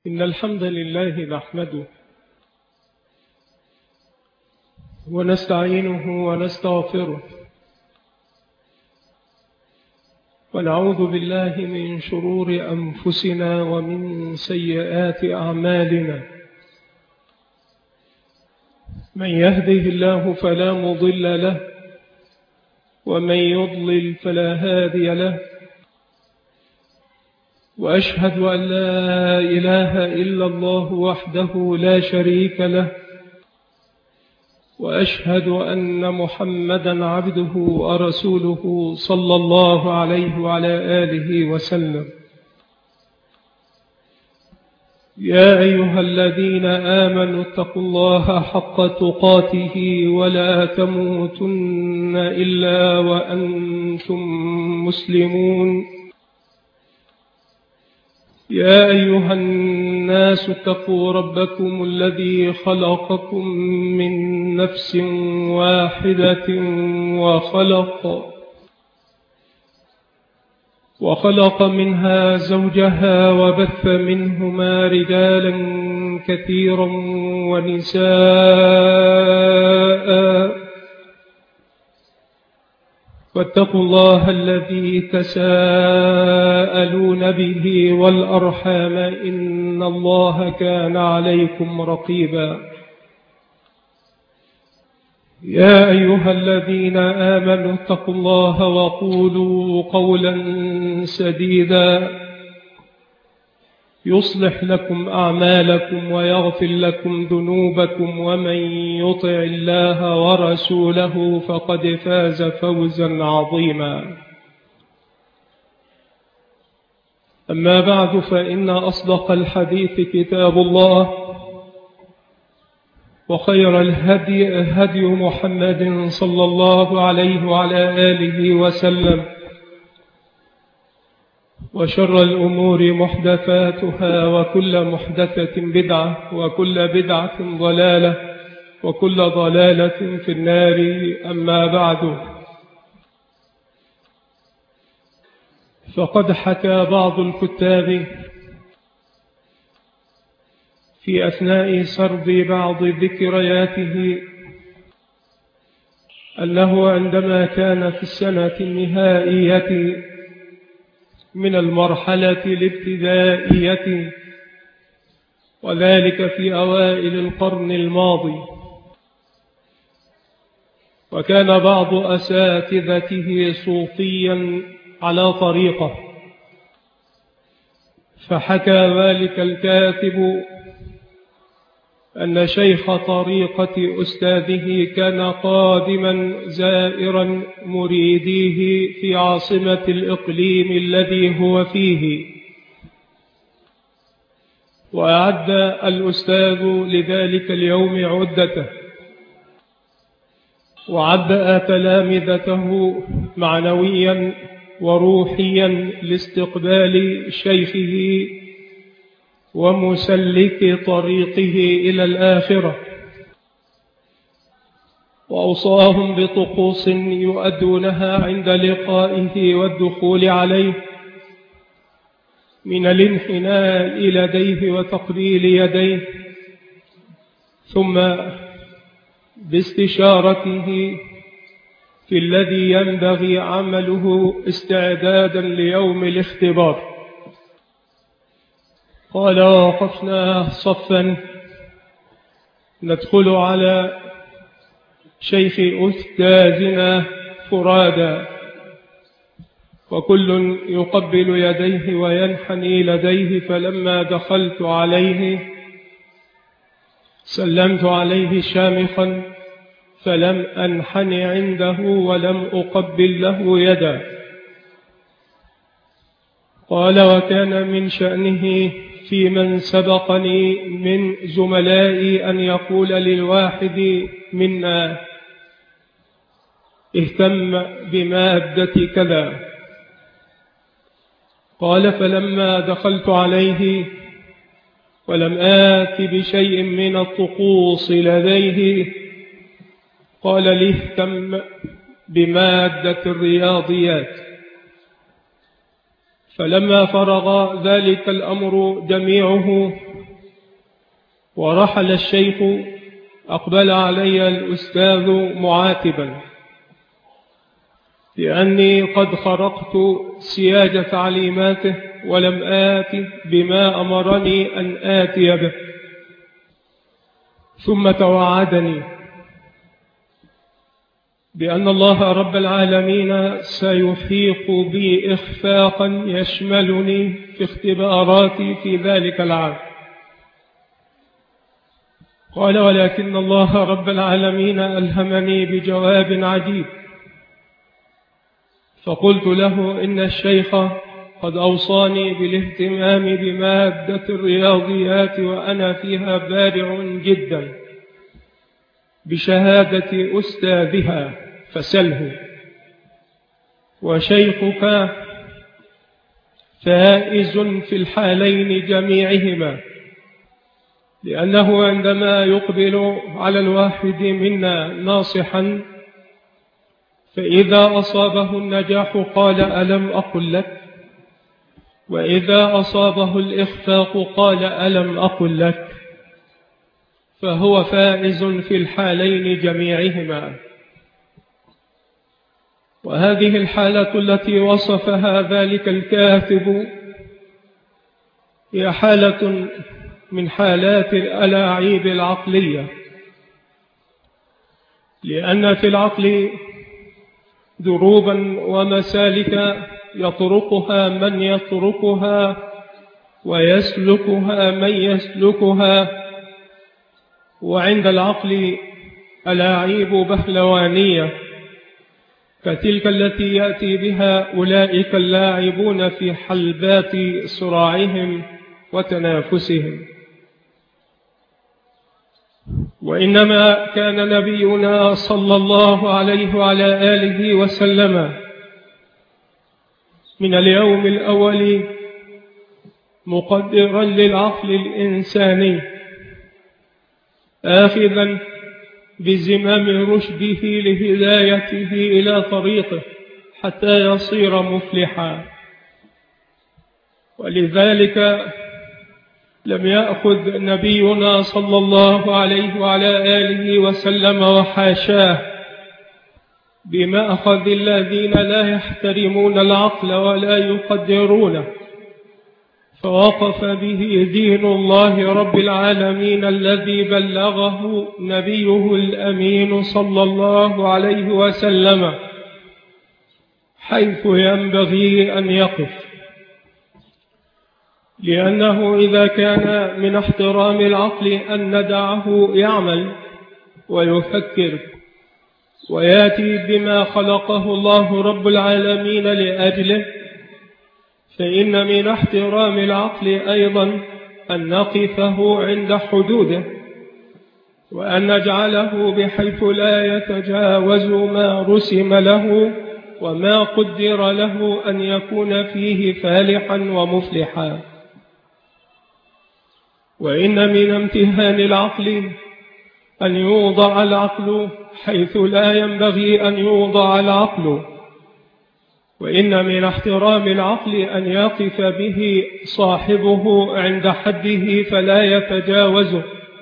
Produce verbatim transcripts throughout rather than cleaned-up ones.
إن الحمد لله نحمده ونستعينه ونستغفره ونعوذ بالله من شرور أنفسنا ومن سيئات أعمالنا. من يهده الله فلا مضل له ومن يضلل فلا هادي له، وأشهد أن لا إله إلا الله وحده لا شريك له، وأشهد أن محمدا عبده ورسوله صلى الله عليه وعلى آله وسلم. يا أيها الذين آمنوا اتقوا الله حق تقاته ولا تموتن إلا وأنتم مسلمون. يا أيها الناس اتقوا ربكم الذي خلقكم من نفس واحدة وخلق وخلق منها زوجها وبث منهما رجالا كثيرا ونساء، واتقوا الله الذي تساءلون به والأرحام إن الله كان عليكم رقيبا. يا أيها الذين آمنوا اتقوا الله وقولوا قولا سديدا يصلح لكم أعمالكم ويغفر لكم ذنوبكم، ومن يطع الله ورسوله فقد فاز فوزا عظيما. أما بعد، فإن أصدق الحديث كتاب الله، وخير الهدي هدي محمد صلى الله عليه وعلى آله وسلم، وشر الأمور محدثاتها، وكل محدثة بدعة، وكل بدعة ضلالة، وكل ضلالة في النار. أما بعد، فقد حكى بعض الكتاب في أثناء سرد بعض ذكرياته أنه عندما كان في السنة النهائية من المرحلة الابتدائية، وذلك في أوائل القرن الماضي، وكان بعض أساتذته صوفيا على طريقة، فحكى ذلك الكاتب أن شيخ طريقة أستاذه كان قادما زائرا مريديه في عاصمة الإقليم الذي هو فيه، وأعد الأستاذ لذلك اليوم عدته، وعبأ تلامذته معنويا وروحيا لاستقبال شيخه ومسلك طريقه إلى الآخرة، وأوصاهم بطقوس يؤدونها عند لقائه والدخول عليه، من الانحناء إلى يديه وتقبيل يديه، ثم باستشارته في الذي ينبغي عمله استعدادا ليوم الاختبار. قال: وقفنا صفا ندخل على شيخ أستاذنا فرادا، وكل يقبل يديه وينحني لديه، فلما دخلت عليه سلمت عليه شامخا، فلم أنحن عنده ولم أقبل له يدا. قال: وكان من شأنه في من سبقني من زملائي أن يقول للواحد منا: اهتم بمادة كذا. قال: فلما دخلت عليه ولم آت بشيء من الطقوس لديه، قال لي: اهتم بمادة الرياضيات. فلما فرغ ذلك الأمر جميعه ورحل الشيخ أقبل علي الأستاذ معاتبا لأني قد خرقت سياج تعليماته ولم آت بما أمرني أن آتي به، ثم توعدني بأن الله رب العالمين سيحيق بي إخفاقا يشملني في اختباراتي في ذلك العام. قال: ولكن الله رب العالمين ألهمني بجواب عجيب. فقلت له: إن الشيخ قد أوصاني بالاهتمام بمادة الرياضيات وأنا فيها بارع جدا بشهادة أستاذها فسله، وشيخك فائز في الحالين جميعهما، لأنه عندما يقبل على الواحد منا ناصحا فإذا أصابه النجاح قال: ألم أقل لك؟ وإذا أصابه الإخفاق قال: ألم أقل لك؟ فهو فائز في الحالين جميعهما. وهذه الحالة التي وصفها ذلك الكاتب هي حالة من حالات الألاعيب العقلية، لأن في العقل دروبا ومسالك يطرقها من يطرقها ويسلكها من يسلكها، وعند العقل ألاعيب بهلوانية كتلك التي يأتي بها أولئك اللاعبون في حلبات صراعهم وتنافسهم. وإنما كان نبينا صلى الله عليه وعلى آله وسلم من اليوم الأول مقدرا للعقل الإنساني، آخذا بزمام رشده لهدايته إلى طريقه حتى يصير مفلحا. ولذلك لم يأخذ نبينا صلى الله عليه وعلى آله وسلم وحاشاه بمأخذ الذين لا يحترمون العقل ولا يقدرونه، فوقف به دين الله رب العالمين الذي بلغه نبيه الأمين صلى الله عليه وسلم حيث ينبغي أن يقف. لأنه إذا كان من احترام العقل أن ندعه يعمل ويفكر ويأتي بما خلقه الله رب العالمين لأجله، فإن من احترام العقل أيضا أن نقفه عند حدوده وأن نجعله بحيث لا يتجاوز ما رسم له وما قدر له أن يكون فيه فالحا ومفلحا. وإن من امتهان العقل أن يوضع العقل حيث لا ينبغي أن يوضع العقل، وإن من احترام العقل أن يقف به صاحبه عند حده فلا يتجاوزه.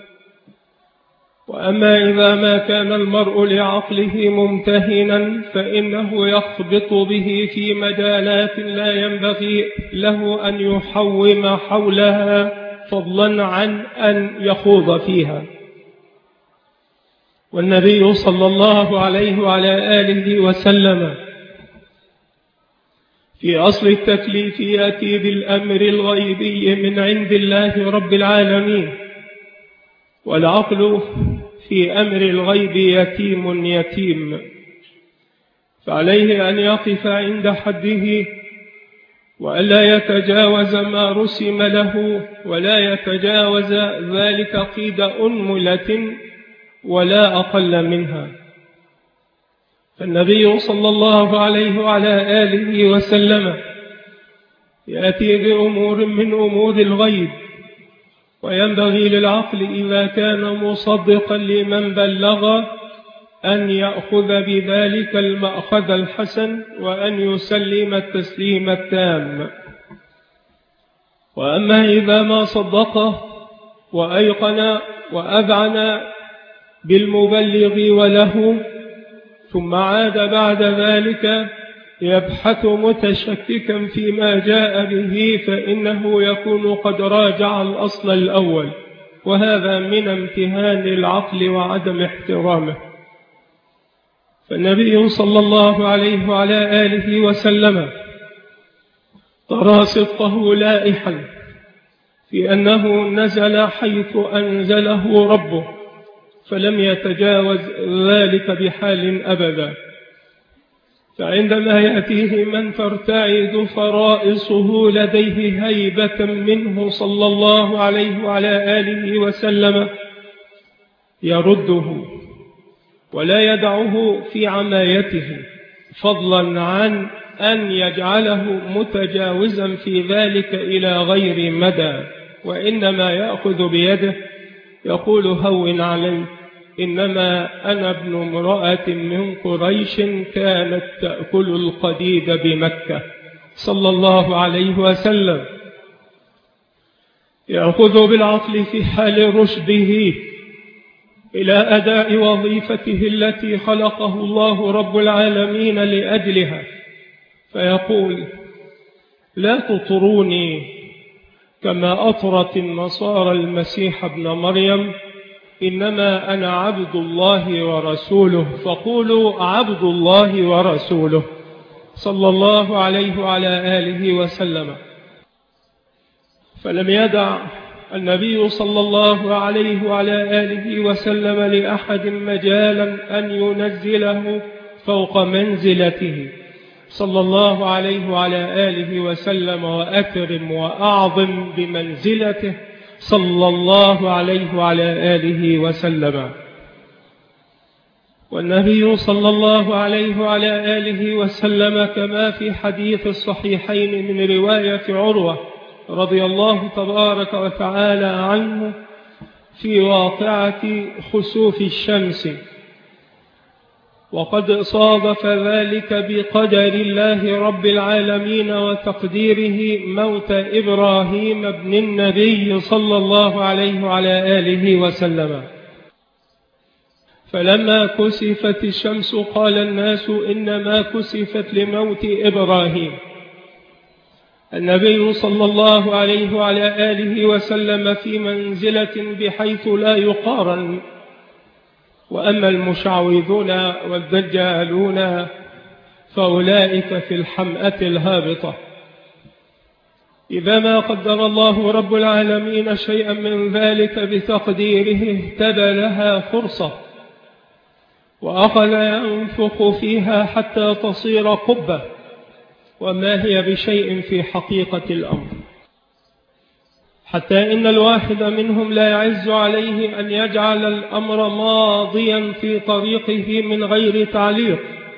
وأما إذا ما كان المرء لعقله ممتهنا فإنه يخبط به في مجالات لا ينبغي له أن يحوم حولها فضلا عن أن يخوض فيها. والنبي صلى الله عليه وعلى آله وسلم في أصل التكليف يأتي بالأمر الغيبي من عند الله رب العالمين، والعقل في أمر الغيب يتيم يتيم، فعليه أن يقف عند حده وألا يتجاوز ما رسم له ولا يتجاوز ذلك قيد أنملة ولا أقل منها. فالنبي صلى الله عليه وعلى آله وسلم يأتي بأمور من أمور الغيب، وينبغي للعقل إذا كان مصدقا لمن بلغ أن يأخذ بذلك المأخذ الحسن وأن يسلم التسليم التام. وأما إذا ما صدقه وأيقن وأذعن بالمبلغ وله، ثم عاد بعد ذلك يبحث متشككا فيما جاء به، فإنه يكون قد راجع الأصل الأول، وهذا من امتهان العقل وعدم احترامه. فالنبي صلى الله عليه وعلى آله وسلم ترى صدقه لائحا في أنه نزل حيث أنزله ربه، فلم يتجاوز ذلك بحال أبدا. فعندما يأتيه من ترتعد فرائصه لديه هيبة منه صلى الله عليه وعلى آله وسلم يرده ولا يدعه في عمايته، فضلا عن أن يجعله متجاوزا في ذلك إلى غير مدى، وإنما يأخذ بيده يقول هون عليه، إنما أنا ابن امرأة من قريش كانت تأكل القديد بمكة صلى الله عليه وسلم. يأخذ بالعقل في حال رشده إلى أداء وظيفته التي خلقه الله رب العالمين لأجلها، فيقول: لا تطروني كما أطرت النصارى المسيح ابن مريم، إنما أنا عبد الله ورسوله، فقولوا عبد الله ورسوله صلى الله عليه وعلى آله وسلم. فلم يدع النبي صلى الله عليه وعلى آله وسلم لأحد مجالا أن ينزله فوق منزلته صلى الله عليه وعلى آله وسلم، وأكرم وأعظم بمنزلته صلى الله عليه وعلى آله وسلم. والنبي صلى الله عليه وعلى آله وسلم كما في حديث الصحيحين من رواية عروة رضي الله تبارك وتعالى عنه في واقعة خسوف الشمس، وقد صادف ذلك بقدر الله رب العالمين وتقديره موت إبراهيم ابن النبي صلى الله عليه وعلى آله وسلم. فلما كسفت الشمس قال الناس إنما كسفت لموت إبراهيم. النبي صلى الله عليه وعلى آله وسلم في منزلة بحيث لا يقارن، وأما المشعوذون والدجالون فأولئك في الحمأة الهابطة. إذا ما قدر الله رب العالمين شيئا من ذلك بتقديره اهتدى لها فرصة، وأخذ ينفخ فيها حتى تصير قبة، وما هي بشيء في حقيقة الأمر، حتى إن الواحد منهم لا يعز عليه أن يجعل الأمر ماضيا في طريقه من غير تعليق،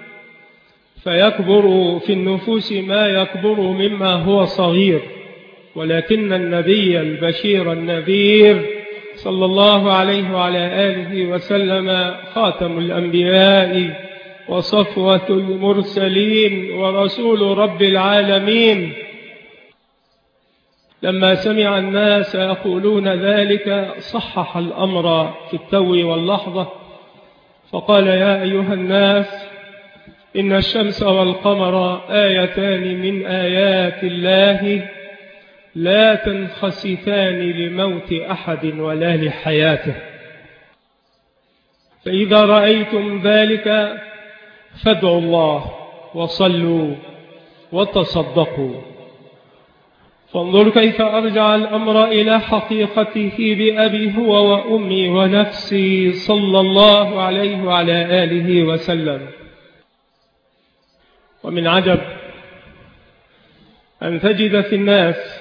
فيكبر في النفوس ما يكبر مما هو صغير. ولكن النبي البشير النذير صلى الله عليه وعلى آله وسلم خاتم الأنبياء وصفوة المرسلين ورسول رب العالمين، لما سمع الناس يقولون ذلك صحح الأمر في التو واللحظة، فقال: يا أيها الناس، إن الشمس والقمر آيتان من آيات الله لا تنخسفان لموت أحد ولا لحياته، فإذا رأيتم ذلك فادعوا الله وصلوا وتصدقوا. فانظر كيف أرجع الأمر إلى حقيقته بأبي هو وأمي ونفسي صلى الله عليه وعلى آله وسلم. ومن عجب أن تجد في الناس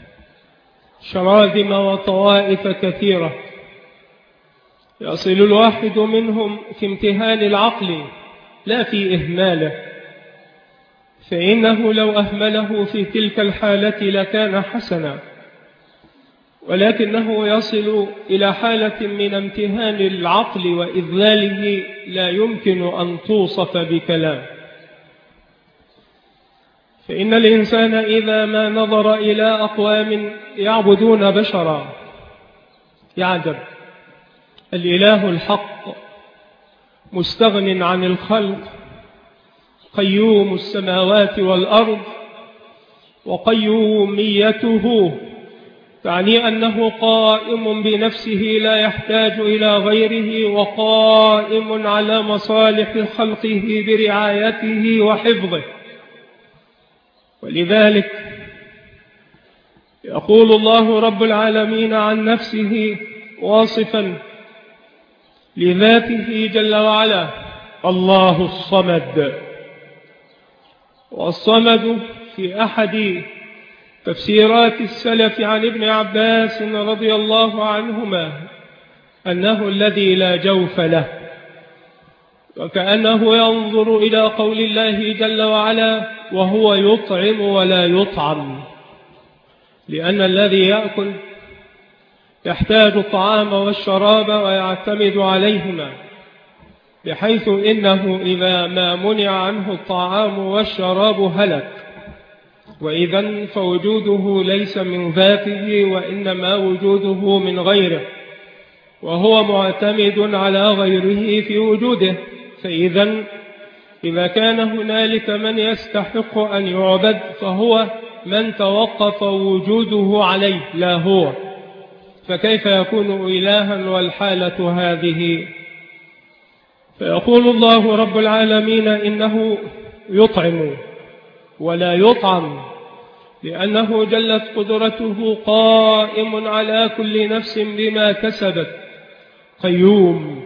شراذم وطوائف كثيرة يصل الواحد منهم في امتهان العقل لا في إهماله، فإنه لو أهمله في تلك الحالة لكان حسنا، ولكنه يصل إلى حالة من امتهان العقل وإذلاله لا يمكن أن توصف بكلام. فإن الإنسان إذا ما نظر إلى أقوام يعبدون بشرا يعجب، الإله الحق مستغن عن الخلق، قيوم السماوات والأرض، وقيوميته تعني أنه قائم بنفسه لا يحتاج إلى غيره، وقائم على مصالح خلقه برعايته وحفظه. ولذلك يقول الله رب العالمين عن نفسه واصفا لذاته جل وعلا: الله الصمد. والصمد في أحد تفسيرات السلف عن ابن عباس رضي الله عنهما أنه الذي لا جوف له، وكأنه ينظر إلى قول الله جل وعلا: وهو يطعم ولا يطعم، لأن الذي يأكل يحتاج الطعام والشراب ويعتمد عليهما، بحيث إنه إذا ما منع عنه الطعام والشراب هلك، وإذن فوجوده ليس من ذاته وإنما وجوده من غيره، وهو معتمد على غيره في وجوده. فإذن إذا كان هنالك من يستحق أن يعبد فهو من توقف وجوده عليه لا هو، فكيف يكون إلها والحالة هذه؟ فيقول الله رب العالمين إنه يطعم ولا يطعم، لأنه جلت قدرته قائم على كل نفس بما كسبت، قيوم.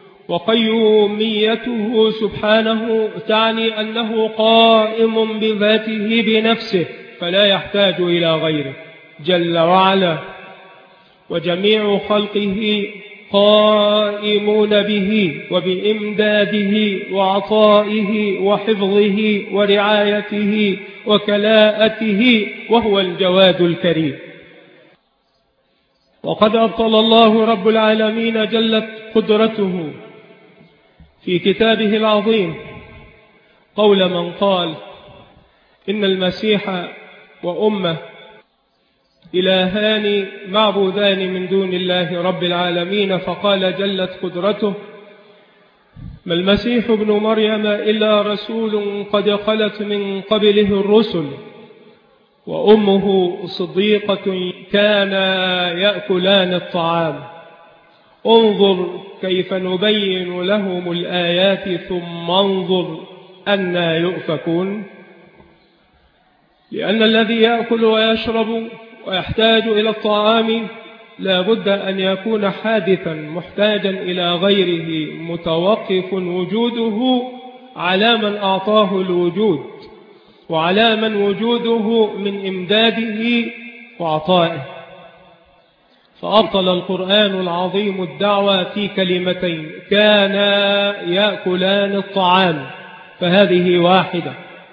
وقيوميته سبحانه تعني أنه قائم بذاته بنفسه فلا يحتاج إلى غيره جل وعلا، وجميع خلقه قائمون به وبإمداده وعطائه وحفظه ورعايته وكلاءته، وهو الجواد الكريم. وقد أبطل الله رب العالمين جلت قدرته في كتابه العظيم قول من قال إن المسيح وأمه إلهان معبودان من دون الله رب العالمين، فقال جلت قدرته: ما المسيح ابن مريم إلا رسول قد خلت من قبله الرسل وأمه صديقة كانا يأكلان الطعام. انظر كيف نبين لهم الآيات ثم انظر أنى يؤفكون. لأن الذي يأكل ويشرب ويحتاج إلى الطعام لا بد أن يكون حادثا محتاجا إلى غيره، متوقف وجوده على من أعطاه الوجود وعلى من وجوده من إمداده وعطائه. فأبطل القرآن العظيم الدعوة في كلمتين: كانا يأكلان الطعام، فهذه واحدة.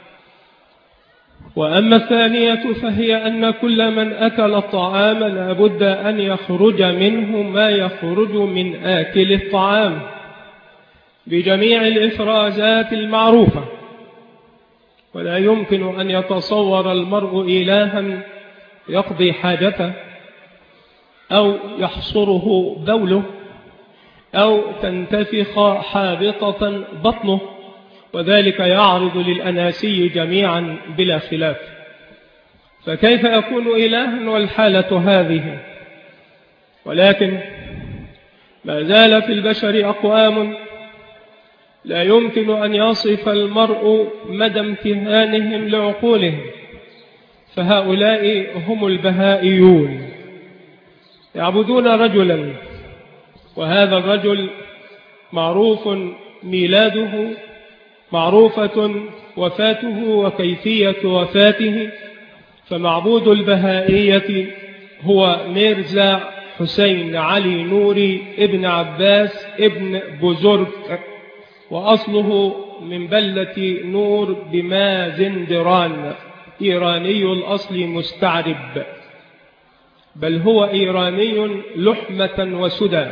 وأما الثانية فهي أن كل من أكل الطعام لا بد أن يخرج منه ما يخرج من آكل الطعام بجميع الإفرازات المعروفة، ولا يمكن أن يتصور المرء إلها يقضي حاجته أو يحصره بوله أو تنتفخ حابطة بطنه، وذلك يعرض للأناسي جميعا بلا خلاف. فكيف يكون إلها والحالة هذه؟ ولكن ما زال في البشر أقوام لا يمكن أن يصف المرء مدى امتهانهم لعقولهم، فهؤلاء هم البهائيون، يعبدون رجلا، وهذا الرجل معروف ميلاده، معروفة وفاته وكيفية وفاته. فمعبود البهائية هو ميرزا حسين علي نوري ابن عباس ابن بزرك، وأصله من بلة نور بمازندران، إيراني الأصل مستعرب، بل هو إيراني لحمة وسدى.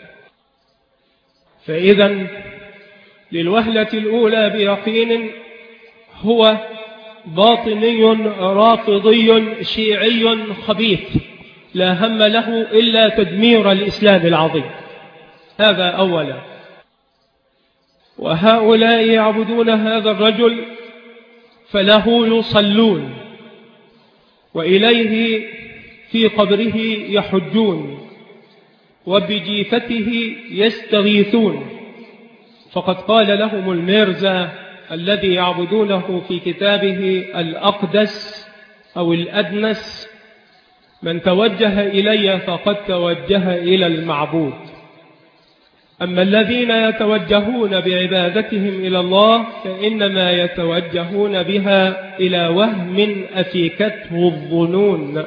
فإذا للوهلة الأولى بيقين هو باطني رافضي شيعي خبيث، لا هم له إلا تدمير الإسلام العظيم. هذا أولا. وهؤلاء يعبدون هذا الرجل فله يصلون، وإليه في قبره يحجون، وبجيفته يستغيثون. فقد قال لهم الميرزا الذي يعبدونه في كتابه الأقدس أو الأدنس: من توجه إلي فقد توجه إلى المعبود. أما الذين يتوجهون بعبادتهم إلى الله فإنما يتوجهون بها إلى وهم أفكته الظنون.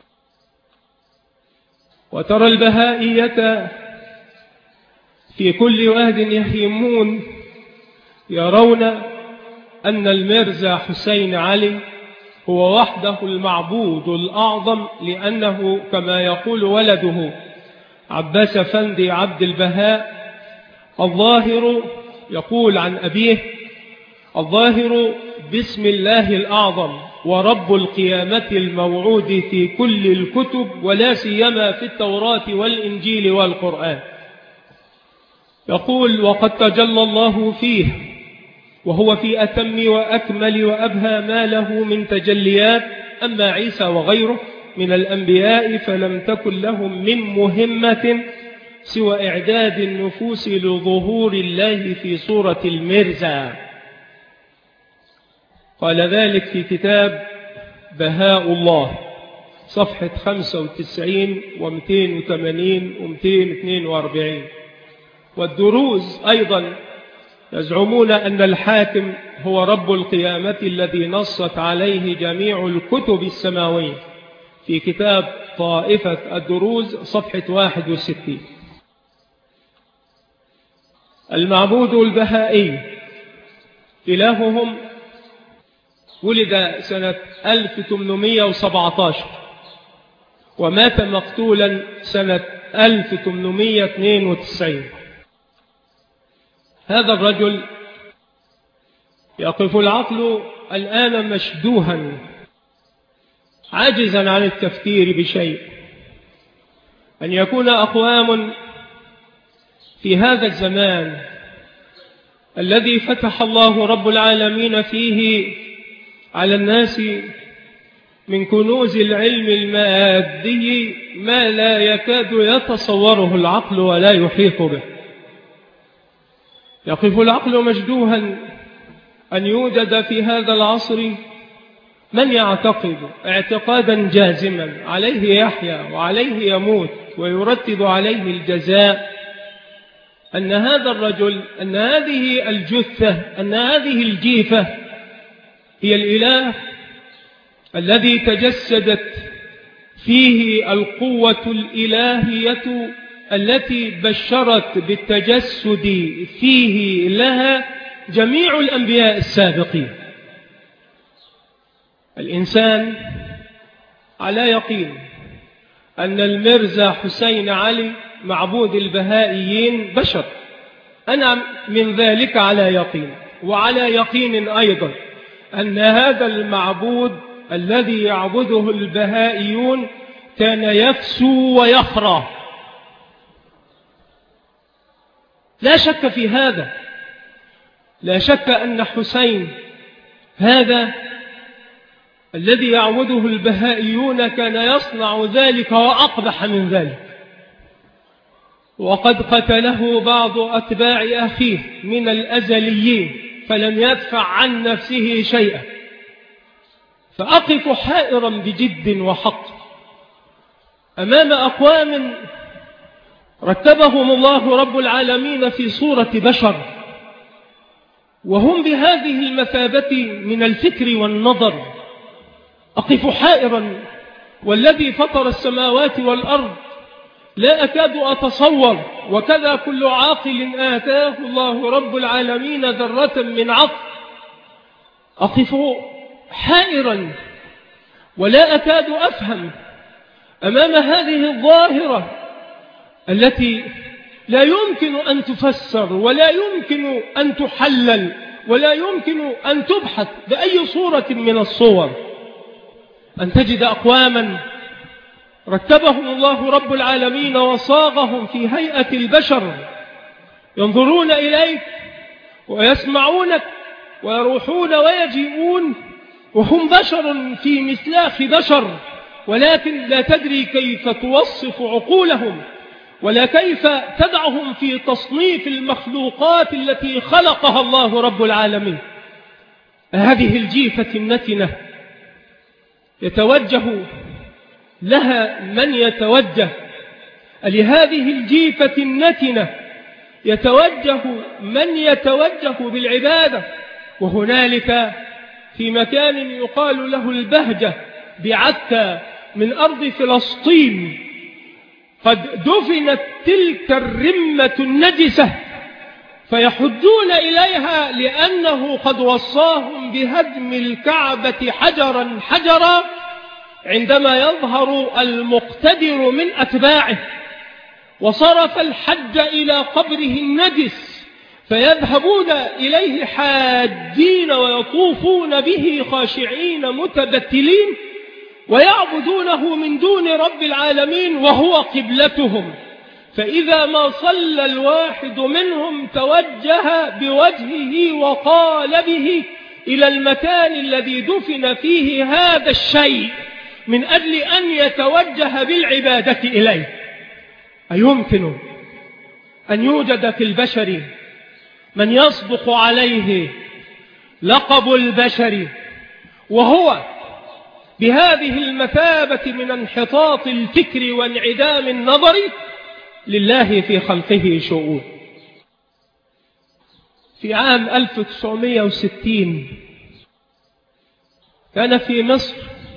وترى البهائية في كل واد يهيمون يرون أن الميرزا حسين علي هو وحده المعبود الأعظم، لأنه كما يقول ولده عباس أفندي عبد البهاء الظاهر، يقول عن أبيه: الظاهر بسم الله الأعظم ورب القيامة الموعود في كل الكتب ولا سيما في التوراة والإنجيل والقرآن. يقول: وقد تجلى الله فيه وهو في أتم وأكمل وأبهى ما له من تجليات. أما عيسى وغيره من الأنبياء فلم تكن لهم من مهمة سوى إعداد النفوس لظهور الله في صورة الميرزا. قال ذلك في كتاب بهاء الله صفحة خمسة وتسعين ومئتين وثمانين ومئتين واثنين وأربعين. والدروز أيضا يزعمون أن الحاكم هو رب القيامة الذي نصت عليه جميع الكتب السماوية في كتاب طائفة الدروز صفحة واحد وستين. المعبود البهائي إلههم ولد سنة ألف وثمانمئة وسبعة عشر ومات مقتولا سنة ألف وثمانمئة واثنين وتسعين. هذا الرجل يقف العقل الآن مشدوها عاجزا عن التفكير بشيء، أن يكون أقوام في هذا الزمان الذي فتح الله رب العالمين فيه على الناس من كنوز العلم المادي ما لا يكاد يتصوره العقل ولا يحيط به. يقف العقل مشدوها أن يوجد في هذا العصر من يعتقد اعتقادا جازما عليه يحيا وعليه يموت ويرتب عليه الجزاء، أن هذا الرجل، أن هذه الجثة، أن هذه الجيفة هي الإله الذي تجسدت فيه القوة الإلهية التي بشرت بالتجسد فيه لها جميع الأنبياء السابقين. الإنسان على يقين أن الميرزا حسين علي معبود البهائيين بشر، أنا من ذلك على يقين. وعلى يقين أيضا أن هذا المعبود الذي يعبده البهائيون كان يفسو ويخرى، لا شك في هذا. لا شك أن حسين هذا الذي يعبده البهائيون كان يصنع ذلك وأقبح من ذلك، وقد قتله بعض أتباع أخيه من الأزليين فلم يدفع عن نفسه شيئا. فأقف حائرا بجد وحق أمام أقوام رتبهم الله رب العالمين في صورة بشر، وهم بهذه المثابة من الفكر والنظر. أقف حائرا والذي فطر السماوات والأرض لا أكاد أتصور، وكذا كل عاقل آتاه الله رب العالمين ذرة من عقل. أقف حائرا ولا أكاد أفهم أمام هذه الظاهرة التي لا يمكن أن تفسر ولا يمكن أن تحلل ولا يمكن أن تبحث بأي صورة من الصور. أن تجد أقواما رتبهم الله رب العالمين وصاغهم في هيئة البشر، ينظرون إليك ويسمعونك ويروحون ويجيئون وهم بشر في مثلاخ بشر، ولكن لا تدري كيف توصف عقولهم ولا كيف تدعهم في تصنيف المخلوقات التي خلقها الله رب العالمين. هذه الجيفة النتنة يتوجه لها من يتوجه، لهذه الجيفة النتنة يتوجه من يتوجه بالعبادة. وهنالك في مكان يقال له البهجة بعكا من أرض فلسطين قد دفنت تلك الرمة النجسة، فيحجون إليها لأنه قد وصاهم بهدم الكعبة حجرا حجرا عندما يظهر المقتدر من أتباعه، وصرف الحج إلى قبره النجس فيذهبون إليه حاجين ويطوفون به خاشعين متبتلين ويعبدونه من دون رب العالمين وهو قبلتهم. فإذا ما صلى الواحد منهم توجه بوجهه وقالبه إلى المكان الذي دفن فيه هذا الشيء من أجل أن يتوجه بالعبادة إليه. أيمكن أن يوجد في البشر من يصدق عليه لقب البشر وهو بهذه المثابة من انحطاط الفكر وانعدام النظر؟ لله في خلقه شؤون. في عام ألف وتسعمائة وستين كان في مصر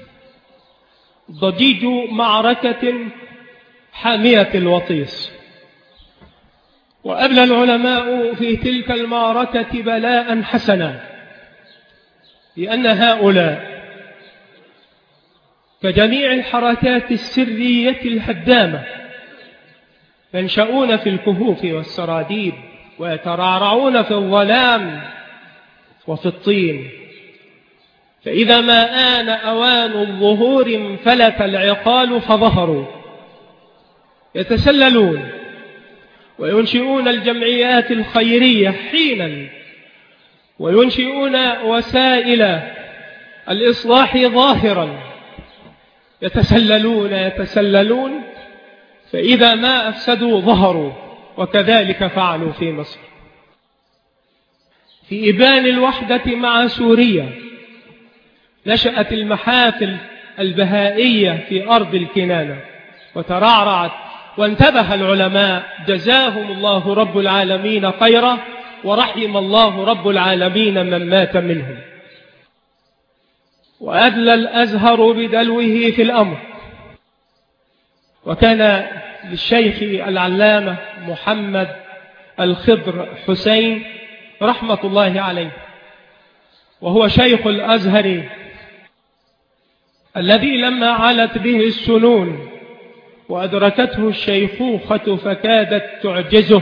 ضجيج معركة حامية الوطيس، وأبلى العلماء في تلك المعركة بلاء حسنا، لأن هؤلاء كجميع الحركات السرية الهدامة ينشؤون في الكهوف والسراديب ويترعرعون في الظلام وفي الطين، فإذا ما آن أوان الظهور انفلت العقال فظهروا، يتسللون وينشئون الجمعيات الخيرية حينا، وينشئون وسائل الإصلاح ظاهرا، يتسللون يتسللون فإذا ما أفسدوا ظهروا، وكذلك فعلوا في مصر. في إبان الوحدة مع سوريا نشأت المحافل البهائية في أرض الكنانة وترعرعت، وانتبه العلماء جزاهم الله رب العالمين خيرا، ورحم الله رب العالمين من مات منهم. وأدلى الأزهر بدلوه في الأمر، وكان للشيخ العلامة محمد الخضر حسين رحمة الله عليه، وهو شيخ الأزهر الذي لما علت به السنون وأدركته الشيخوخة فكادت تعجزه،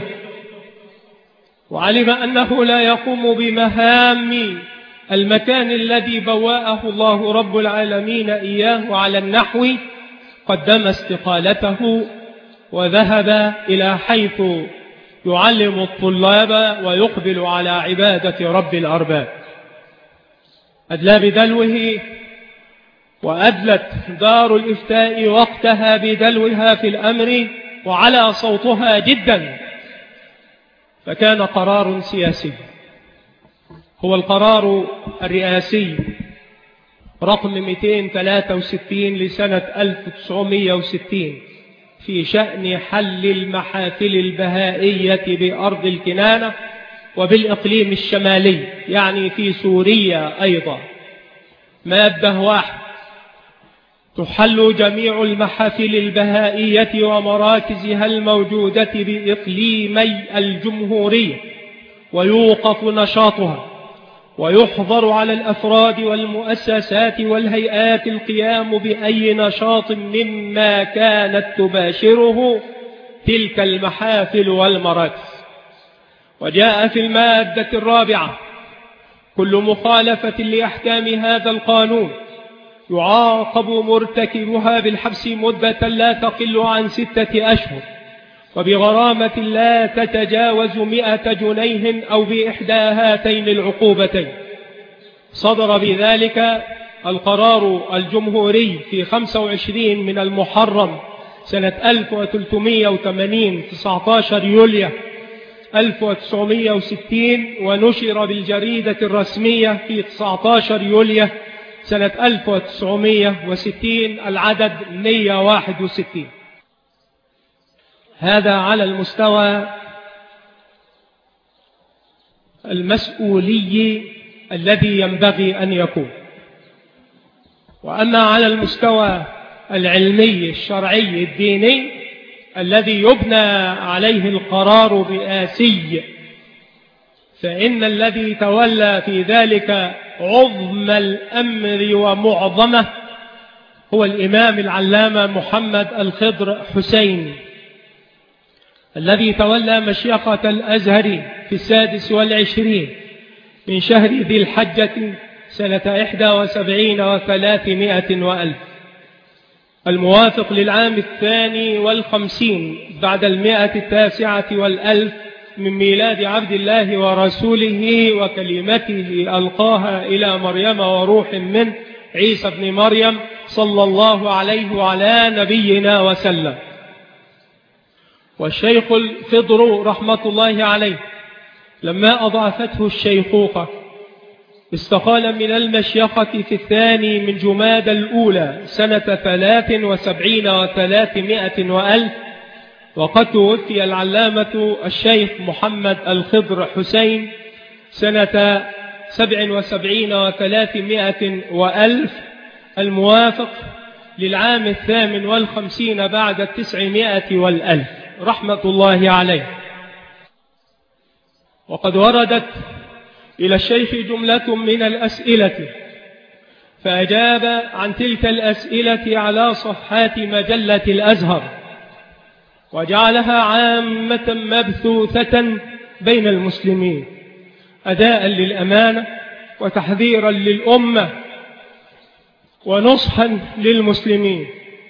وعلم أنه لا يقوم بمهام المكان الذي بوأه الله رب العالمين إياه على النحو، قدم استقالته وذهب إلى حيث يعلم الطلاب ويقبل على عبادة رب الأرباب. أدلى بدلوه، وأدلت دار الإفتاء وقتها بدلوها في الأمر وعلى صوتها جدا، فكان قرار سياسي هو القرار الرئاسي رقم مئتين وثلاثة وستين لسنة ألف وتسعمائة وستين في شأن حل المحافل البهائية بأرض الكنانة وبالإقليم الشمالي، يعني في سوريا أيضا. مادة واحد: تحل جميع المحافل البهائية ومراكزها الموجودة بإقليمي الجمهورية، ويوقف نشاطها، ويحظر على الأفراد والمؤسسات والهيئات القيام بأي نشاط مما كانت تباشره تلك المحافل والمراكز. وجاء في المادة الرابعة: كل مخالفة لأحكام هذا القانون يعاقب مرتكبها بالحبس مدة لا تقل عن ستة أشهر وبغرامة لا تتجاوز مئة جنيه أو بإحدى هاتين العقوبتين. صدر بذلك القرار الجمهوري في خمسة وعشرين من المحرم سنة ألف وثلاثمئة وثمانين تسعة عشر يوليو ألف وتسعمئة وستين، ونشر بالجريدة الرسمية في تسعة عشر يوليو سنة ألف وتسعمئة وستين العدد مئة وواحد وستين. هذا على المستوى المسؤولي الذي ينبغي أن يكون. وأما على المستوى العلمي الشرعي الديني الذي يبنى عليه القرار الرئاسي، فإن الذي تولى في ذلك عظم الأمر ومعظمه هو الإمام العلامة محمد الخضر حسين، الذي تولى مشيخة الأزهر في السادس والعشرين من شهر ذي الحجة سنة إحدى وسبعين وثلاثمائة وألف، الموافق للعام الثاني والخمسين بعد المائة التاسعة والألف من ميلاد عبد الله ورسوله وكلمته ألقاها إلى مريم وروح منه عيسى بن مريم صلى الله عليه وعلى نبينا وسلم. والشيخ الخضر رحمة الله عليه لما أضعفته الشيخوخة استقال من المشيخة في الثاني من جماد الأولى سنة ثلاث وسبعين وثلاثمائة وألف، وقد توفي العلامة الشيخ محمد الخضر حسين سنة سبع وسبعين وثلاثمائة وألف، الموافق للعام الثامن والخمسين بعد التسعمائة والألف رحمة الله عليه. وقد وردت إلى الشيخ جملة من الأسئلة فأجاب عن تلك الأسئلة على صفحات مجلة الأزهر، وجعلها عامة مبثوثة بين المسلمين أداء للأمانة وتحذيرا للأمة ونصحا للمسلمين.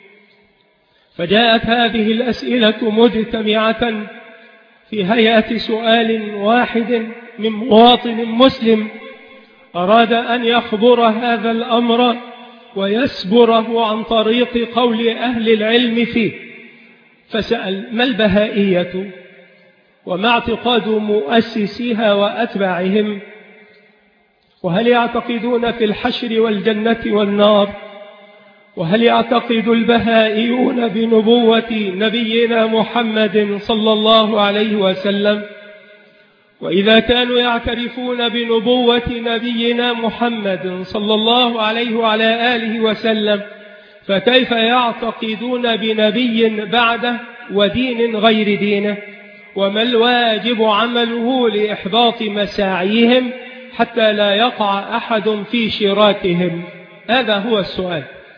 فجاءت هذه الأسئلة مجتمعة في هيئة سؤال واحد من مواطن مسلم أراد أن يخبر هذا الأمر ويسبره عن طريق قول أهل العلم فيه، فسأل: ما البهائية وما اعتقاد مؤسسيها وأتباعهم؟ وهل يعتقدون في الحشر والجنة والنار؟ وهل يعتقد البهائيون بنبوة نبينا محمد صلى الله عليه وسلم؟ وإذا كانوا يعترفون بنبوة نبينا محمد صلى الله عليه وعلى آله وسلم، فكيف يعتقدون بنبي بعده ودين غير دينه؟ وما الواجب عمله لإحباط مساعيهم حتى لا يقع أحد في شراكهم؟ هذا هو السؤال.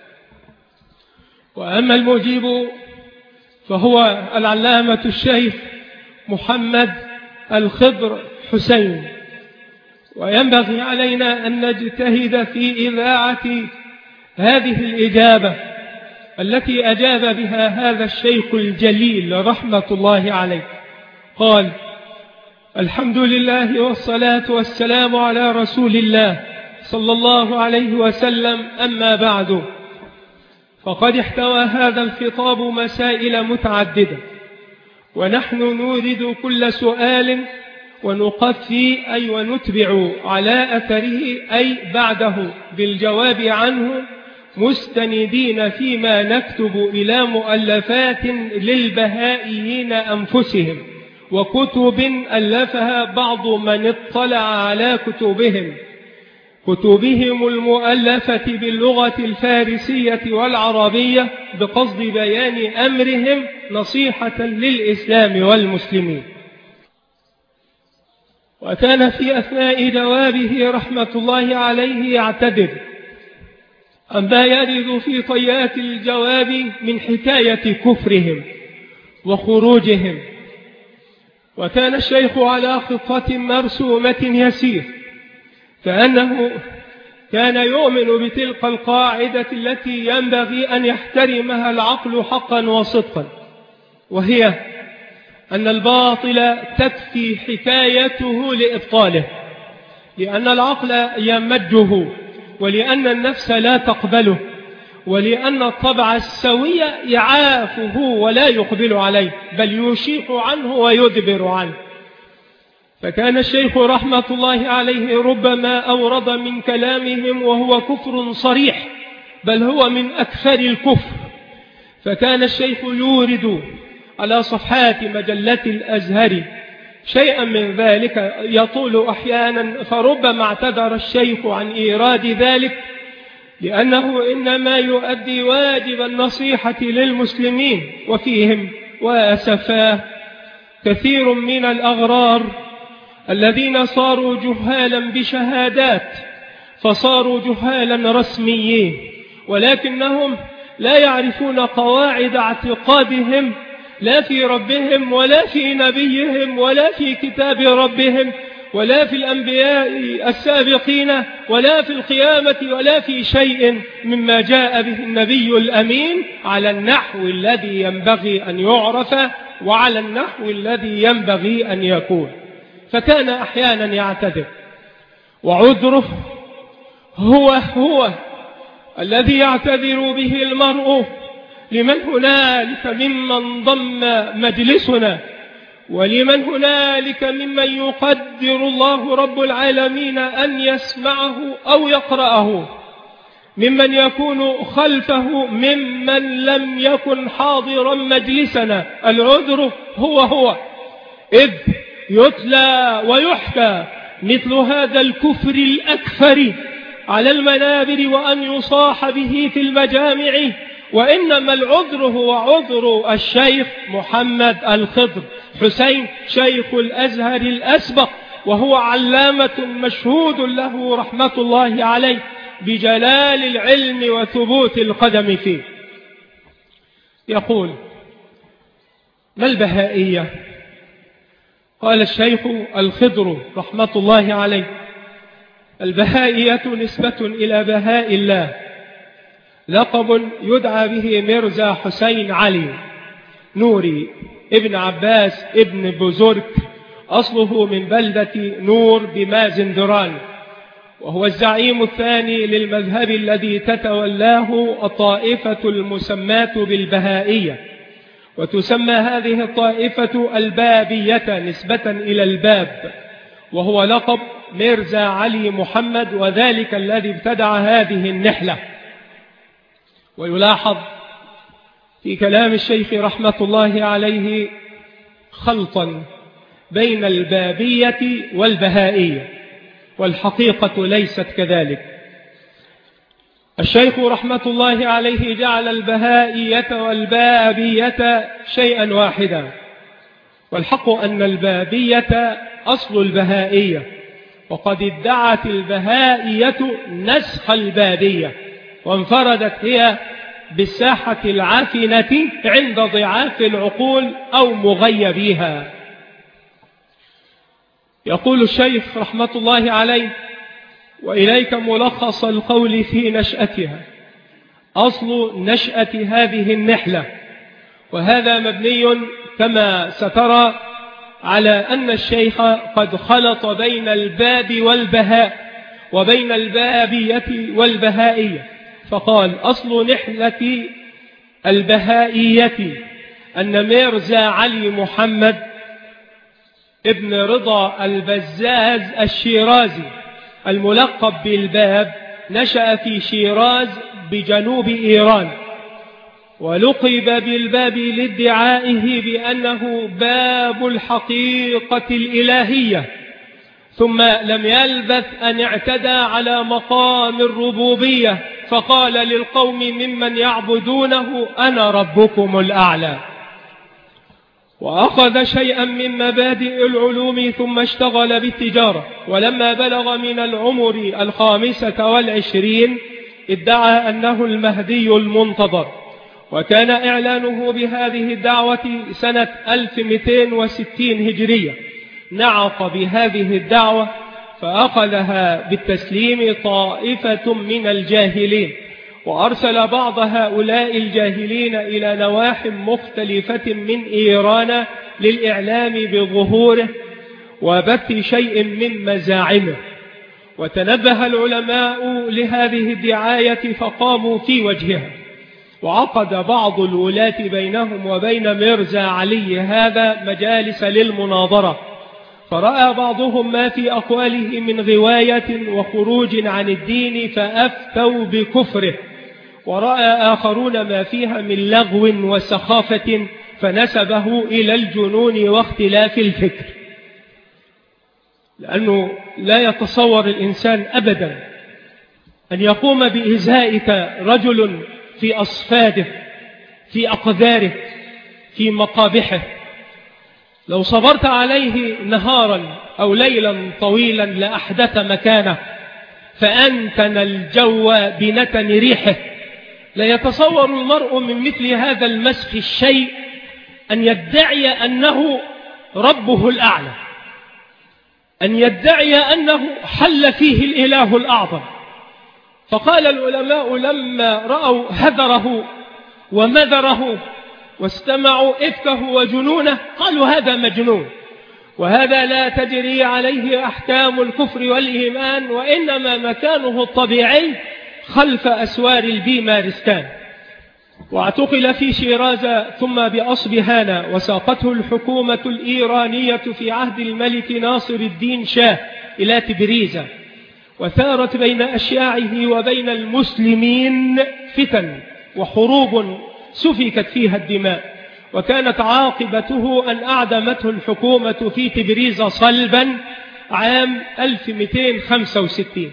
وأما المجيب فهو العلامة الشيخ محمد الخضر حسين. وينبغي علينا أن نجتهد في إذاعة هذه الإجابة التي أجاب بها هذا الشيخ الجليل رحمة الله عليه. قال: الحمد لله والصلاة والسلام على رسول الله صلى الله عليه وسلم، أما بعد، فقد احتوى هذا الخطاب مسائل متعددة، ونحن نورد كل سؤال ونقفي أي ونتبع على أثره أي بعده بالجواب عنه، مستندين فيما نكتب إلى مؤلفات للبهائيين أنفسهم وكتب ألفها بعض من اطلع على كتبهم كتبهم المؤلفة باللغة الفارسية والعربية بقصد بيان أمرهم نصيحة للإسلام والمسلمين. وكان في أثناء جوابه رحمة الله عليه يعتذر عما يرد في طيات الجواب من حكاية كفرهم وخروجهم. وكان الشيخ على خطة مرسومة يسير، فأنه كان يؤمن بتلك القاعدة التي ينبغي أن يحترمها العقل حقا وصدقا، وهي أن الباطل تكفي حكايته لإبطاله، لأن العقل يمده، ولأن النفس لا تقبله، ولأن الطبع السوي يعافه ولا يقبل عليه، بل يشيح عنه ويدبر عنه. فكان الشيخ رحمة الله عليه ربما أورد من كلامهم وهو كفر صريح، بل هو من أكثر الكفر. فكان الشيخ يورد على صفحات مجلة الأزهر شيئا من ذلك يطول أحيانا، فربما اعتذر الشيخ عن إيراد ذلك، لأنه إنما يؤدي واجب النصيحة للمسلمين، وفيهم وأسفاه كثير من الأغرار الذين صاروا جهالا بشهادات، فصاروا جهالا رسميين، ولكنهم لا يعرفون قواعد اعتقادهم، لا في ربهم ولا في نبيهم ولا في كتاب ربهم ولا في الأنبياء السابقين ولا في القيامة ولا في شيء مما جاء به النبي الأمين على النحو الذي ينبغي أن يعرف وعلى النحو الذي ينبغي أن يكون. فكان أحيانا يعتذر، وعذره هو هو الذي يعتذر به المرء لمن هنالك ممن ضم مجلسنا، ولمن هنالك ممن يقدر الله رب العالمين أن يسمعه أو يقرأه، ممن يكون خلفه ممن لم يكن حاضرا مجلسنا. العذر هو هو، إذ يتلى ويحكى مثل هذا الكفر الأكثر على المنابر وأن يصاح به في المجامع، وإنما العذر هو عذر الشيخ محمد الخضر حسين شيخ الأزهر الأسبق، وهو علامة مشهود له رحمة الله عليه بجلال العلم وثبوت القدم فيه. يقول: ما البهائية؟ قال الشيخ الخضر رحمة الله عليه: البهائية نسبة إلى بهاء الله، لقب يدعى به ميرزا حسين علي نوري ابن عباس ابن بزرك، أصله من بلدة نور بمازندران، وهو الزعيم الثاني للمذهب الذي تتولاه الطائفة المسماة بالبهائية، وتسمى هذه الطائفة البابية نسبة إلى الباب، وهو لقب ميرزا علي محمد، وذلك الذي ابتدع هذه النحلة. ويلاحظ في كلام الشيخ رحمة الله عليه خلطا بين البابية والبهائية، والحقيقة ليست كذلك. الشيخ رحمة الله عليه جعل البهائية والبابية شيئا واحدا، والحق أن البابية أصل البهائية، وقد ادعت البهائية نسخ البابية، وانفردت هي بالساحة العافنة عند ضعاف العقول أو مغيبيها. يقول الشيخ رحمة الله عليه: وإليك ملخص القول في نشأتها. أصل نشأة هذه النحلة، وهذا مبني كما سترى على أن الشيخ قد خلط بين الباب والبهاء وبين البابية والبهائية، فقال: أصل نحلة البهائية أن ميرزا علي محمد ابن رضا البزاز الشيرازي الملقب بالباب نشأ في شيراز بجنوب إيران، ولقب بالباب لادعائه بأنه باب الحقيقة الإلهية، ثم لم يلبث أن اعتدى على مقام الربوبية، فقال للقوم ممن يعبدونه: أنا ربكم الأعلى. وأخذ شيئا من مبادئ العلوم ثم اشتغل بالتجارة، ولما بلغ من العمر الخامسة والعشرين ادعى أنه المهدي المنتظر، وكان إعلانه بهذه الدعوة سنة ألف ومئتين وستين هجرية. نعق بهذه الدعوة فأخذها بالتسليم طائفة من الجاهلين، وأرسل بعض هؤلاء الجاهلين إلى نواح مختلفة من إيران للإعلام بظهوره وبث شيء من مزاعمه. وتنبه العلماء لهذه الدعاية فقاموا في وجهها، وعقد بعض الولاة بينهم وبين ميرزا علي هذا مجالس للمناظرة، فرأى بعضهم ما في أقواله من غواية وخروج عن الدين فأفتوا بكفره، ورأى آخرون ما فيها من لغو وسخافة فنسبه إلى الجنون واختلاف الفكر. لأنه لا يتصور الإنسان أبدا أن يقوم بإزائك رجل في أصفاده، في أقذاره، في مقابحه. لو صبرت عليه نهارا أو ليلا طويلا لأحدث مكانه فأنتن الجو بنتن ريحه. لا يتصور المرء من مثل هذا المسخ الشيء أن يدعي أنه ربه الأعلى، أن يدعي أنه حل فيه الإله الأعظم. فقال العلماء لما رأوا هذره ومذره واستمعوا إفكه وجنونه قالوا هذا مجنون، وهذا لا تجري عليه أحكام الكفر والإيمان، وإنما مكانه الطبيعي خلف أسوار البيمارستان. واعتقل في شيراز ثم بأصبهان، وساقته الحكومة الإيرانية في عهد الملك ناصر الدين شاه إلى تبريز، وثارت بين أشياعه وبين المسلمين فتن وحروب سفكت فيها الدماء، وكانت عاقبته أن أعدمته الحكومة في تبريز صلبا عام ألف ومئتين وخمسة وستين.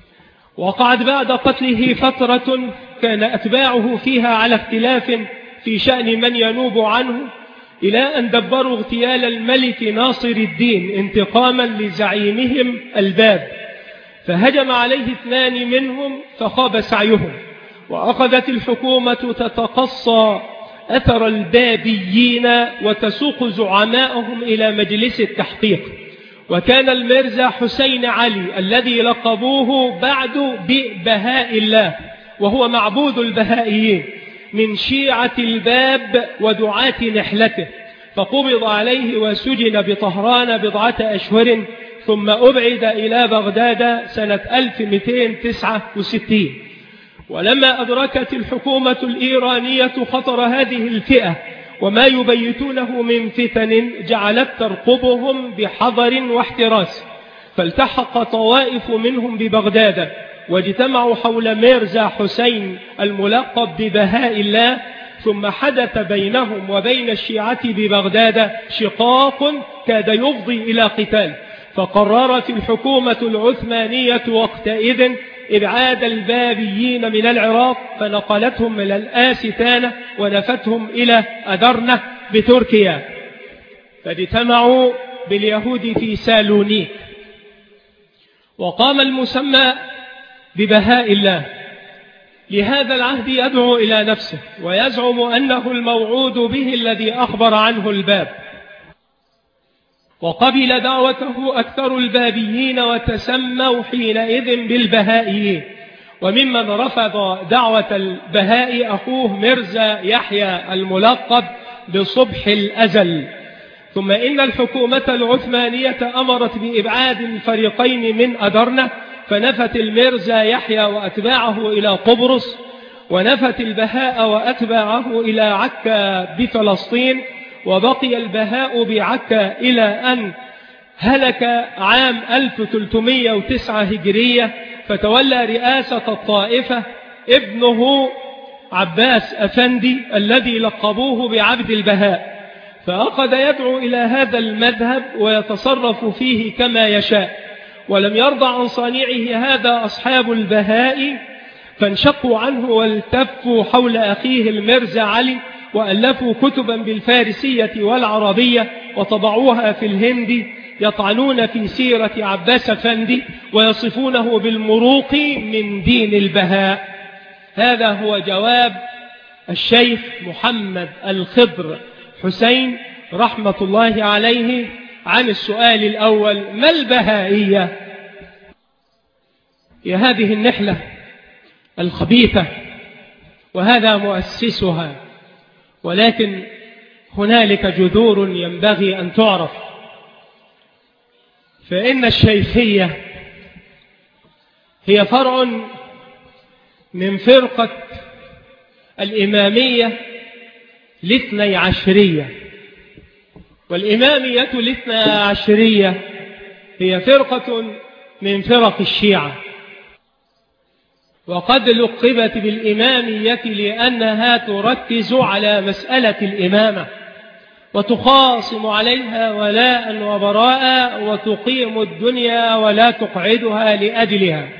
وقعد بعد قتله فترة كان أتباعه فيها على اختلاف في شأن من ينوب عنه، إلى أن دبروا اغتيال الملك ناصر الدين انتقاما لزعيمهم الباب، فهجم عليه اثنان منهم فخاب سعيهم، وأخذت الحكومة تتقصى أثر البابيين وتسوق زعماءهم إلى مجلس التحقيق. وكان الميرزا حسين علي الذي لقبوه بعد ببهاء الله، وهو معبود البهائيين، من شيعة الباب ودعاة نحلته، فقبض عليه وسجن بطهران بضعة أشهر، ثم أبعد إلى بغداد سنة ألف ومئتين وتسعة وستين. ولما أدركت الحكومة الإيرانية خطر هذه الفئة وما يبيتونه من فتن، جعلت ترقبهم بحذر واحتراس، فالتحق طوائف منهم ببغداد واجتمعوا حول ميرزا حسين الملقب ببهاء الله، ثم حدث بينهم وبين الشيعة ببغداد شقاق كاد يفضي إلى قتال، فقررت الحكومة العثمانية وقتئذ إبعاد البابيين من العراق، فنقلتهم إلى الآستانة ونفتهم إلى أدرنة بتركيا، فاجتمعوا باليهود في سالونيك. وقام المسمى ببهاء الله لهذا العهد يدعو إلى نفسه ويزعم أنه الموعود به الذي أخبر عنه الباب، وقبل دعوته أكثر البابيين وتسموا حينئذ بالبهائيين. وممن رفض دعوة البهاء أخوه ميرزا يحيى الملقب بصبح الأزل. ثم إن الحكومة العثمانية أمرت بإبعاد الفريقين من أدرنة، فنفت الميرزا يحيى وأتباعه إلى قبرص، ونفت البهاء وأتباعه إلى عكا بفلسطين، وبقي البهاء بعكا إلى أن هلك عام ألف وثلاثمئة وتسعة هجرية، فتولى رئاسة الطائفة ابنه عباس أفندي الذي لقبوه بعبد البهاء، فأخذ يدعو إلى هذا المذهب ويتصرف فيه كما يشاء. ولم يرضى عن صانعه هذا أصحاب البهاء، فانشقوا عنه والتفوا حول أخيه الميرزا علي، وألفوا كتبا بالفارسية والعربية وطبعوها في الهند، يطعنون في سيرة عباس أفندي ويصفونه بالمروق من دين البهاء. هذا هو جواب الشيخ محمد الخضر حسين رحمة الله عليه عن السؤال الأول: ما البهائية؟ هي هذه النحلة الخبيثة وهذا مؤسسها، ولكن هنالك جذور ينبغي أن تعرف. فإن الشيخية هي فرع من فرقة الإمامية الاثني عشرية، والإمامية الاثنى عشرية هي فرقة من فرق الشيعة، وقد لقبت بالإمامية لأنها تركز على مسألة الإمامة وتخاصم عليها ولاء وبراء وتقيم الدنيا ولا تقعدها لأجلها.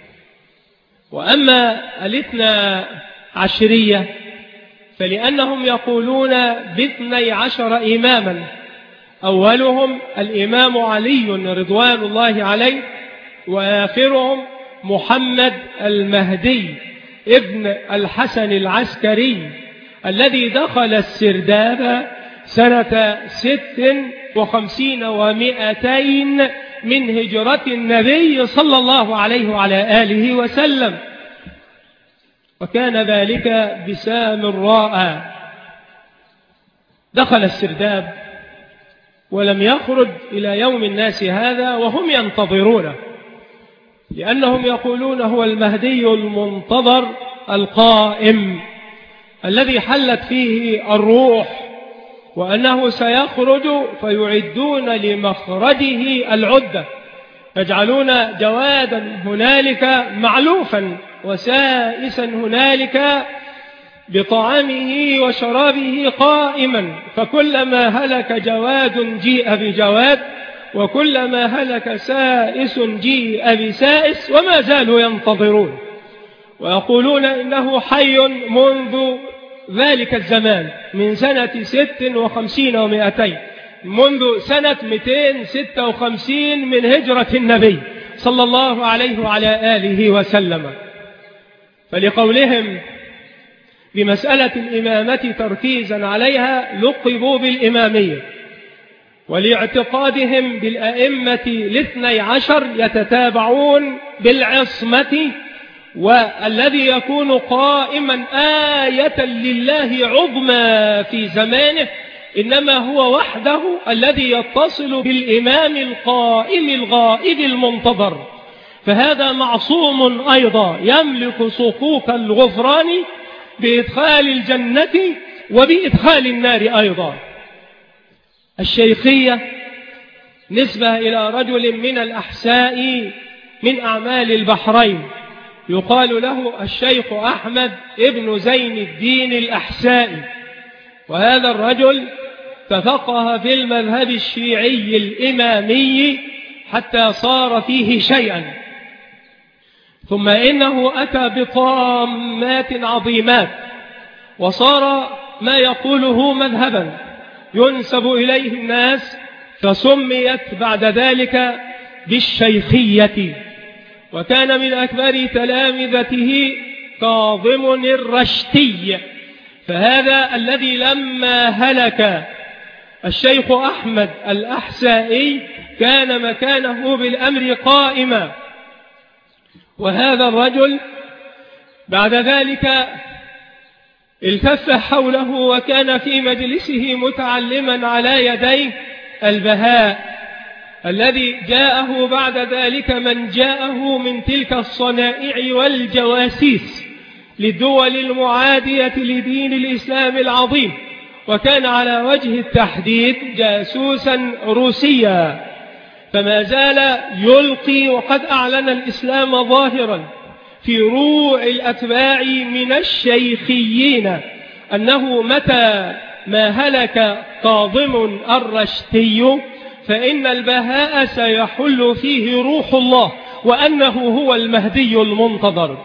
وأما الاثنى عشرية فلأنهم يقولون باثني عشر إماما، أولهم الإمام علي رضوان الله عليه، وآخرهم محمد المهدي ابن الحسن العسكري الذي دخل السرداب سنة ست وخمسين ومائتين من هجرة النبي صلى الله عليه وعلى آله وسلم، وكان ذلك بسام راء. دخل السرداب ولم يخرج إلى يوم الناس هذا وهم ينتظرونه، لأنهم يقولون هو المهدي المنتظر القائم الذي حلت فيه الروح، وأنه سيخرج فيعدون لمخرجه العدة، يجعلون جوادا هنالك معلوفا وسائسا هنالك بطعامه وشرابه قائما، فكلما هلك جواد جيء بجواد، وكلما هلك سائس جيء بسائس، وما زالوا ينتظرون ويقولون إنه حي منذ ذلك الزمان من سنة ست وخمسين ومائتين، منذ سنة مئتين وستة وخمسين من هجرة النبي صلى الله عليه وعلى آله وسلم. فلقولهم بمسألة الإمامة تركيزا عليها لقبوا بالإمامية، ولاعتقادهم بالأئمة الاثني عشر يتتابعون بالعصمة، والذي يكون قائما آية لله عظمى في زمانه إنما هو وحده الذي يتصل بالإمام القائم الغائب المنتظر، فهذا معصوم أيضا يملك صكوك الغفران بإدخال الجنة وبإدخال النار أيضا. الشيخية نسبة إلى رجل من الأحساء من أعمال البحرين يقال له الشيخ أحمد ابن زين الدين الأحسائي، وهذا الرجل تفقه في المذهب الشيعي الإمامي حتى صار فيه شيئا، ثم إنه أتى بطامات عظيمات وصار ما يقوله مذهبا ينسب إليه الناس، فسميت بعد ذلك بالشيخية. وكان من أكبر تلامذته كاظم الرشتي، فهذا الذي لما هلك الشيخ أحمد الأحسائي كان مكانه بالأمر قائما، وهذا الرجل بعد ذلك التف حوله وكان في مجلسه متعلما على يديه البهاء الذي جاءه بعد ذلك من جاءه من تلك الصنائع والجواسيس للدول المعادية لدين الإسلام العظيم، وكان على وجه التحديد جاسوسا روسيا، فما زال يلقي وقد أعلن الإسلام ظاهرا في روع الأتباع من الشيخيين أنه متى ما هلك كاظم الرشتي فإن البهاء سيحل فيه روح الله وأنه هو المهدي المنتظر.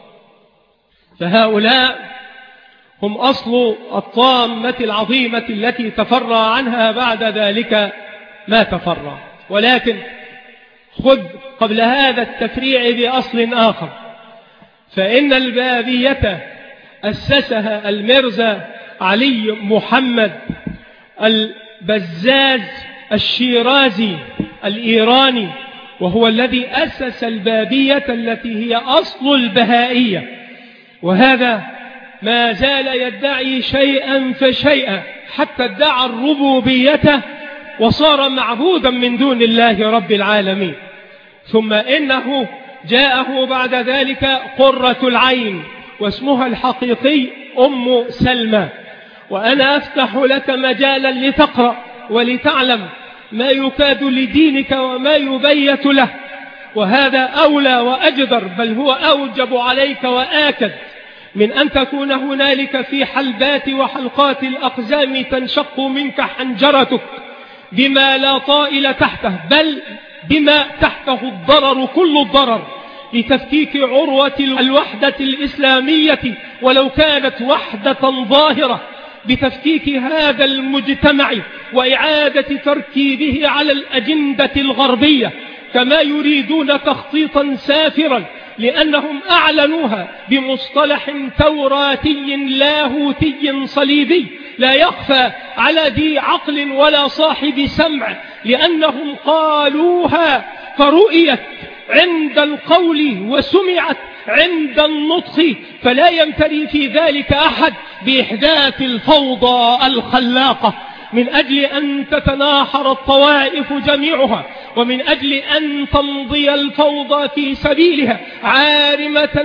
فهؤلاء هم أصل الطامة العظيمة التي تفرع عنها بعد ذلك ما تفرع. ولكن خذ قبل هذا التفريع بأصل آخر، فإن البابية أسسها المرزا علي محمد البزاز الشيرازي الإيراني، وهو الذي أسس البابية التي هي أصل البهائية، وهذا ما زال يدعي شيئا فشيئا حتى ادعى الربوبية وصار معبودا من دون الله رب العالمين. ثم إنه جاءه بعد ذلك قرة العين واسمها الحقيقي أم سلمى. وأنا أفتح لك مجالا لتقرأ ولتعلم ما يكاد لدينك وما يبيت له، وهذا أولى وأجدر، بل هو أوجب عليك وآكد من أن تكون هنالك في حلبات وحلقات الأقزام تنشق منك حنجرتك بما لا طائل تحته، بل بما تحته الضرر كل الضرر، لتفكيك عروة الوحدة الإسلامية ولو كانت وحدة ظاهرة، بتفكيك هذا المجتمع وإعادة تركيبه على الأجندة الغربية كما يريدون تخطيطا سافرا، لأنهم أعلنوها بمصطلح توراتي لاهوتي صليبي لا يخفى على ذي عقل ولا صاحب سمع، لأنهم قالوها فرؤيت عند القول وسمعت عند النطق، فلا يمتري في ذلك أحد بإحداث الفوضى الخلاقة، من أجل أن تتناحر الطوائف جميعها، ومن أجل أن تمضي الفوضى في سبيلها عارمة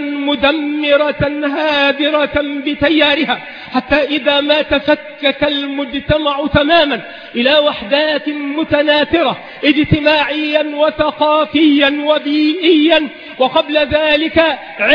مدمرة هادرة بتيارها، حتى إذا ما تفكك المجتمع تماما إلى وحدات متناثرة اجتماعيا وثقافيا وبيئيا، وقبل ذلك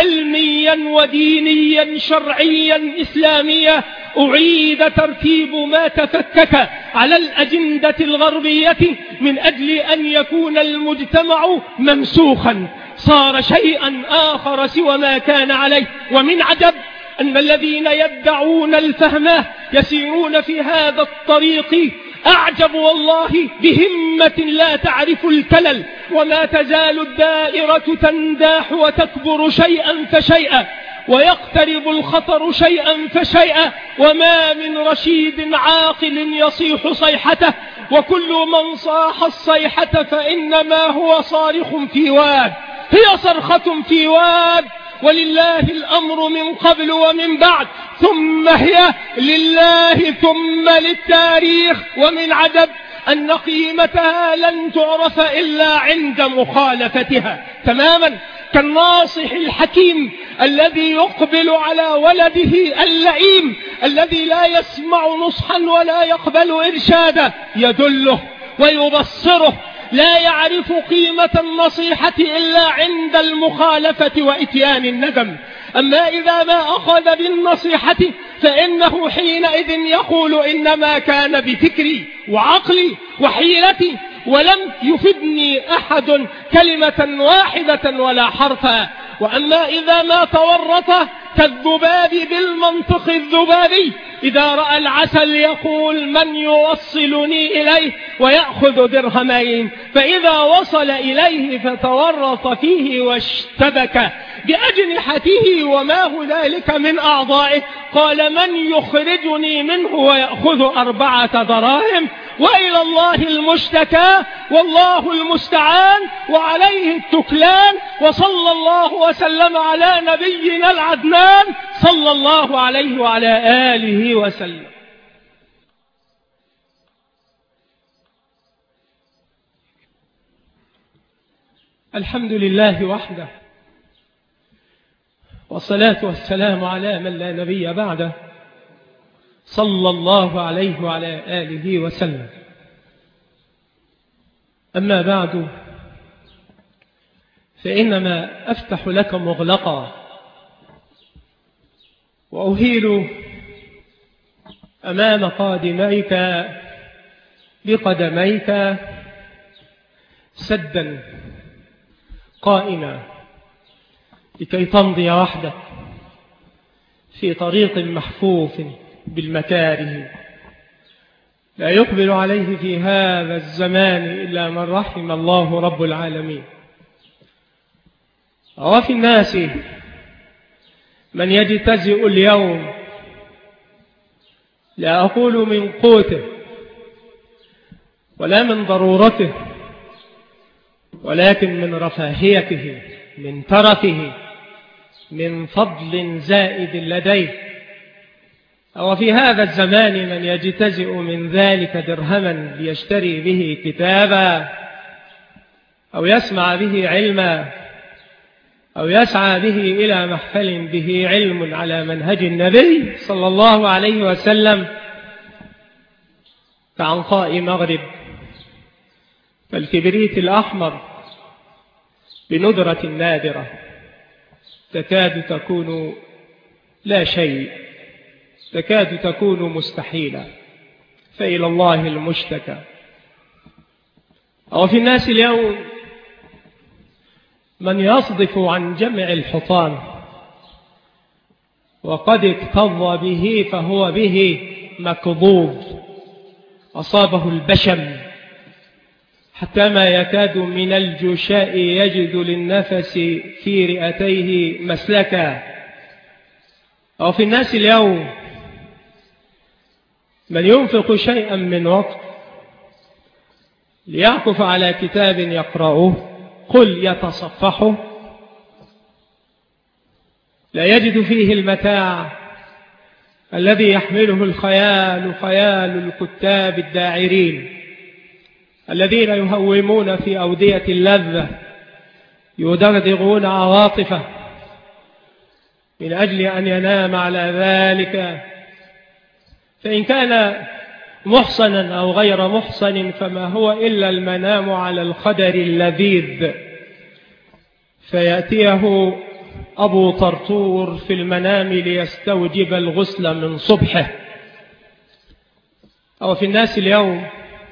علميا ودينيا شرعيا إسلاميا، أعيد ترتيب ما تفكك على الأجندة الغربية من أجل أن يكون المجتمع ممسوخا، صار شيئا آخر سوى ما كان عليه. ومن عجب أن الذين يدعون الفهم يسيرون في هذا الطريق، أعجب والله بهمة لا تعرف الكلل، وما تزال الدائرة تنداح وتكبر شيئا فشيئا، ويقترب الخطر شيئا فشيئا، وما من رشيد عاقل يصيح صيحته، وكل من صاح الصيحة فإنما هو صارخ في واد، هي صرخة في واد، ولله الأمر من قبل ومن بعد، ثم هي لله ثم للتاريخ. ومن عجب أن قيمتها لن تعرف إلا عند مخالفتها، تماما كالناصح الحكيم الذي يقبل على ولده اللئيم الذي لا يسمع نصحا ولا يقبل إرشادا، يدله ويبصره، لا يعرف قيمة النصيحة إلا عند المخالفة وإتيان الندم. أما إذا ما أخذ بالنصيحة فإنه حينئذ يقول إنما كان بفكري وعقلي وحيلتي، ولم يفدني أحد كلمة واحدة ولا حرفا. وأما إذا ما تورط كالذباب بالمنطق الذبابي، إذا رأى العسل يقول من يوصلني إليه ويأخذ درهمين، فإذا وصل إليه فتورط فيه واشتبك بأجنحته وما هنالك من أعضائه، قال من يخرجني منه ويأخذ أربعة دراهم، وإلى الله المشتكى والله المستعان وعليه التكلان. وصلى الله وسلم على نبينا العدنان صلى الله عليه وعلى آله وسلم. الحمد لله وحده، والصلاة والسلام على من لا نبي بعده، صلى الله عليه وعلى آله وسلم. أما بعد، فإنما أفتح لك مغلقا وأهيل أمام قادميك بقدميك سدا قائما لكي تمضي وحدك في طريق محفوف بالمكاره لا يقبل عليه في هذا الزمان إلا من رحم الله رب العالمين. وفي الناس من يجتزئ اليوم، لا أقول من قوته ولا من ضرورته ولكن من رفاهيته، من ترفه، من فضل زائد لديه. أو في هذا الزمان من يجتزئ من ذلك درهما ليشتري به كتابا، أو يسمع به علما، أو يسعى به إلى محفل به علم على منهج النبي صلى الله عليه وسلم كعنقاء مغرب، فالكبريت الأحمر بندرة نادرة تكاد تكون لا شيء، تكاد تكون مستحيلة، فإلى الله المشتكى. أو في الناس اليوم من يصدف عن جمع الحطام، وقد اكتظ به فهو به مكظوظ، أصابه البشم حتى ما يكاد من الجشاء يجد للنفس في رئتيه مسلكا. أو في الناس اليوم من ينفق شيئا من وقت ليعكف على كتاب يقرأه، قل يتصفحه، لا يجد فيه المتاع الذي يحمله الخيال، خيال الكتاب الداعرين الذين يهومون في أودية اللذة، يدغدغون عواطفه من أجل أن ينام على ذلك. فإن كان محصنا أو غير محصن فما هو إلا المنام على الخدر اللذيذ، فيأتيه أبو طرطور في المنام ليستوجب الغسل من صبحه. أو في الناس اليوم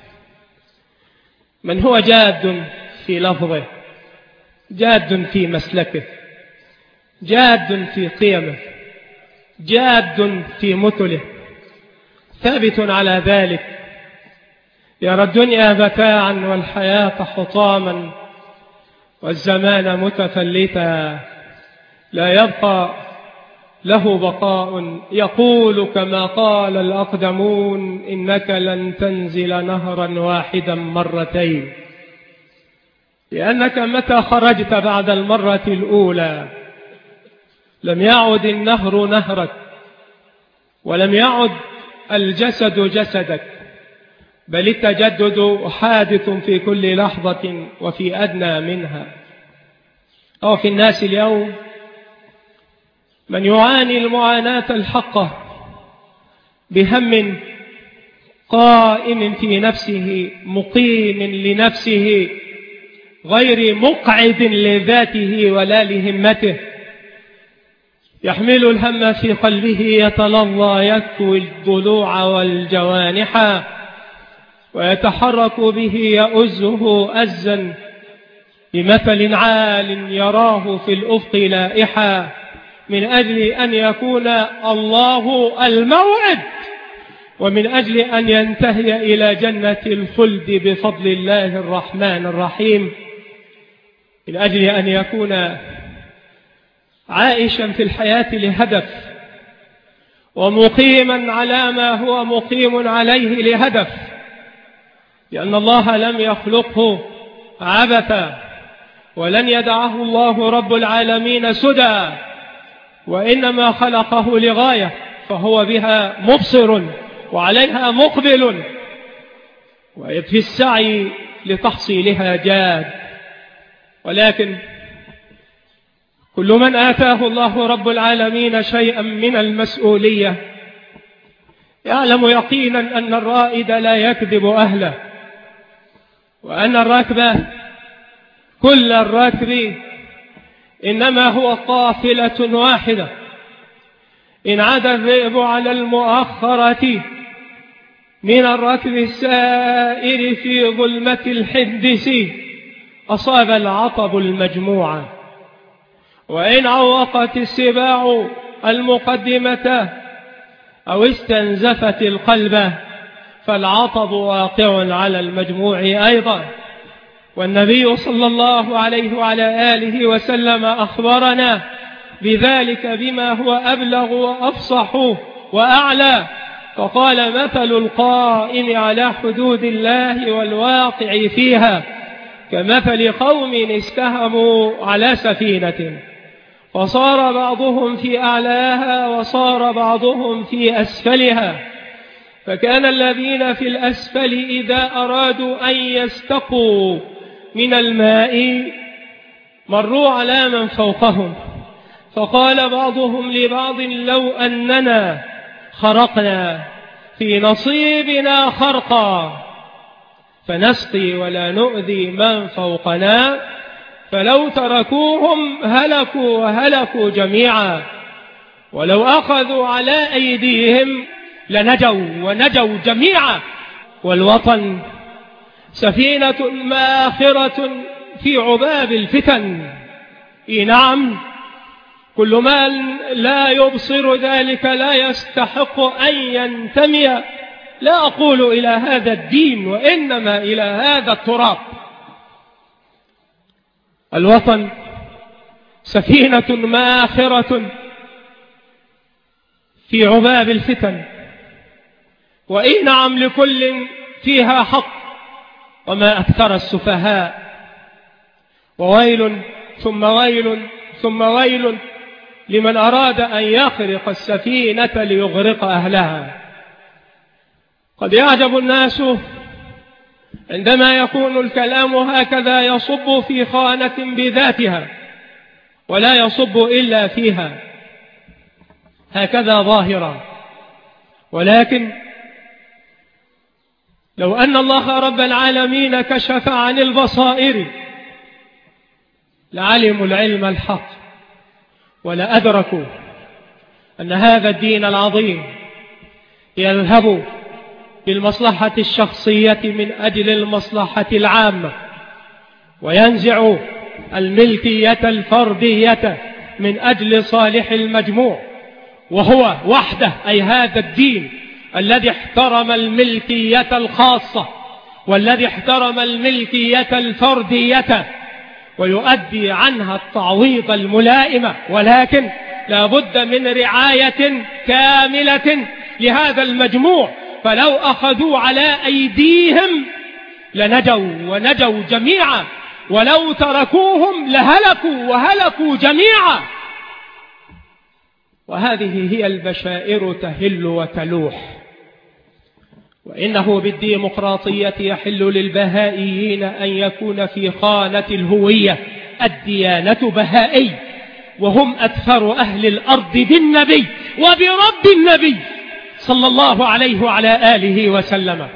من هو جاد في لفظه، جاد في مسلكه، جاد في قيمه، جاد في مثله، ثابت على ذلك، يرى الدنيا متاعا والحياة حطاما والزمان متفلتا، لا يبقى له بقاء. يقول كما قال الأقدمون: إنك لن تنزل نهرا واحدا مرتين، لأنك متى خرجت بعد المرة الأولى لم يعد النهر نهرك، ولم يعد الجسد جسدك، بل التجدد حادث في كل لحظة وفي أدنى منها. أو في الناس اليوم من يعاني المعاناة الحقة بهم قائم في نفسه، مقيم لنفسه، غير مقعد لذاته ولا لهمته، يحمل الهم في قلبه، يتلظى، يكوي الضلوع والجوانح، ويتحرك به يؤزه أزا بمثل عال يراه في الأفق لائحا، من أجل أن يكون الله الموعد، ومن أجل أن ينتهي إلى جنة الخلد بفضل الله الرحمن الرحيم، من أجل أن يكون عائشا في الحياة لهدف، ومقيما على ما هو مقيم عليه لهدف، لأن الله لم يخلقه عبثا، ولن يدعه الله رب العالمين سدى، وإنما خلقه لغاية، فهو بها مبصر وعليها مقبل، وفي السعي لتحصيلها جاد. ولكن كل من آتاه الله رب العالمين شيئا من المسؤولية يعلم يقينا أن الرائد لا يكذب أهله، وأن الراكب كل الراكب إنما هو قافلة واحدة، إن عدا الذئب على المؤخرة من الركب السائر في ظلمة الحدث أصاب العطب المجموعة، وإن عوقت السباع المقدمة أو استنزفت القلب فالعطب واقع على المجموع أيضا. والنبي صلى الله عليه وعلى آله وسلم أخبرنا بذلك بما هو أبلغ وأفصح وأعلى، فقال: مثل القائم على حدود الله والواقع فيها كمثل قوم استهموا على سفينة فصار بعضهم في أعلاها وصار بعضهم في أسفلها، فكان الذين في الأسفل إذا أرادوا أن يستقوا من الماء مروا على من فوقهم، فقال بعضهم لبعض لو أننا خرقنا في نصيبنا خرقا فنسقي ولا نؤذي من فوقنا، فلو تركوهم هلكوا وهلكوا جميعا، ولو أخذوا على أيديهم لنجوا ونجوا جميعا. والوطن سفينة ماخرة في عباب الفتن. إيه نعم، كل من لا يبصر ذلك لا يستحق أن ينتمي، لا أقول إلى هذا الدين، وإنما إلى هذا التراب. الوطن سفينة ماخرة في عباب الفتن، وإيه نعم لكل فيها حق، وما أكثر السفهاء. وويل ثم ويل ثم ويل لمن أراد أن يخرق السفينة ليغرق أهلها. قد يعجب الناس عندما يكون الكلام هكذا يصب في خانة بذاتها ولا يصب إلا فيها هكذا ظاهرا، ولكن لو أن الله رب العالمين كشف عن البصائر لعلموا العلم الحق، ولأدركوا أن هذا الدين العظيم يذهب بالمصلحة الشخصية من أجل المصلحة العامة، وينزع الملكية الفردية من أجل صالح المجموع، وهو وحده أي هذا الدين الذي احترم الملكية الخاصة والذي احترم الملكية الفردية ويؤدي عنها التعويض الملائمة، ولكن لا بد من رعاية كاملة لهذا المجموع، فلو أخذوا على أيديهم لنجوا ونجوا جميعا، ولو تركوهم لهلكوا وهلكوا جميعا. وهذه هي البشائر تهل وتلوح. وإنه بالديمقراطية يحل للبهائيين أن يكون في خانة الهوية الديانة بهائي، وهم أكثر أهل الأرض بالنبي وبرب النبي صلى الله عليه وعلى آله وسلم.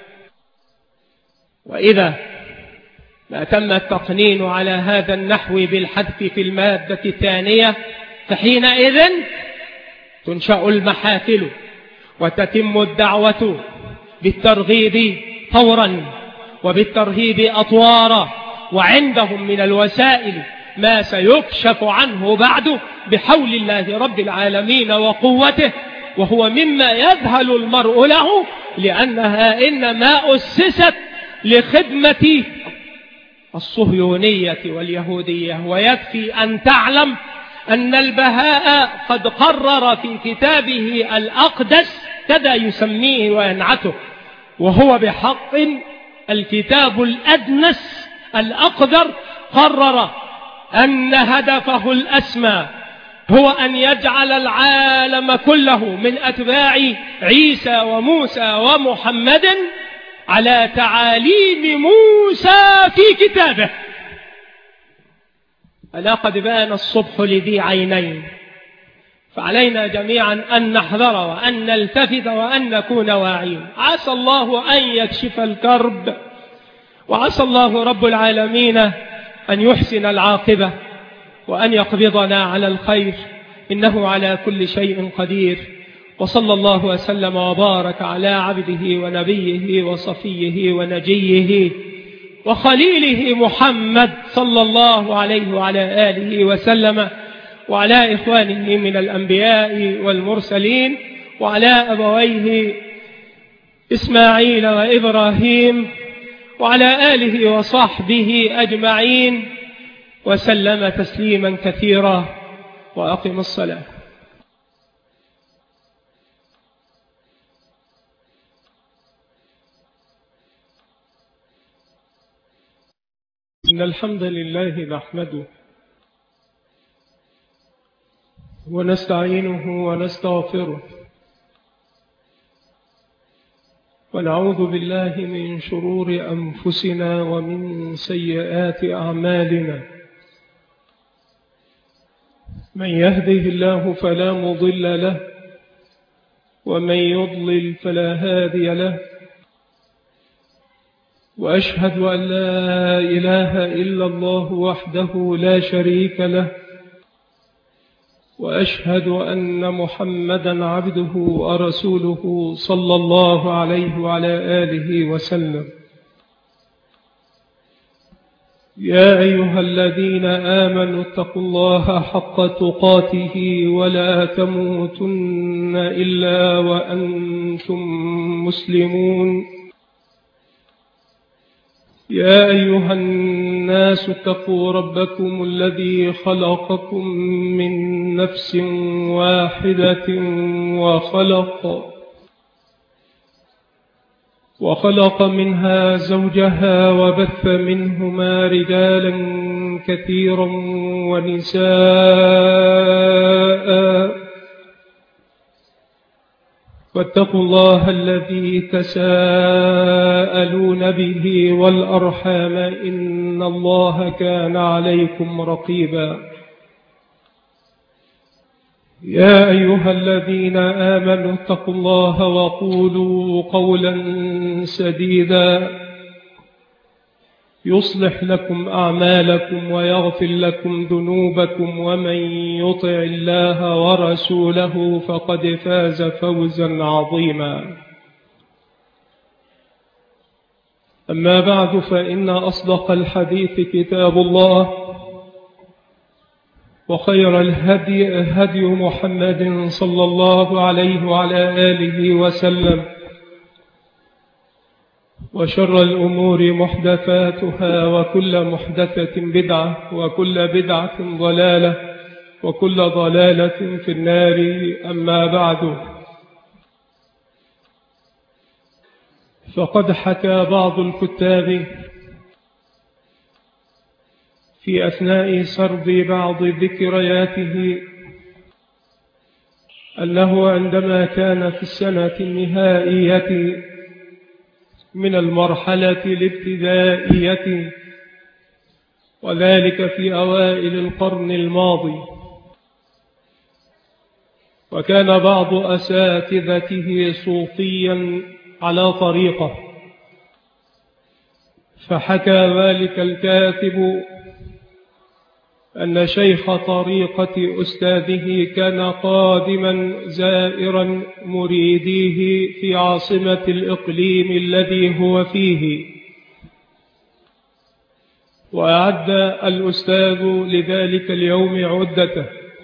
وإذا ما تم التقنين على هذا النحو بالحذف في المادة الثانية فحينئذ تنشأ المحافل وتتم الدعوة بالترغيب فورا وبالترهيب أطوارا، وعندهم من الوسائل ما سيكشف عنه بعد بحول الله رب العالمين وقوته، وهو مما يذهل المرء له، لأنها إنما أسست لخدمة الصهيونية واليهودية. ويكفي أن تعلم أن البهاء قد قرر في كتابه الأقدس كذا يسميه وينعته، وهو بحق الكتاب الأدنس الأقدر، قرر أن هدفه الأسمى هو أن يجعل العالم كله من أتباع عيسى وموسى ومحمد على تعاليم موسى في كتابه. ألا قد بان الصبح لذي عينين، فعلينا جميعا أن نحذر وأن نلتفت وأن نكون واعين. عسى الله أن يكشف الكرب، وعسى الله رب العالمين أن يحسن العاقبة وأن يقبضنا على الخير، إنه على كل شيء قدير. وصلى الله وسلم وبارك على عبده ونبيه وصفيه ونجيه وخليله محمد صلى الله عليه وعلى آله وسلم، وعلى إخوانه من الأنبياء والمرسلين، وعلى أبويه إسماعيل وإبراهيم، وعلى آله وصحبه أجمعين، وسلم تسليما كثيرا. وأقم الصلاة. إن الحمد لله نحمده ونستعينه ونستغفره ونعوذ بالله من شرور أنفسنا ومن سيئات أعمالنا. من يهده الله فلا مضل له ومن يضلل فلا هادي له، وأشهد أن لا إله إلا الله وحده لا شريك له، وأشهد أن محمدا عبده ورسوله صلى الله عليه وعلى آله وسلم. يا أيها الذين آمنوا اتقوا الله حق تقاته ولا تموتن إلا وأنتم مسلمون. يا أيها الناس اتقوا ربكم الذي خلقكم من نفس واحدة وخلق وخلق منها زوجها وبث منهما رجالا كثيرا ونساء، واتقوا الله الذي تساءلون به والأرحام إن الله كان عليكم رقيبا. يا أيها الذين آمنوا اتقوا الله وقولوا قولا سديدا يصلح لكم أعمالكم ويغفر لكم ذنوبكم، ومن يطع الله ورسوله فقد فاز فوزا عظيما. أما بعد، فإن أصدق الحديث كتاب الله، وخير الهدي هدي محمد صلى الله عليه وعلى آله وسلم، وشر الأمور محدثاتها، وكل محدثة بدعة، وكل بدعة ضلالة، وكل ضلالة في النار. أما بعد، فقد حكى بعض الكتاب في أثناء سرد بعض ذكرياته أنه عندما كان في السنة النهائية من المرحلة الابتدائية، وذلك في أوائل القرن الماضي، وكان بعض أساتذته صوفيا على طريقة، فحكى ذلك الكاتب أن شيخ طريقة أستاذه كان قادما زائرا مريديه في عاصمة الإقليم الذي هو فيه، وأعد الأستاذ لذلك اليوم عدته،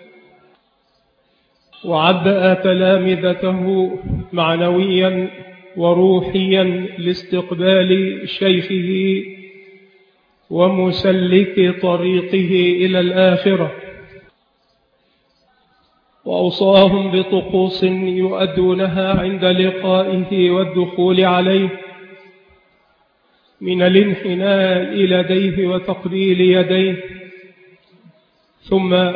وعبأ تلامذته معنويا وروحيا لاستقبال شيخه ومسلك طريقه إلى الآخرة، وأوصاهم بطقوس يؤدونها عند لقائه والدخول عليه، من الانحناء لديه وتقبيل يديه، ثم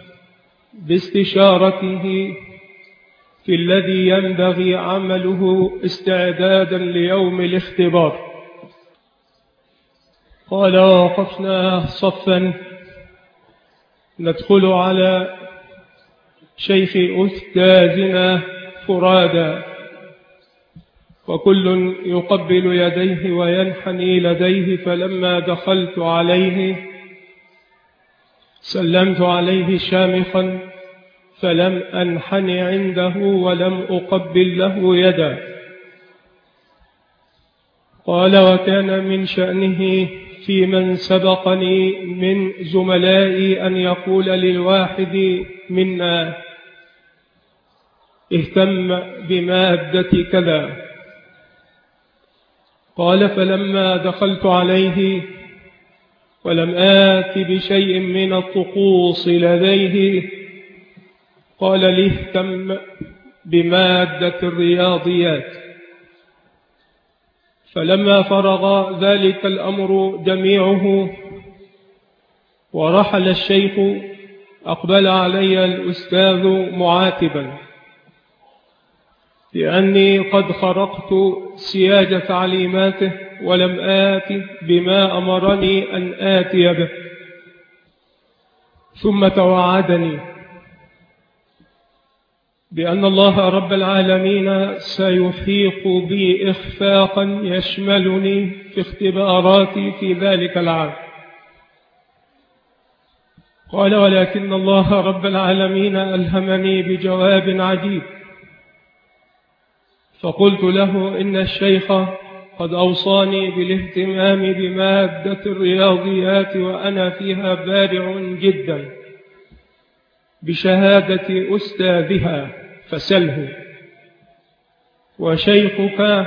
باستشارته في الذي ينبغي عمله استعدادا ليوم الاختبار. قال: وقفنا صفا ندخل على شيخ أستاذنا فرادا، وكل يقبل يديه وينحني لديه، فلما دخلت عليه سلمت عليه شامخا، فلم أنحن عنده ولم أقبل له يدا. قال: وكان من شأنه في من سبقني من زملائي أن يقول للواحد منا: اهتم بمادة كذا. قال: فلما دخلت عليه ولم آت بشيء من الطقوس لديه، قال لي: اهتم بمادة الرياضيات. فلما فرغ ذلك الأمر جميعه ورحل الشيخ أقبل علي الأستاذ معاتبا لأني قد خرقت سياج تعليماته ولم آت بما أمرني أن آتي به، ثم توعدني بأن الله رب العالمين سيحيق بي إخفاقا يشملني في اختباراتي في ذلك العام. قال: ولكن الله رب العالمين ألهمني بجواب عجيب. فقلت له: إن الشيخ قد أوصاني بالاهتمام بمادة الرياضيات وأنا فيها بارع جدا بشهادة أستاذها فسله، وشيخك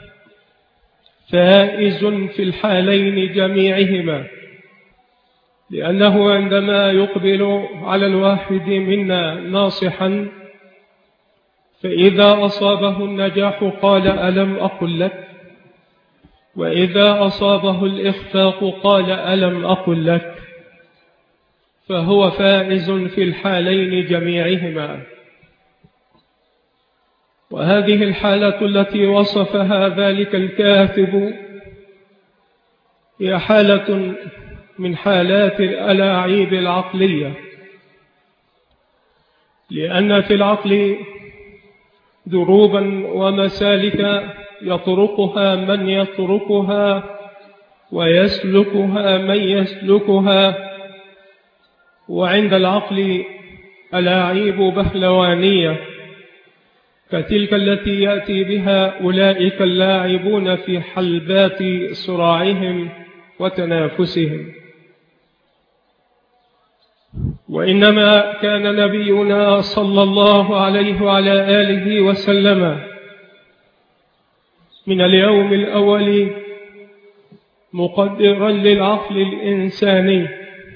فائز في الحالين جميعهما، لأنه عندما يقبل على الواحد منا ناصحا فإذا أصابه النجاح قال: ألم أقل لك؟ وإذا أصابه الإخفاق قال: ألم أقل لك؟ فهو فائز في الحالين جميعهما. وهذه الحالة التي وصفها ذلك الكاتب هي حالة من حالات الألاعيب العقلية، لأن في العقل دروبا ومسالك يطرقها من يطرقها ويسلكها من يسلكها، وعند العقل ألاعيب بهلوانية كتلك التي يأتي بها أولئك اللاعبون في حلبات صراعهم وتنافسهم. وإنما كان نبينا صلى الله عليه وعلى آله وسلم من اليوم الأول مقدرا للعقل الإنساني،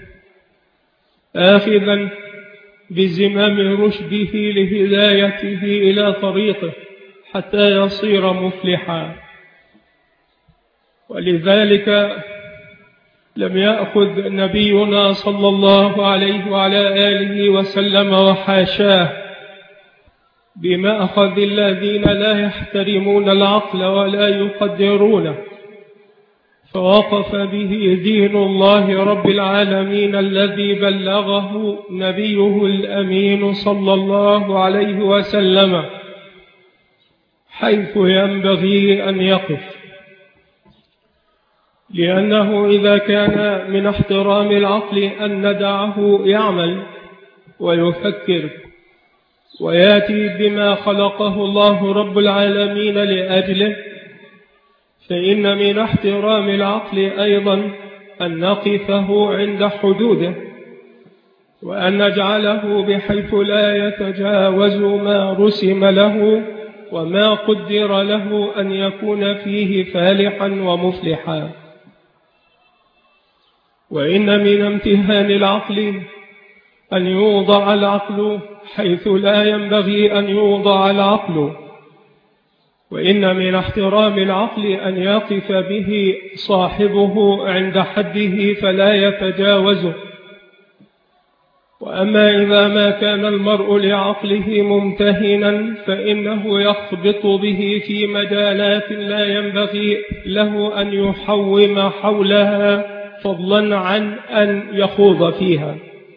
آخذا بزمام رشده لهدايته إلى طريقه حتى يصير مفلحا. ولذلك لم يأخذ نبينا صلى الله عليه وعلى آله وسلم وحاشاه بمأخذ الذين لا يحترمون العقل ولا يقدرونه، فوقف به دين الله رب العالمين الذي بلغه نبيه الأمين صلى الله عليه وسلم حيث ينبغي أن يقف. لأنه إذا كان من احترام العقل أن ندعه يعمل ويفكر ويأتي بما خلقه الله رب العالمين لأجله، فإن من احترام العقل أيضا أن نقفه عند حدوده وأن نجعله بحيث لا يتجاوز ما رسم له وما قدر له أن يكون فيه فالحا ومفلحا. وإن من امتهان العقل أن يوضع العقل حيث لا ينبغي أن يوضع العقل، وإن من احترام العقل أن يقف به صاحبه عند حده فلا يتجاوزه. وأما إذا ما كان المرء لعقله ممتهنا فإنه يخبط به في مجالات لا ينبغي له أن يحوم حولها فضلا عن أن يخوض فيها.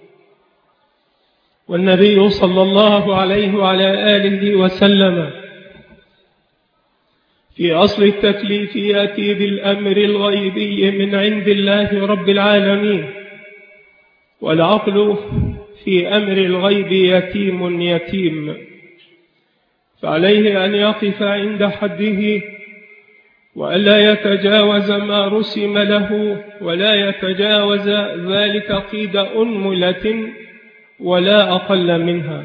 والنبي صلى الله عليه وعلى آله وسلم في أصل التكليف يأتي بالأمر الغيبي من عند الله رب العالمين، والعقل في أمر الغيب يتيم يتيم، فعليه أن يقف عند حده وألا يتجاوز ما رسم له ولا يتجاوز ذلك قيد أنملة ولا أقل منها.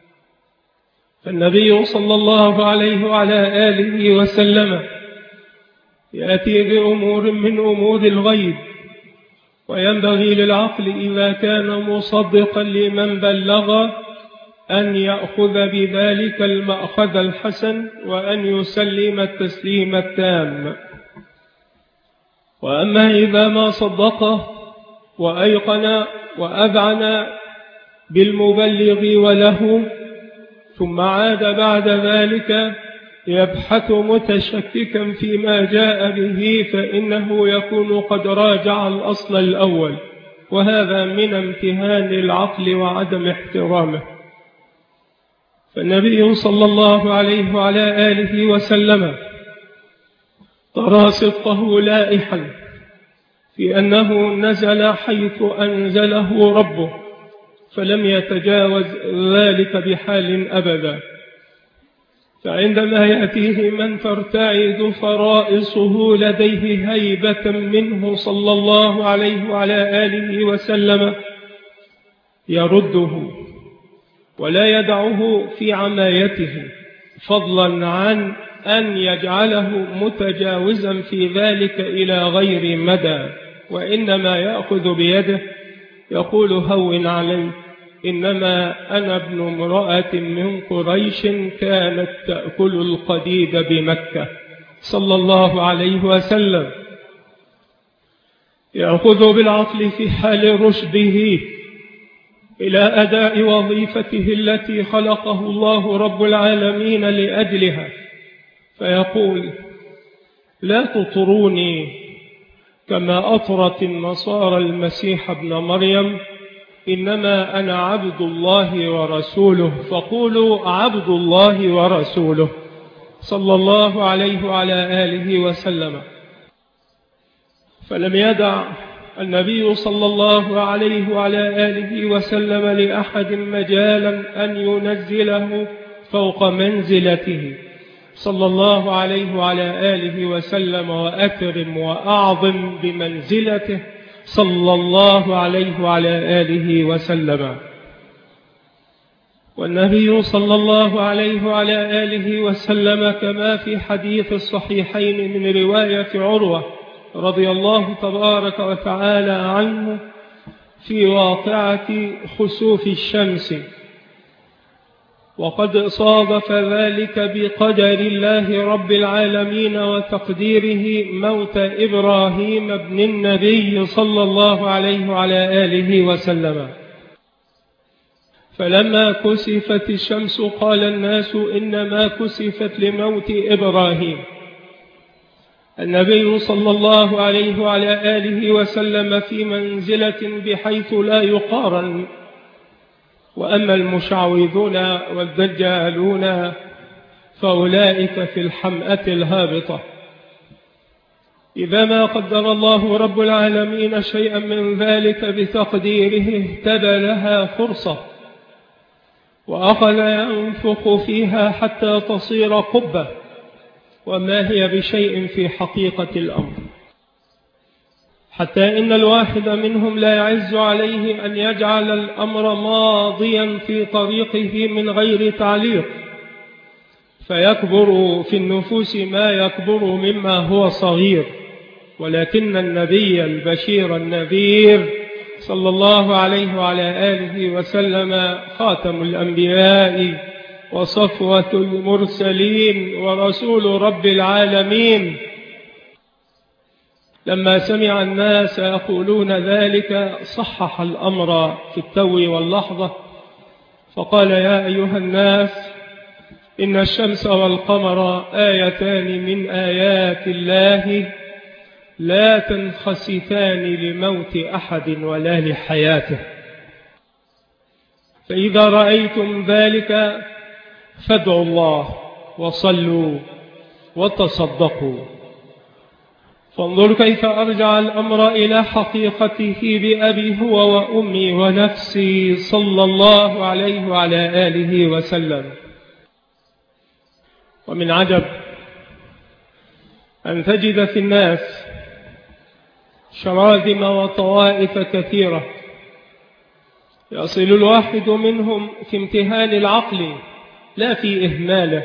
فالنبي صلى الله عليه وعلى آله وسلم يأتي بأمور من أمور الغيب، وينبغي للعقل إذا كان مصدقا لمن بلغ أن يأخذ بذلك المأخذ الحسن وأن يسلم التسليم التام. وأما إذا ما صدقه وأيقن وأذعن بالمبلغ وله، ثم عاد بعد ذلك يبحث متشككا فيما جاء به، فإنه يكون قد راجع الأصل الأول، وهذا من امتهان العقل وعدم احترامه. فالنبي صلى الله عليه وعلى آله وسلم ترى صدقه لائحا في أنه نزل حيث أنزله ربه، فلم يتجاوز ذلك بحال أبدا. فعندما يأتيه من ترتعد فرائصه لديه هيبة منه صلى الله عليه وعلى آله وسلم يرده ولا يدعه في عمايته، فضلا عن أن يجعله متجاوزا في ذلك إلى غير مدى، وإنما يأخذ بيده يقول هون عليه، إنما أنا ابن امرأة من قريش كانت تأكل القديد بمكة صلى الله عليه وسلم. يأخذ بالعقل في حال رشده إلى أداء وظيفته التي خلقه الله رب العالمين لأجلها، فيقول: لا تطروني كما أطرت النصارى المسيح ابن مريم، إنما أنا عبد الله ورسوله، فقولوا عبد الله ورسوله صلى الله عليه وعلى آله وسلم. فلم يدع النبي صلى الله عليه وعلى آله وسلم لأحد مجالا أن ينزله فوق منزلته صلى الله عليه وعلى آله وسلم، وأكرم وأعظم بمنزلته صلى الله عليه وعلى آله وسلم. والنبي صلى الله عليه وعلى آله وسلم كما في حديث الصحيحين من رواية عروة رضي الله تبارك وتعالى عنه في واقعة خسوف الشمس، وقد صادف ذلك بقدر الله رب العالمين وتقديره موت إبراهيم ابن النبي صلى الله عليه وعلى آله وسلم. فلما كسفت الشمس قال الناس إنما كسفت لموت إبراهيم. النبي صلى الله عليه وعلى آله وسلم في منزلة بحيث لا يقارن، وأما المشعوذون والدجالون فأولئك في الحمأة الهابطة. إذا ما قدر الله رب العالمين شيئا من ذلك بتقديره اهتدى لها فرصة، وأخذ ينفخ فيها حتى تصير قبة، وما هي بشيء في حقيقة الأمر، حتى إن الواحد منهم لا يعز عليه أن يجعل الأمر ماضيا في طريقه من غير تعليق، فيكبر في النفوس ما يكبر مما هو صغير. ولكن النبي البشير النذير صلى الله عليه وعلى آله وسلم خاتم الأنبياء وصفوة المرسلين ورسول رب العالمين، لما سمع الناس يقولون ذلك صحح الأمر في التو واللحظة، فقال: يا أيها الناس، إن الشمس والقمر آيتان من آيات الله لا تنخسفان لموت أحد ولا لحياته، فإذا رأيتم ذلك فادعوا الله وصلوا وتصدقوا. فانظر كيف أرجع الأمر إلى حقيقته بأبي هو وأمي ونفسي صلى الله عليه وعلى آله وسلم. ومن عجب أن تجد في الناس شراذم وطوائف كثيرة يصل الواحد منهم في امتهان العقل لا في إهماله،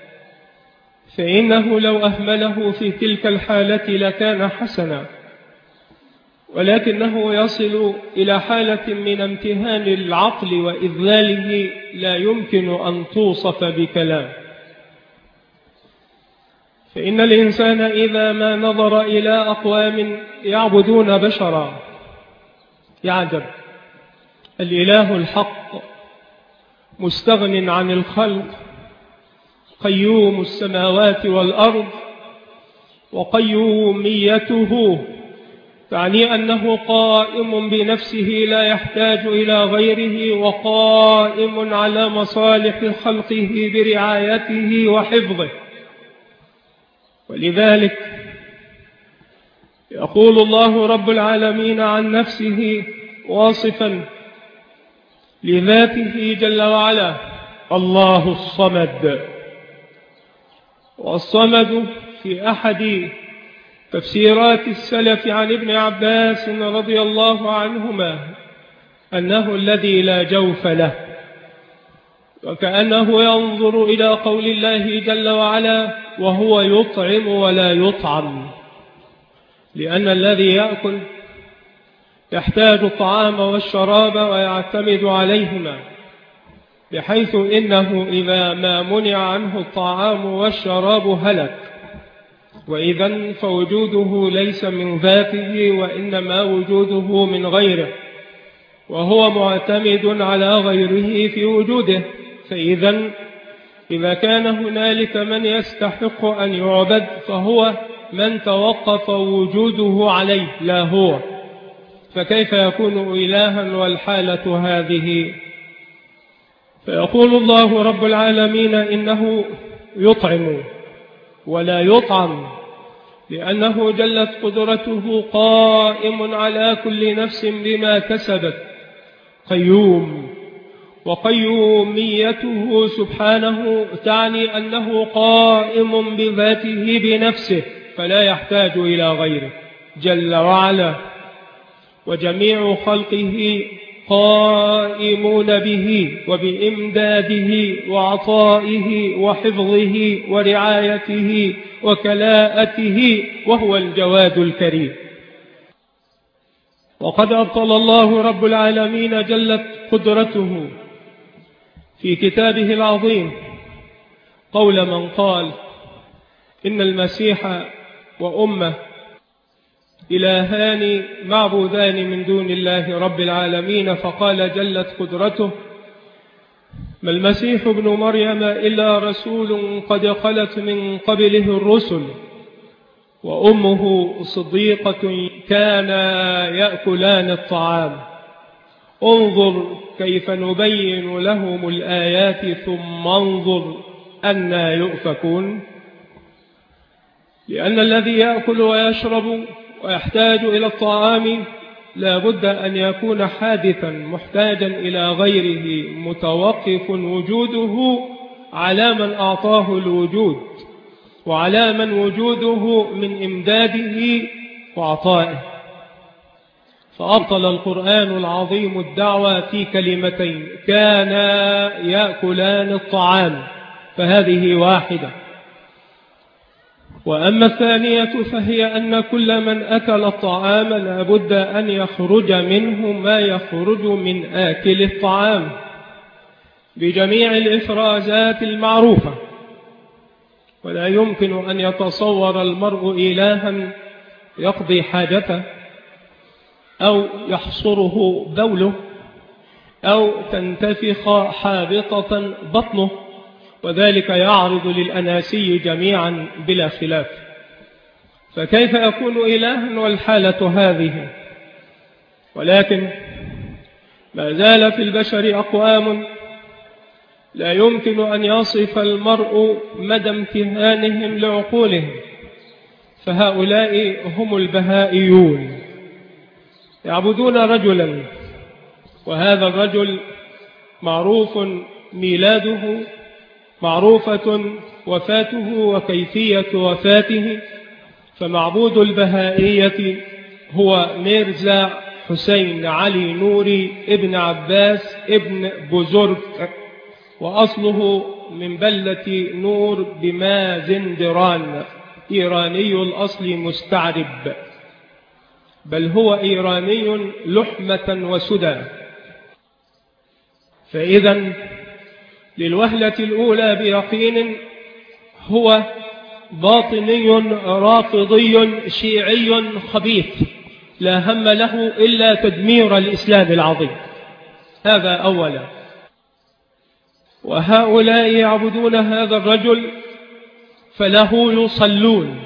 فإنه لو أهمله في تلك الحالة لكان حسنا، ولكنه يصل إلى حالة من امتهان العقل وإذلاله لا يمكن أن توصف بكلام. فإن الإنسان إذا ما نظر إلى أقوام يعبدون بشرا يعجب، الإله الحق مستغن عن الخلق، قيوم السماوات والأرض، وقيوميته تعني أنه قائم بنفسه لا يحتاج إلى غيره، وقائم على مصالح خلقه برعايته وحفظه. ولذلك يقول الله رب العالمين عن نفسه واصفا لذاته جل وعلا: الله الصمد. والصمد في أحد تفسيرات السلف عن ابن عباس رضي الله عنهما أنه الذي لا جوف له، وكأنه ينظر إلى قول الله جل وعلا: وهو يطعم ولا يطعم، لأن الذي يأكل يحتاج الطعام والشراب ويعتمد عليهما، بحيث إنه إذا ما منع عنه الطعام والشراب هلك، وإذن فوجوده ليس من ذاته وإنما وجوده من غيره، وهو معتمد على غيره في وجوده. فإذن إذا كان هنالك من يستحق أن يعبد فهو من توقف وجوده عليه لا هو، فكيف يكون إلها والحالة هذه؟ فيقول الله رب العالمين إنه يطعم ولا يطعم، لأنه جلت قدرته قائم على كل نفس بما كسبت، قيوم. وقيوميته سبحانه تعني أنه قائم بذاته بنفسه فلا يحتاج إلى غيره جل وعلا، وجميع خلقه قائمون به وبإمداده وعطائه وحفظه ورعايته وكلاءته، وهو الجواد الكريم. وقد أبطل الله رب العالمين جلت قدرته في كتابه العظيم قول من قال إن المسيح وأمه إلهان معبودان من دون الله رب العالمين، فقال جلت قدرته: ما المسيح ابن مريم إلا رسول قد خلت من قبله الرسل وأمه صديقة كانا يأكلان الطعام. انظر كيف نبين لهم الآيات ثم انظر أنى يؤفكون. لأن الذي يأكل ويشرب ويحتاج إلى الطعام لا بد أن يكون حادثا محتاجا إلى غيره، متوقف وجوده على من أعطاه الوجود وعلى من وجوده من إمداده وعطائه. فأبطل القرآن العظيم الدعوة في كلمتين: كانا يأكلان الطعام، فهذه واحدة. وأما الثانية فهي أن كل من أكل الطعام لا بد أن يخرج منه ما يخرج من آكل الطعام بجميع الإفرازات المعروفة، ولا يمكن أن يتصور المرء إلها يقضي حاجته أو يحصره بوله أو تنتفخ حابطة بطنه، وذلك يعرض للأناسي جميعا بلا خلاف. فكيف يكون إلها والحالة هذه؟ ولكن ما زال في البشر أقوام لا يمكن أن يصف المرء مدى امتهانهم لعقولهم، فهؤلاء هم البهائيون، يعبدون رجلا، وهذا الرجل معروف ميلاده، معروفة وفاته وكيفية وفاته. فمعبود البهائية هو ميرزا حسين علي نوري ابن عباس ابن بزرك، وأصله من بلة نور بمازندران، إيراني الأصل مستعرب، بل هو إيراني لحمة وسدى. فإذا للوهلة الأولى بيقين هو باطني رافضي شيعي خبيث، لا هم له إلا تدمير الإسلام العظيم. هذا أولا. وهؤلاء يعبدون هذا الرجل فله يصلون،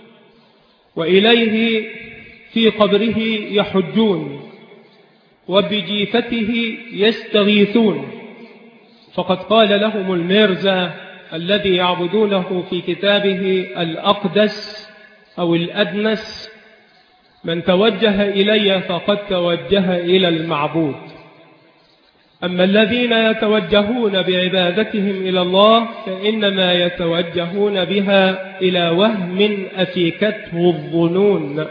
وإليه في قبره يحجون، وبجيفته يستغيثون. فقد قال لهم الميرزا الذي يعبدونه في كتابه الأقدس أو الأدنس: من توجه إلي فقد توجه إلى المعبود. أما الذين يتوجهون بعبادتهم إلى الله فإنما يتوجهون بها إلى وهم أفيكته الظنون.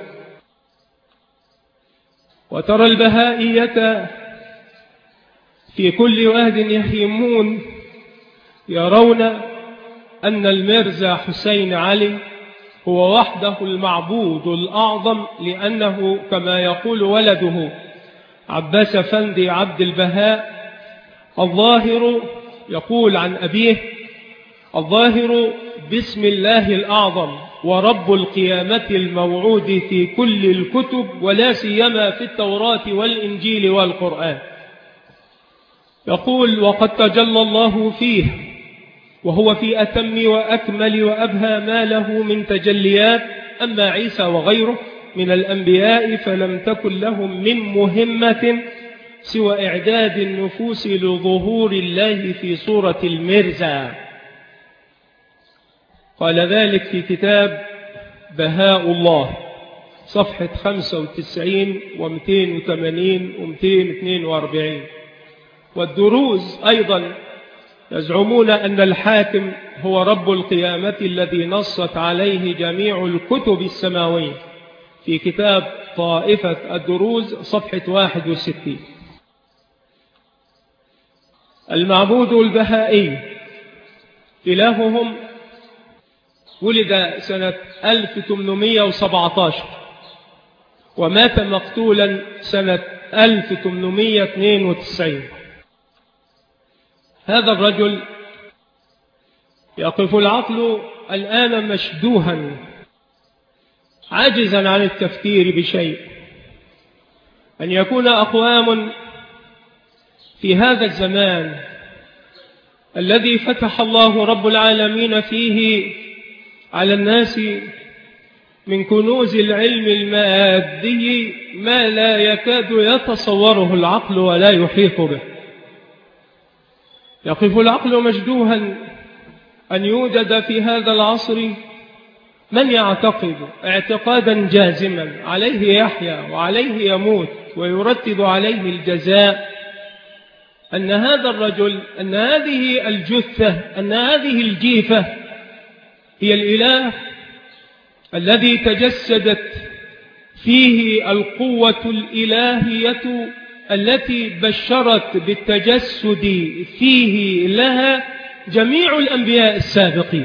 وترى البهائية في كل واد يهيمون يرون أن الميرزا حسين علي هو وحده المعبود الأعظم، لأنه كما يقول ولده عباس أفندي عبد البهاء الظاهر، يقول عن أبيه: الظاهر بسم الله الأعظم ورب القيامة الموعود في كل الكتب ولا سيما في التوراة والإنجيل والقرآن. يقول: وقد تجلى الله فيه وهو في أتم وأكمل وأبهى ما له من تجليات. أما عيسى وغيره من الأنبياء فلم تكن لهم من مهمة سوى إعداد النفوس لظهور الله في صورة الميرزا. قال ذلك في كتاب بهاء الله صفحة خمسة وتسعين ومئتين وثمانين ومئتين واثنين وأربعين. والدروز أيضا يزعمون أن الحاكم هو رب القيامة الذي نصت عليه جميع الكتب السماوية في كتاب طائفة الدروز صفحة واحد وستين. المعبود البهائي إلههم ولد سنة ألف وثمانمئة وسبعة عشر ومات مقتولا سنة ألف وثمانمئة واثنين وتسعين. هذا الرجل يقف العقل الآن مشدوها عاجزا عن التفكير بشيء، أن يكون أقوام في هذا الزمان الذي فتح الله رب العالمين فيه على الناس من كنوز العلم المادي ما لا يكاد يتصوره العقل ولا يحيط به. يقف العقل مشدوها أن يوجد في هذا العصر من يعتقد اعتقادا جازما عليه يحيا وعليه يموت ويرتب عليه الجزاء، أن هذا الرجل، أن هذه الجثة، أن هذه الجيفة هي الإله الذي تجسدت فيه القوة الإلهية التي بشرت بالتجسد فيه لها جميع الأنبياء السابقين.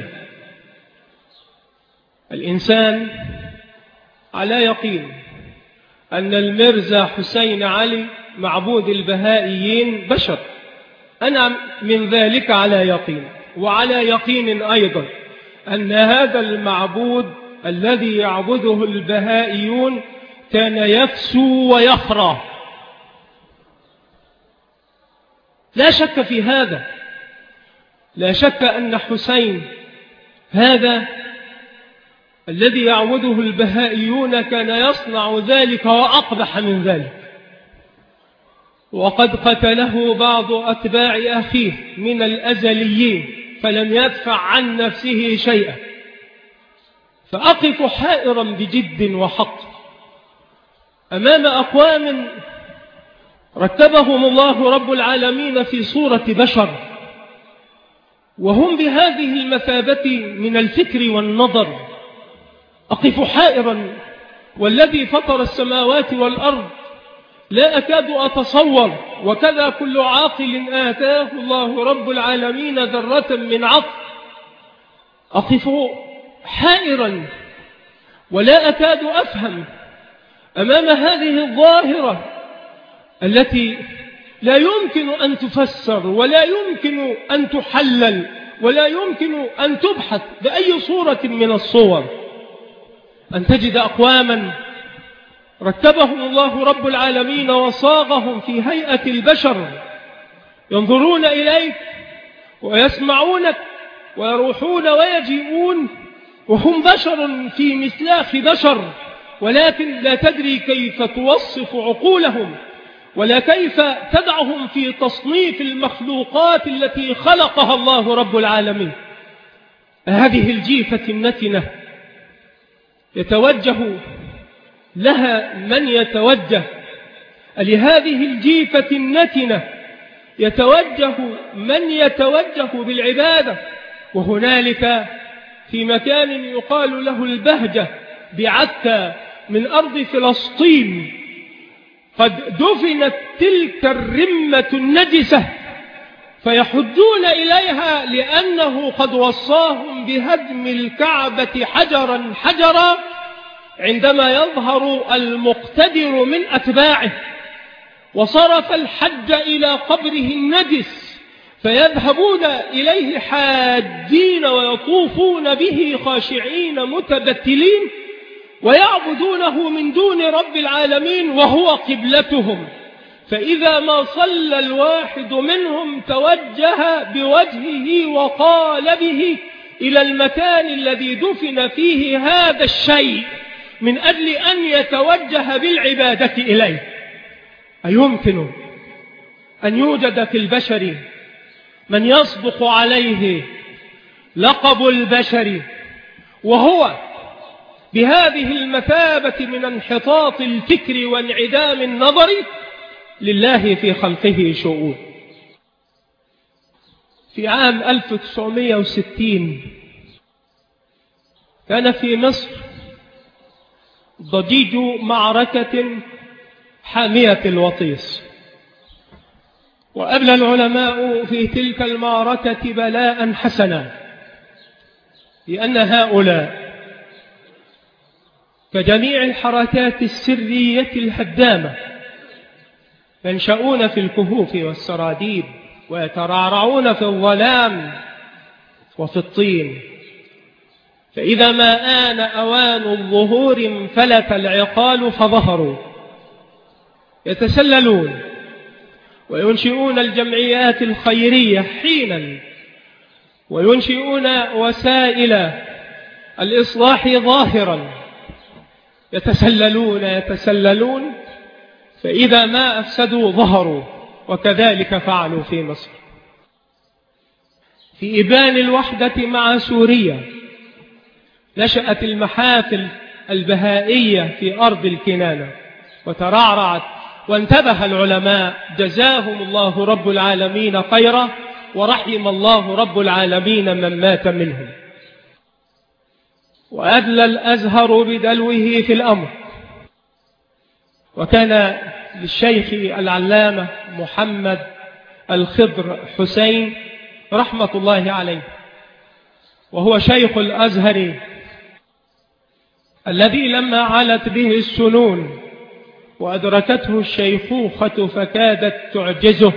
الإنسان على يقين أن الميرزا حسين علي معبود البهائيين بشر، أنا من ذلك على يقين. وعلى يقين أيضا أن هذا المعبود الذي يعبده البهائيون كان يفسو ويخرى، لا شك في هذا. لا شك أن حسين هذا الذي يعبده البهائيون كان يصنع ذلك وأقبح من ذلك، وقد قتله بعض أتباع أخيه من الأزليين فلم يدفع عن نفسه شيئا. فأقف حائرا بجد وحق أمام أقوام رتبهم الله رب العالمين في صورة بشر، وهم بهذه المثابة من الفكر والنظر. أقف حائرا والذي فطر السماوات والأرض لا أكاد أتصور، وكذا كل عاقل آتاه الله رب العالمين ذرة من عقل. أقف حائرا ولا أكاد أفهم أمام هذه الظاهرة التي لا يمكن أن تفسر ولا يمكن أن تحلل ولا يمكن أن تبحث بأي صورة من الصور. أن تجد أقواما رتبهم الله رب العالمين وصاغهم في هيئة البشر، ينظرون إليك ويسمعونك ويروحون ويجيئون وهم بشر في مثلاخ بشر، ولكن لا تدري كيف توصف عقولهم ولا كيف تدعهم في تصنيف المخلوقات التي خلقها الله رب العالمين. هذه الجيفة النتنة يتوجه لها من يتوجه، لهذه الجيفة النتنة يتوجه من يتوجه بالعبادة. وهنالك في مكان يقال له البهجة بعكا من أرض فلسطين قد دفنت تلك الرمة النجسة، فيحجون إليها لأنه قد وصاهم بهدم الكعبة حجرا حجرا عندما يظهر المقتدر من أتباعه، وصرف الحج إلى قبره النجس فيذهبون إليه حاجين ويطوفون به خاشعين متبتلين ويعبدونه من دون رب العالمين وهو قبلتهم. فإذا ما صلى الواحد منهم توجه بوجهه وقالبه إلى المكان الذي دفن فيه هذا الشيء من أجل أن يتوجه بالعبادة إليه. أيمكن أن يوجد في البشر من يصدق عليه لقب البشر وهو بهذه المثابة من انحطاط الفكر وانعدام النظر؟ لله في خلقه شؤون. في عام ألف وتسعمائة وستين كان في مصر ضجيج معركة حامية الوطيس، وأبلى العلماء في تلك المعركة بلاء حسنا، لأن هؤلاء كجميع الحركات السرية الهدامة ينشؤون في الكهوف والسراديب ويترعرعون في الظلام وفي الطين، فإذا ما آن أوان الظهور انفلت العقال فظهروا، يتسللون وينشئون الجمعيات الخيرية حينا، وينشئون وسائل الإصلاح ظاهرا، يتسللون يتسللون فإذا ما أفسدوا ظهروا، وكذلك فعلوا في مصر. في إبان الوحدة مع سوريا نشأت المحافل البهائية في أرض الكنانة وترعرعت، وانتبه العلماء جزاهم الله رب العالمين خيرا، ورحم الله رب العالمين من مات منهم. وأدلى الأزهر بدلوه في الأمر، وكان للشيخ العلامة محمد الخضر حسين رحمة الله عليه، وهو شيخ الأزهر الذي لما علت به السنون وأدركته الشيخوخة فكادت تعجزه،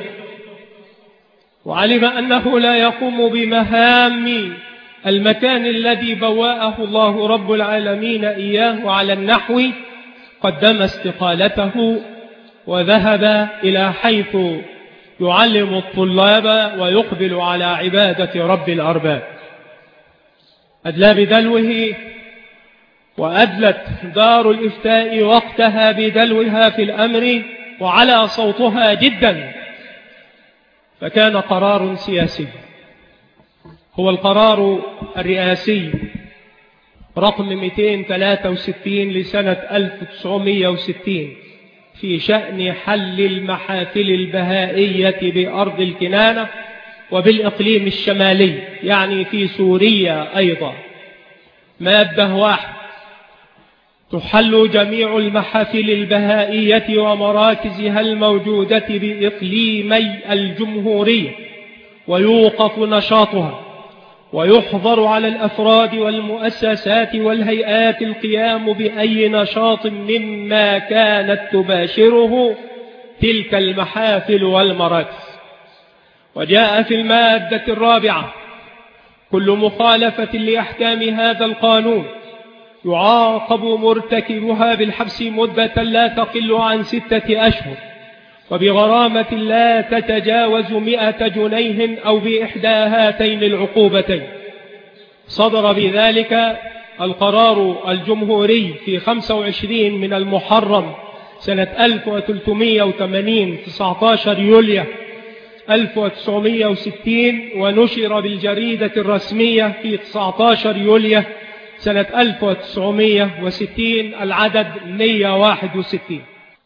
وعلم أنه لا يقوم بمهام المكان الذي بوأه الله رب العالمين إياه على النحو، قدم استقالته وذهب إلى حيث يعلم الطلاب ويقبل على عبادة رب الأرباب. أدلى بدلوه، وأدلت دار الإفتاء وقتها بدلوها في الأمر وعلى صوتها جدا، فكان قرار سياسي هو القرار الرئاسي رقم مئتين وثلاثة وستين لسنة ألف وتسعمائة وستين في شأن حل المحافل البهائية بأرض الكنانة وبالإقليم الشمالي، يعني في سوريا أيضا. مادة واحد: تحل جميع المحافل البهائية ومراكزها الموجودة بإقليمي الجمهورية، ويوقف نشاطها، ويحظر على الأفراد والمؤسسات والهيئات القيام بأي نشاط مما كانت تباشره تلك المحافل والمراكز. وجاء في المادة الرابعة: كل مخالفة لأحكام هذا القانون يعاقب مرتكبها بالحبس مدة لا تقل عن ستة أشهر وبغرامة لا تتجاوز مئة جنيه أو بإحدى هاتين العقوبتين. صدر بذلك القرار الجمهوري في خمسة وعشرين من المحرم سنة ألف وثلاثمائة وثمانين تسعة عشر يوليو ألف وتسعمائة وستين، ونشر بالجريدة الرسمية في تسعة عشر يوليو سنة ألف وتسعمائة وستين العدد مئة وواحد وستين.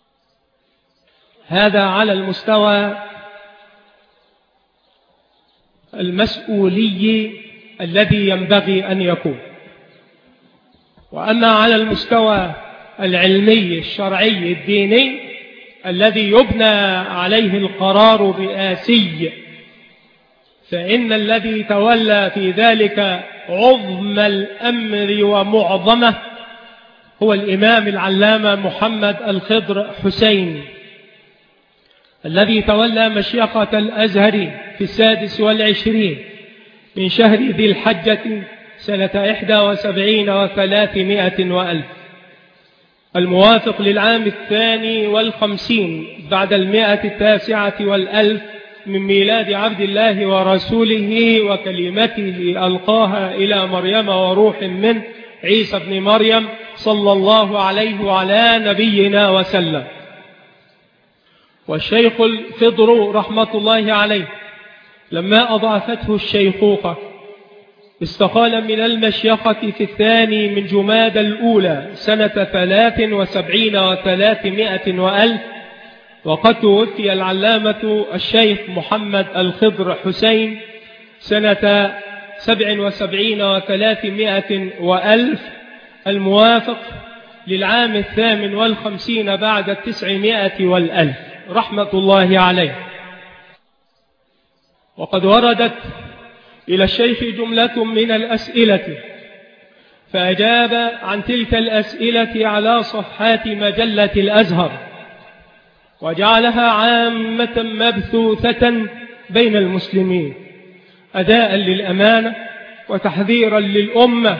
هذا على المستوى المسؤولي الذي ينبغي أن يكون. وأما على المستوى العلمي الشرعي الديني الذي يبنى عليه القرار الرئاسي، فإن الذي تولى في ذلك عظم الأمر ومعظمه هو الإمام العلامة محمد الخضر حسين، الذي تولى مشيخة الأزهر في السادس والعشرين من شهر ذي الحجة سنة إحدى وسبعين وثلاثمائة وألف، الموافق للعام الثاني والخمسين بعد المائة التاسعة والألف من ميلاد عبد الله ورسوله وكلمته ألقاها إلى مريم وروح منه عيسى بن مريم صلى الله عليه وعلى نبينا وسلم. والشيخ الخضر رحمة الله عليه لما أضعفته الشيخوخة استقال من المشيخة في الثاني من جماد الأولى سنة ثلاث وسبعين وثلاثمائة وألف، وقد توفي العلامة الشيخ محمد الخضر حسين سنة سبع وسبعين وثلاثمائة وألف، الموافق للعام الثامن والخمسين بعد التسعمائة والألف رحمة الله عليه. وقد وردت إلى الشيخ جملة من الأسئلة فأجاب عن تلك الأسئلة على صفحات مجلة الأزهر، وجعلها عامة مبثوثة بين المسلمين أداء للأمانة وتحذيرا للأمة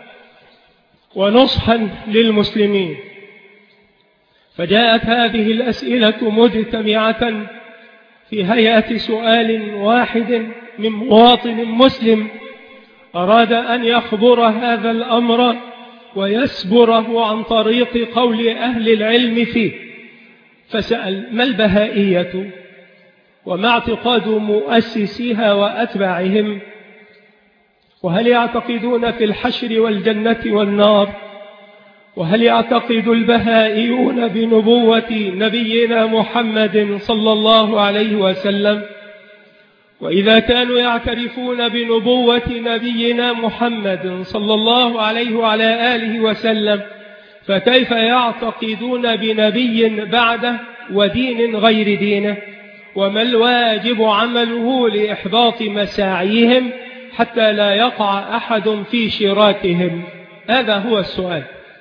ونصحا للمسلمين. فجاءت هذه الأسئلة مجتمعة في هيئة سؤال واحد من مواطن مسلم أراد أن يخبر هذا الأمر ويسبره عن طريق قول أهل العلم فيه، فسأل: ما البهائية وما اعتقاد مؤسسيها وأتباعهم؟ وهل يعتقدون في الحشر والجنة والنار؟ وهل يعتقد البهائيون بنبوة نبينا محمد صلى الله عليه وسلم؟ وإذا كانوا يعترفون بنبوة نبينا محمد صلى الله عليه وعلى آله وسلم، فكيف يعتقدون بنبي بعده ودين غير دينه؟ وما الواجب عمله لإحباط مساعيهم حتى لا يقع أحد في شراكهم؟ هذا هو السؤال.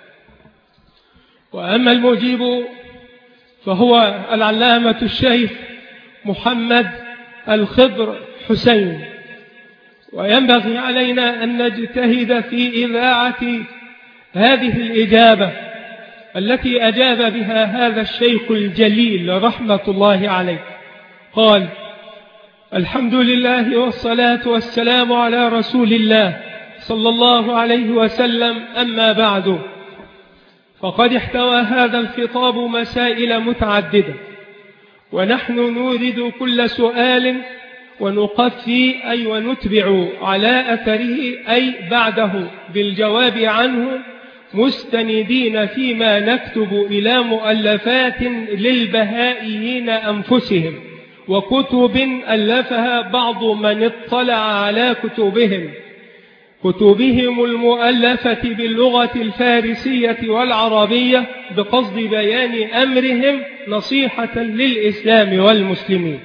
وأما المجيب فهو العلامة الشيخ محمد الخضر حسين. وينبغي علينا أن نجتهد في إذاعة هذه الإجابة التي أجاب بها هذا الشيخ الجليل رحمة الله عليه. قال: الحمد لله والصلاة والسلام على رسول الله صلى الله عليه وسلم، أما بعد، فقد احتوى هذا الخطاب مسائل متعددة، ونحن نورد كل سؤال ونقفي أي ونتبع على أثره أي بعده بالجواب عنه، مستندين فيما نكتب إلى مؤلفات للبهائيين أنفسهم وكتب ألفها بعض من اطلع على كتبهم كتبهم المؤلفة باللغة الفارسية والعربية بقصد بيان أمرهم نصيحة للإسلام والمسلمين.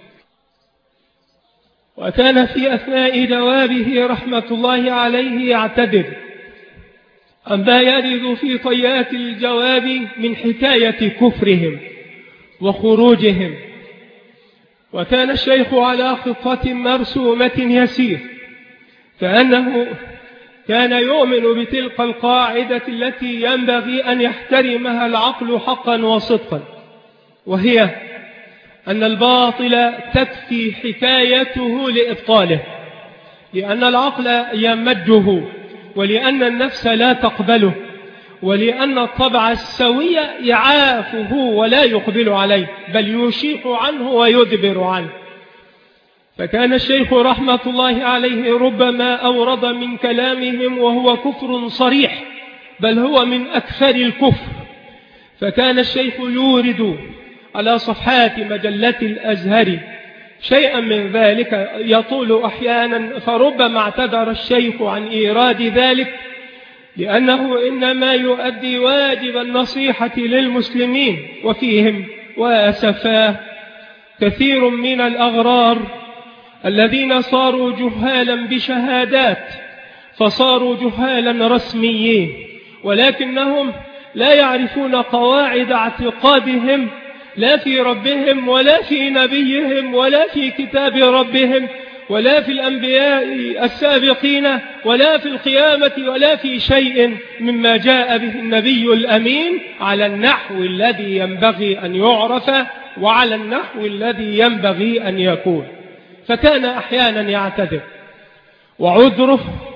وكان في أثناء جوابه رحمة الله عليه يعتذر عما يرد في طيات الجواب من حكاية كفرهم وخروجهم. وكان الشيخ على خطة مرسومة يسير، فأنه كان يؤمن بتلك القاعدة التي ينبغي أن يحترمها العقل حقا وصدقا، وهي أن الباطل تكفي حكايته لإبطاله، لأن العقل يمده، ولأن النفس لا تقبله، ولأن الطبع السوي يعافه ولا يقبل عليه، بل يشيح عنه ويدبر عنه. فكان الشيخ رحمة الله عليه ربما أورد من كلامهم وهو كفر صريح، بل هو من أكثر الكفر. فكان الشيخ يورد على صفحات مجلة الأزهر شيئا من ذلك يطول أحيانا، فربما اعتذر الشيخ عن إيراد ذلك، لأنه إنما يؤدي واجب النصيحة للمسلمين، وفيهم وأسفاه كثير من الأغرار الذين صاروا جهالا بشهادات، فصاروا جهالا رسميين، ولكنهم لا يعرفون قواعد اعتقادهم، لا في ربهم ولا في نبيهم ولا في كتاب ربهم ولا في الأنبياء السابقين ولا في القيامة ولا في شيء مما جاء به النبي الأمين على النحو الذي ينبغي أن يعرف وعلى النحو الذي ينبغي أن يكون. فكان أحيانا يعتذر، وعذره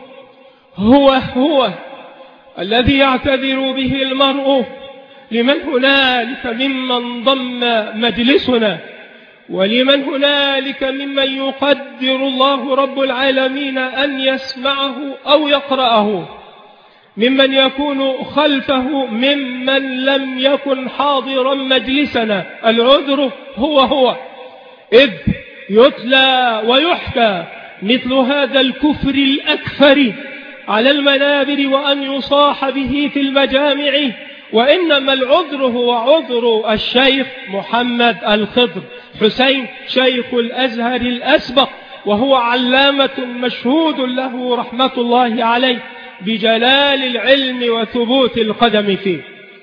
هو هو الذي يعتذر به المرء لمن هنالك ممن ضم مجلسنا، ولمن هنالك ممن يقدر الله رب العالمين أن يسمعه أو يقرأه، ممن يكون خلفه ممن لم يكن حاضرا مجلسنا. العذر هو هو، إذ يتلى ويحكى مثل هذا الكفر الأكثر على المنابر وأن يصاح به في المجامع، وإنما العذر هو عذر الشيخ محمد الخضر حسين شيخ الأزهر الأسبق، وهو علامة مشهود له رحمة الله عليه بجلال العلم وثبوت القدم فيه.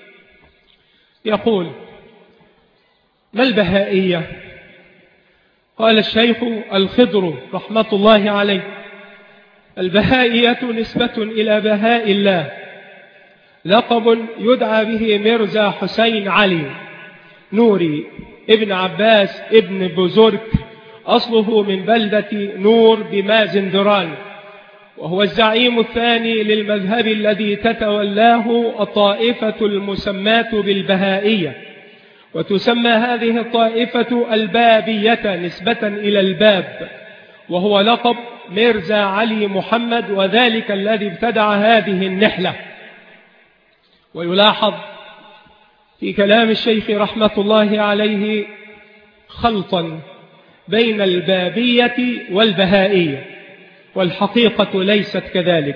يقول: ما البهائية؟ قال الشيخ الخضر رحمة الله عليه: البهائية نسبة إلى بهاء الله، لقب يدعى به ميرزا حسين علي نوري ابن عباس ابن بزرك، أصله من بلدة نور بمازندران، وهو الزعيم الثاني للمذهب الذي تتولاه الطائفة المسماة بالبهائية، وتسمى هذه الطائفة البابية نسبة إلى الباب، وهو لقب ميرزا علي محمد، وذلك الذي ابتدع هذه النحلة. ويلاحظ في كلام الشيخ رحمة الله عليه خلطا بين البابية والبهائية، والحقيقة ليست كذلك.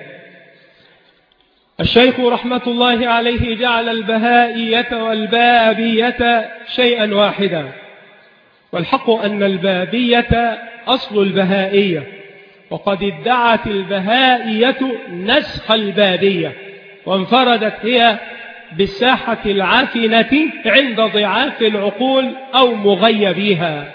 الشيخ رحمة الله عليه جعل البهائية والبابية شيئا واحدا، والحق أن البابية أصل البهائية، وقد ادعت البهائية نسخ البابية، وانفردت هي بالساحة العافنة عند ضعاف العقول أو مغيبيها.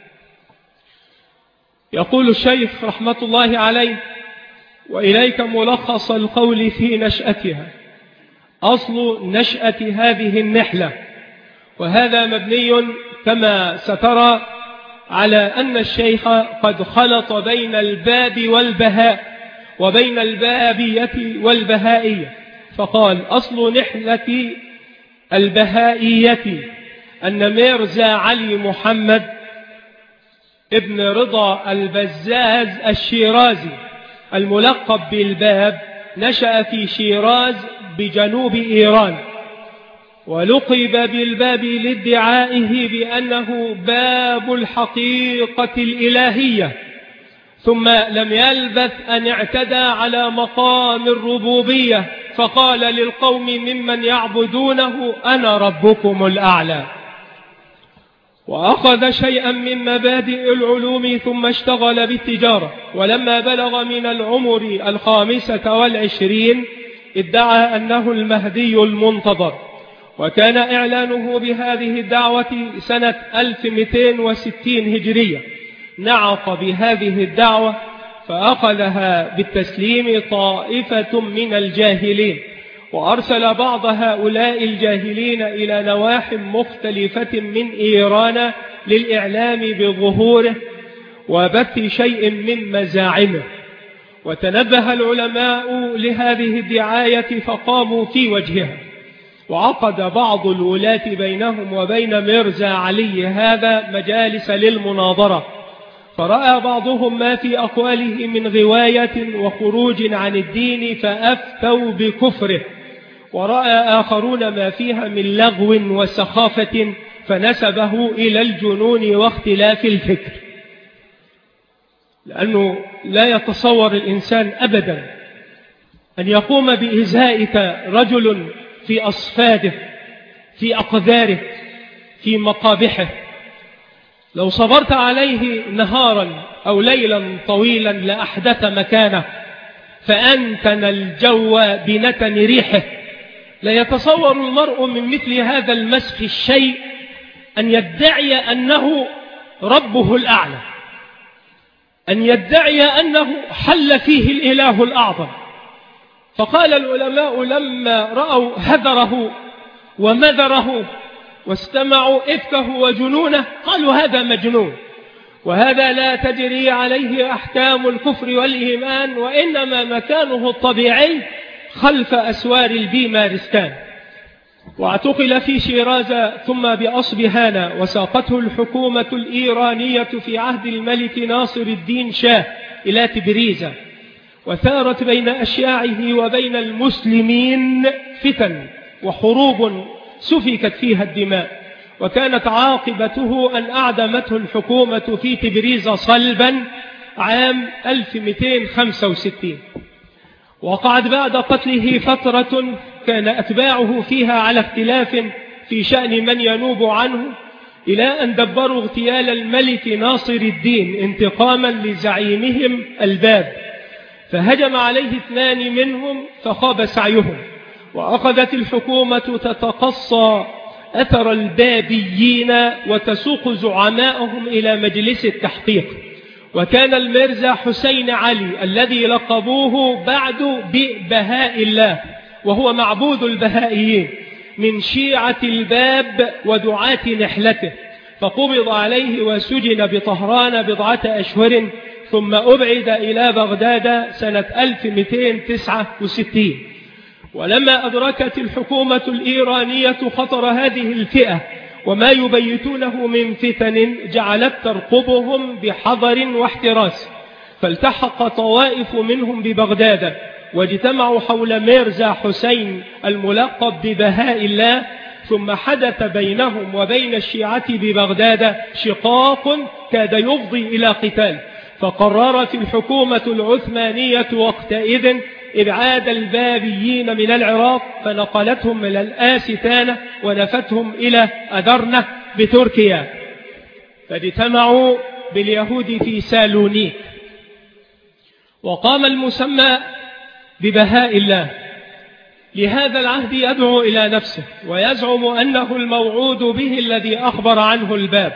يقول الشيخ رحمة الله عليه: وإليك ملخص القول في نشأتها. أصل نشأة هذه النحلة، وهذا مبني كما سترى على أن الشيخ قد خلط بين الباب والبهاء وبين البابية والبهائية، فقال: أصل نحلة البهائية أن ميرزا علي محمد ابن رضا البزاز الشيرازي الملقب بالباب نشأ في شيراز بجنوب إيران، ولقب بالباب لادعائه بأنه باب الحقيقة الإلهية، ثم لم يلبث أن اعتدى على مقام الربوبية، فقال للقوم ممن يعبدونه: أنا ربكم الأعلى. وأخذ شيئا من مبادئ العلوم ثم اشتغل بالتجارة، ولما بلغ من العمر الخامسة والعشرين ادعى أنه المهدي المنتظر، وكان إعلانه بهذه الدعوة سنة ألف ومئتين وستين هجرية. نعق بهذه الدعوة فأخذها بالتسليم طائفة من الجاهلين، وأرسل بعض هؤلاء الجاهلين إلى نواح مختلفة من إيران للإعلام بظهوره وبث شيء من مزاعمه. وتنبه العلماء لهذه الدعاية فقاموا في وجهها، وعقد بعض الولاة بينهم وبين ميرزا علي هذا مجالس للمناظرة، فرأى بعضهم ما في أقواله من غواية وخروج عن الدين فأفتوا بكفره، ورأى آخرون ما فيها من لغو وسخافة فنسبه إلى الجنون واختلاف الفكر. لأنه لا يتصور الإنسان أبدا أن يقوم بإزائك رجل في أصفاده، في أقذاره، في مقابحه. لو صبرت عليه نهارا أو ليلا طويلا لأحدث مكانه فأنتن الجو بنتن ريحه. لا يتصور المرء من مثل هذا المسخ الشيء أن يدعي أنه ربه الأعلى، أن يدعي أنه حل فيه الإله الأعظم. فقال العلماء لما رأوا هذره ومذره واستمعوا إفكه وجنونه قالوا هذا مجنون، وهذا لا تجري عليه أحكام الكفر والإيمان، وإنما مكانه الطبيعي خلف أسوار البيمارستان. واعتقل في شيراز ثم بأصبهان، وساقته الحكومة الإيرانية في عهد الملك ناصر الدين شاه إلى تبريز، وثارت بين أشياعه وبين المسلمين فتن وحروب سفكت فيها الدماء، وكانت عاقبته أن أعدمته الحكومة في تبريز صلبا عام ألف ومئتين وخمسة وستين. وقعد بعد قتله فترة كان أتباعه فيها على اختلاف في شأن من ينوب عنه، إلى أن دبروا اغتيال الملك ناصر الدين انتقاما لزعيمهم الباب، فهجم عليه اثنان منهم فخاب سعيهم، وأخذت الحكومة تتقصى أثر البابيين وتسوق زعماءهم إلى مجلس التحقيق. وكان الميرزا حسين علي الذي لقبوه بعد ببهاء الله، وهو معبود البهائيين، من شيعة الباب ودعاة نحلته، فقبض عليه وسجن بطهران بضعة أشهر، ثم أبعد إلى بغداد سنة ألف ومئتين وتسعة وستين. ولما أدركت الحكومة الإيرانية خطر هذه الفئة وما يبيتونه من فتن، جعلت ترقبهم بحذر واحتراس، فالتحق طوائف منهم ببغداد واجتمعوا حول ميرزا حسين الملقب ببهاء الله، ثم حدث بينهم وبين الشيعة ببغداد شقاق كاد يفضي إلى قتال، فقررت الحكومة العثمانية وقتئذ إبعاد البابيين من العراق، فنقلتهم إلى الآستانة ونفتهم إلى أدرنة بتركيا، فاجتمعوا باليهود في سالونيك. وقام المسمى ببهاء الله لهذا العهد يدعو إلى نفسه ويزعم أنه الموعود به الذي أخبر عنه الباب،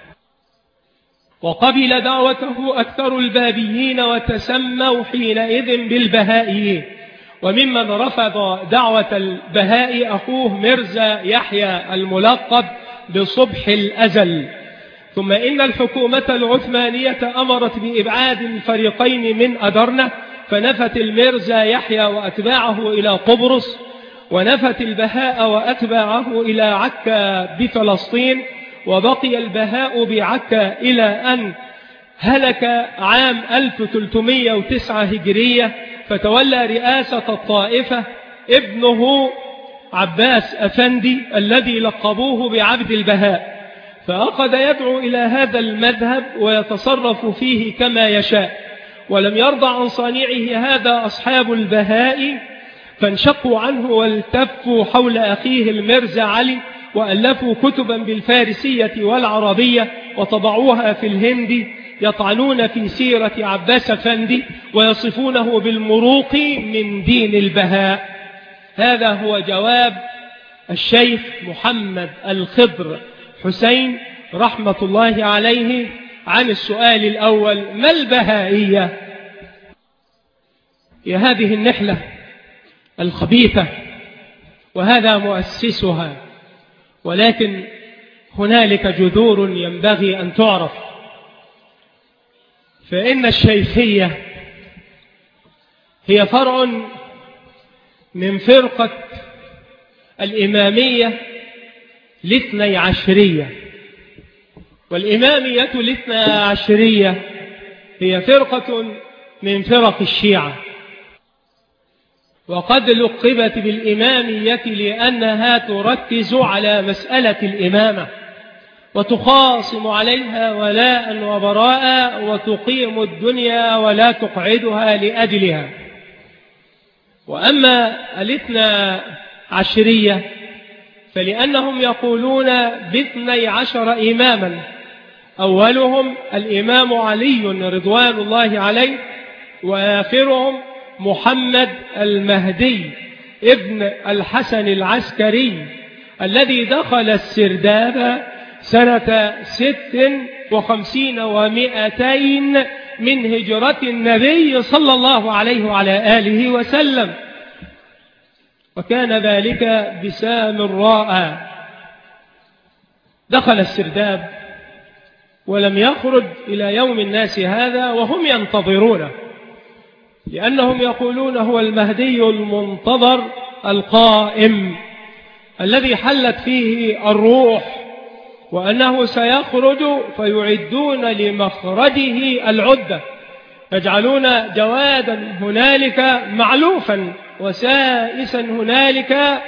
وقبل دعوته أكثر البابيين وتسموا حينئذ بالبهائيين. وممن رفض دعوة البهاء أخوه ميرزا يحيى الملقب بصبح الأزل. ثم إن الحكومة العثمانية أمرت بإبعاد الفريقين من أدرنة، فنفت الميرزا يحيى وأتباعه إلى قبرص، ونفت البهاء وأتباعه إلى عكا بفلسطين، وبقي البهاء بعكا إلى أن هلك عام ألف وثلاثمئة وتسعة هجرية، فتولى رئاسة الطائفة ابنه عباس أفندي الذي لقبوه بعبد البهاء، فأخذ يدعو إلى هذا المذهب ويتصرف فيه كما يشاء. ولم يرضى عن صانعه هذا أصحاب البهاء، فانشقوا عنه والتفوا حول أخيه الميرزا علي، وألفوا كتبا بالفارسية والعربية وطبعوها في الهند، يطعنون في سيرة عباس أفندي ويصفونه بالمروق من دين البهاء. هذا هو جواب الشيخ محمد الخضر حسين رحمة الله عليه عن السؤال الأول: ما البهائية؟ هي هذه النحلة الخبيثة وهذا مؤسسها، ولكن هنالك جذور ينبغي أن تعرف. فإن الشيخية هي فرع من فرقة الإمامية الاثني عشرية، والإمامية الاثني عشرية هي فرقة من فرق الشيعة، وقد لقبت بالإمامية لأنها تركز على مسألة الإمامة وتخاصم عليها ولاء وبراء وتقيم الدنيا ولا تقعدها لأجلها. وأما الاثنى عشرية فلأنهم يقولون باثني عشر إماما، أولهم الإمام علي رضوان الله عليه، وآخرهم محمد المهدي ابن الحسن العسكري الذي دخل السرداب سنة ست وخمسين ومائتين من هجرة النبي صلى الله عليه وعلى آله وسلم، وكان ذلك بسام راء. دخل السرداب ولم يخرج إلى يوم الناس هذا وهم ينتظرونه، لأنهم يقولون هو المهدي المنتظر القائم الذي حلت فيه الروح، وأنه سيخرج فيعدون لمخرجه العدة، يجعلون جوادا هنالك معلوفا وسائسا هنالك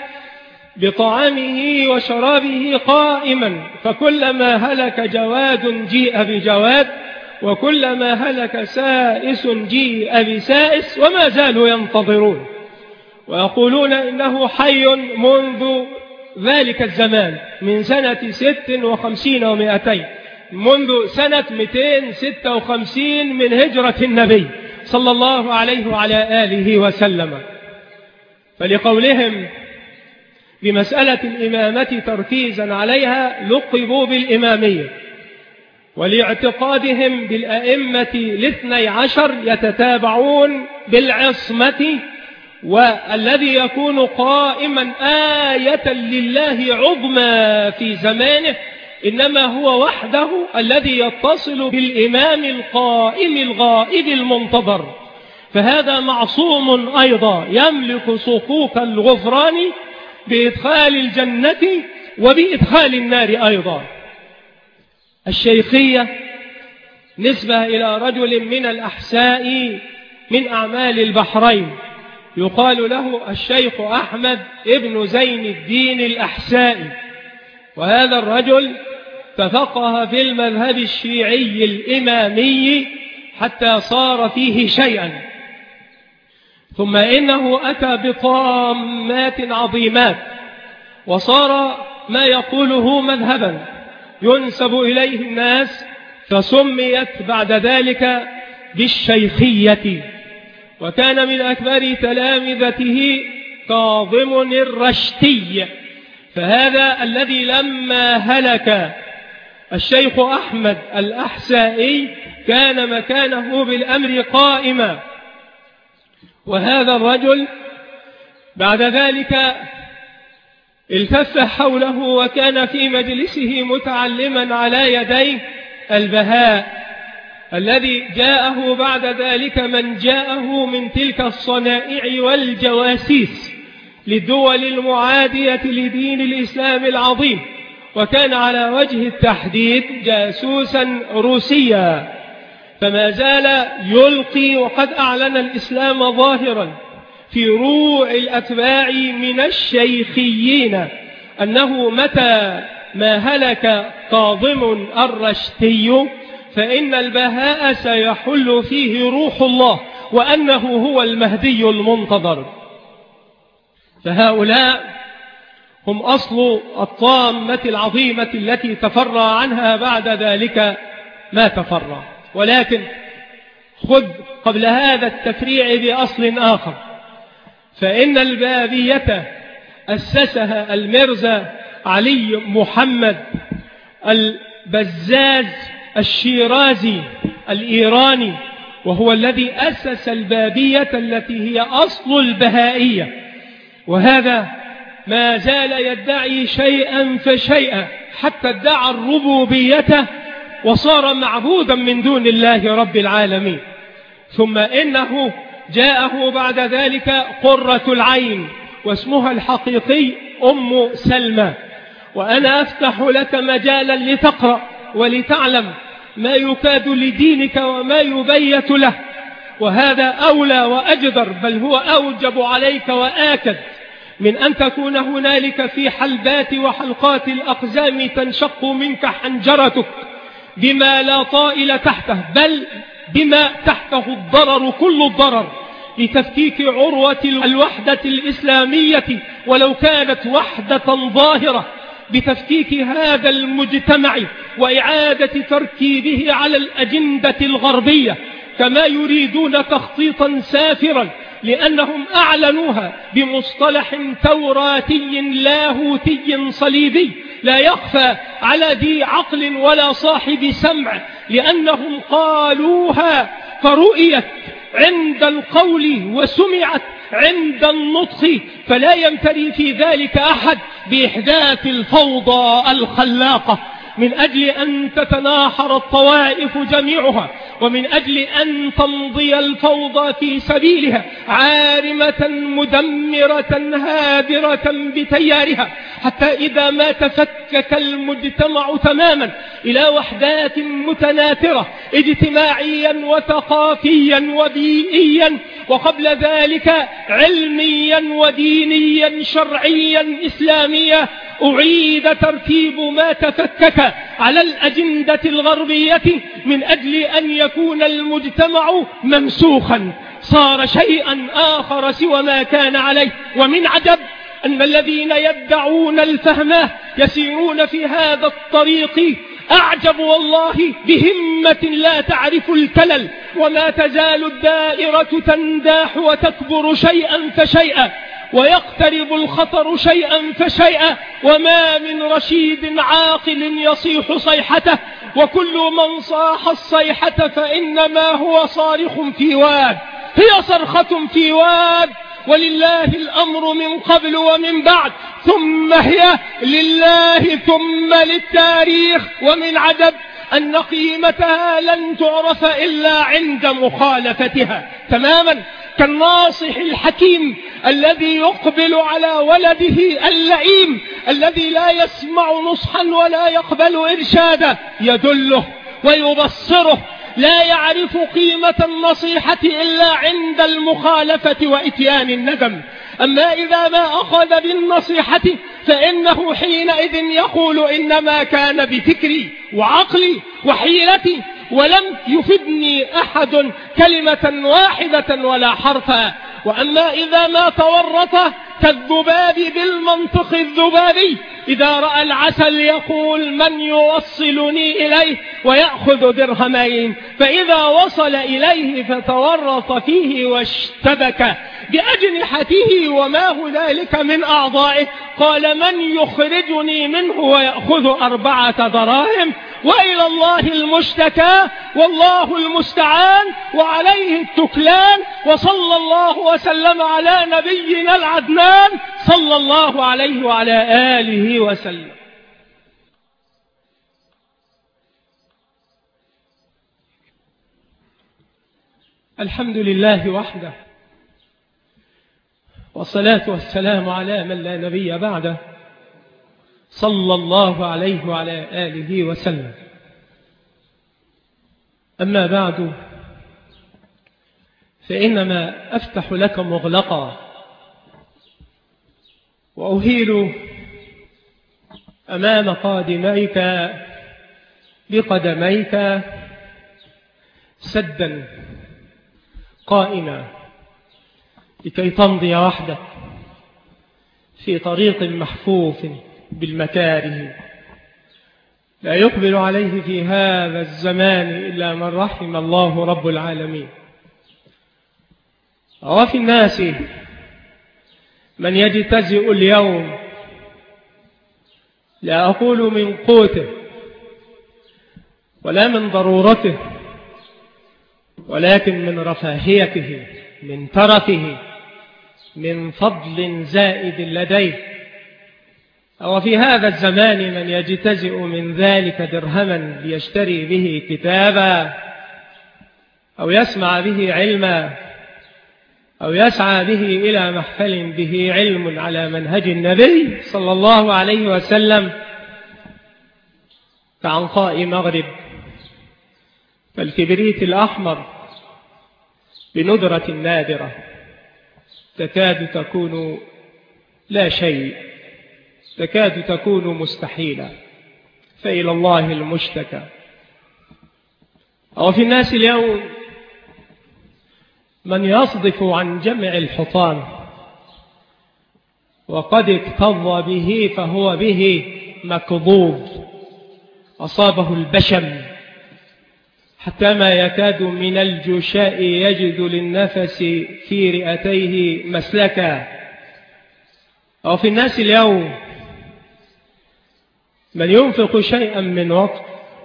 بطعامه وشرابه قائما، فكلما هلك جواد جيء بجواد، وكلما هلك سائس جيء بسائس، وما زالوا ينتظرون ويقولون إنه حي منذ ذلك الزمان من سنة ست وخمسين ومائتين، منذ سنة مئتين وستة وخمسين من هجرة النبي صلى الله عليه وعلى آله وسلم. فلقولهم بمسألة الإمامة تركيزا عليها لقبوا بالإمامية، ولاعتقادهم بالأئمة الاثني عشر يتتابعون بالعصمة، والذي يكون قائما آية لله عظمى في زمانه إنما هو وحده الذي يتصل بالإمام القائم الغائب المنتظر، فهذا معصوم أيضا يملك صكوك الغفران بإدخال الجنة وبإدخال النار أيضا. الشيخية نسبة إلى رجل من الأحساء من أعمال البحرين يقال له الشيخ أحمد ابن زين الدين الأحسائي، وهذا الرجل تفقه في المذهب الشيعي الإمامي حتى صار فيه شيئا، ثم إنه أتى بطامات عظيمات وصار ما يقوله مذهبا ينسب إليه الناس، فسميت بعد ذلك بالشيخية. وكان من أكبر تلامذته كاظم الرشتي، فهذا الذي لما هلك الشيخ أحمد الأحسائي كان مكانه بالأمر قائما، وهذا الرجل بعد ذلك التف حوله وكان في مجلسه متعلما على يديه البهاء الذي جاءه بعد ذلك من جاءه من تلك الصنائع والجواسيس للدول المعادية لدين الإسلام العظيم، وكان على وجه التحديد جاسوسا روسيا، فما زال يلقي وقد أعلن الإسلام ظاهرا في روع الأتباع من الشيخيين أنه متى ما هلك كاظم الرشتي فإن البهاء سيحل فيه روح الله وأنه هو المهدي المنتظر. فهؤلاء هم أصل الطامة العظيمة التي تفرع عنها بعد ذلك ما تفرع. ولكن خذ قبل هذا التفريع بأصل آخر، فإن البابية أسسها الميرزا علي محمد البزاز الشيرازي الإيراني، وهو الذي أسس البابية التي هي أصل البهائية، وهذا ما زال يدعي شيئا فشيئا حتى ادعى الربوبية وصار معبودا من دون الله رب العالمين. ثم إنه جاءه بعد ذلك قرة العين واسمها الحقيقي أم سلمى. وأنا أفتح لك مجالا لتقرأ ولتعلم ما يكاد لدينك وما يبيت له، وهذا أولى وأجدر، بل هو أوجب عليك وآكد من أن تكون هنالك في حلبات وحلقات الأقزام تنشق منك حنجرتك بما لا طائل تحته، بل بما تحته الضرر كل الضرر، لتفكيك عروة الوحدة الإسلامية ولو كانت وحدة ظاهرة، بتفكيك هذا المجتمع وإعادة تركيبه على الأجندة الغربية كما يريدون تخطيطا سافرا، لأنهم أعلنوها بمصطلح توراتي لاهوتي صليبي لا يخفى على ذي عقل ولا صاحب سمع، لأنهم قالوها فرؤيت عند القول وسمعت عند النطق، فلا يمتري في ذلك أحد بإحداث الفوضى الخلاقة من أجل أن تتناحر الطوائف جميعها، ومن أجل أن تمضي الفوضى في سبيلها عارمة مدمرة هادرة بتيارها، حتى إذا ما تفكك المجتمع تماما إلى وحدات متناثرة اجتماعيا وثقافيا وبيئيا، وقبل ذلك علميا ودينيا شرعيا إسلاميا، أعيد ترتيب ما تفكك على الأجندة الغربية من أجل أن يكون المجتمع ممسوخا، صار شيئا آخر سوى ما كان عليه. ومن عجب أن الذين يدعون الفهم يسيرون في هذا الطريق أعجب والله بهمة لا تعرف الكلل، وما تزال الدائرة تنداح وتكبر شيئا فشيئا، ويقترب الخطر شيئا فشيئا، وما من رشيد عاقل يصيح صيحته، وكل من صاح الصيحة فإنما هو صارخ في واد، هي صرخة في واد، ولله الأمر من قبل ومن بعد، ثم هي لله ثم للتاريخ. ومن عجب أن قيمتها لن تعرف إلا عند مخالفتها، تماما كالناصح الحكيم الذي يقبل على ولده اللئيم الذي لا يسمع نصحا ولا يقبل إرشادا، يدله ويبصره، لا يعرف قيمة النصيحة إلا عند المخالفة وإتيان الندم. أما إذا ما أخذ بالنصيحة فإنه حينئذ يقول إنما كان بفكري وعقلي وحيلتي، ولم يفدني أحد كلمة واحدة ولا حرفا. وأما إذا ما تورط كالذباب بالمنطق الذبابي، إذا رأى العسل يقول من يوصلني إليه ويأخذ درهمين، فإذا وصل إليه فتورط فيه واشتبك بأجنحته وما هنالك من أعضائه، قال من يخرجني منه ويأخذ أربعة دراهم، وإلى الله المشتكى والله المستعان وعليه التكلان. وصلى الله وسلم على نبينا العدنان صلى الله عليه وعلى آله وسلم. الحمد لله وحده، والصلاة والسلام على من لا نبي بعده، صلى الله عليه وعلى آله وسلم. أما بعد، فإنما أفتح لك مغلقا وأهيل أمام قادميك بقدميك سدا قائما لكي تمضي وحدك في طريق محفوف بالمكاره لا يقبل عليه في هذا الزمان إلا من رحم الله رب العالمين. وفي الناس من يجتزئ اليوم، لا أقول من قوته ولا من ضرورته، ولكن من رفاهيته، من ترفه، من فضل زائد لديه. أو في هذا الزمان من يجتزئ من ذلك درهما ليشتري به كتابا، أو يسمع به علما، أو يسعى به إلى محفل به علم على منهج النبي صلى الله عليه وسلم كعنقاء مغرب، فالكبريت الأحمر بندرة نادرة تكاد تكون لا شيء، تكاد تكون مستحيلة، فإلى الله المشتكى. أو في الناس اليوم من يصدف عن جمع الحطام، وقد اكتظ به فهو به مكظوظ، أصابه البشم حتى ما يكاد من الجشاء يجد للنفس في رئتيه مسلكا. أو في الناس اليوم من ينفق شيئا من وقت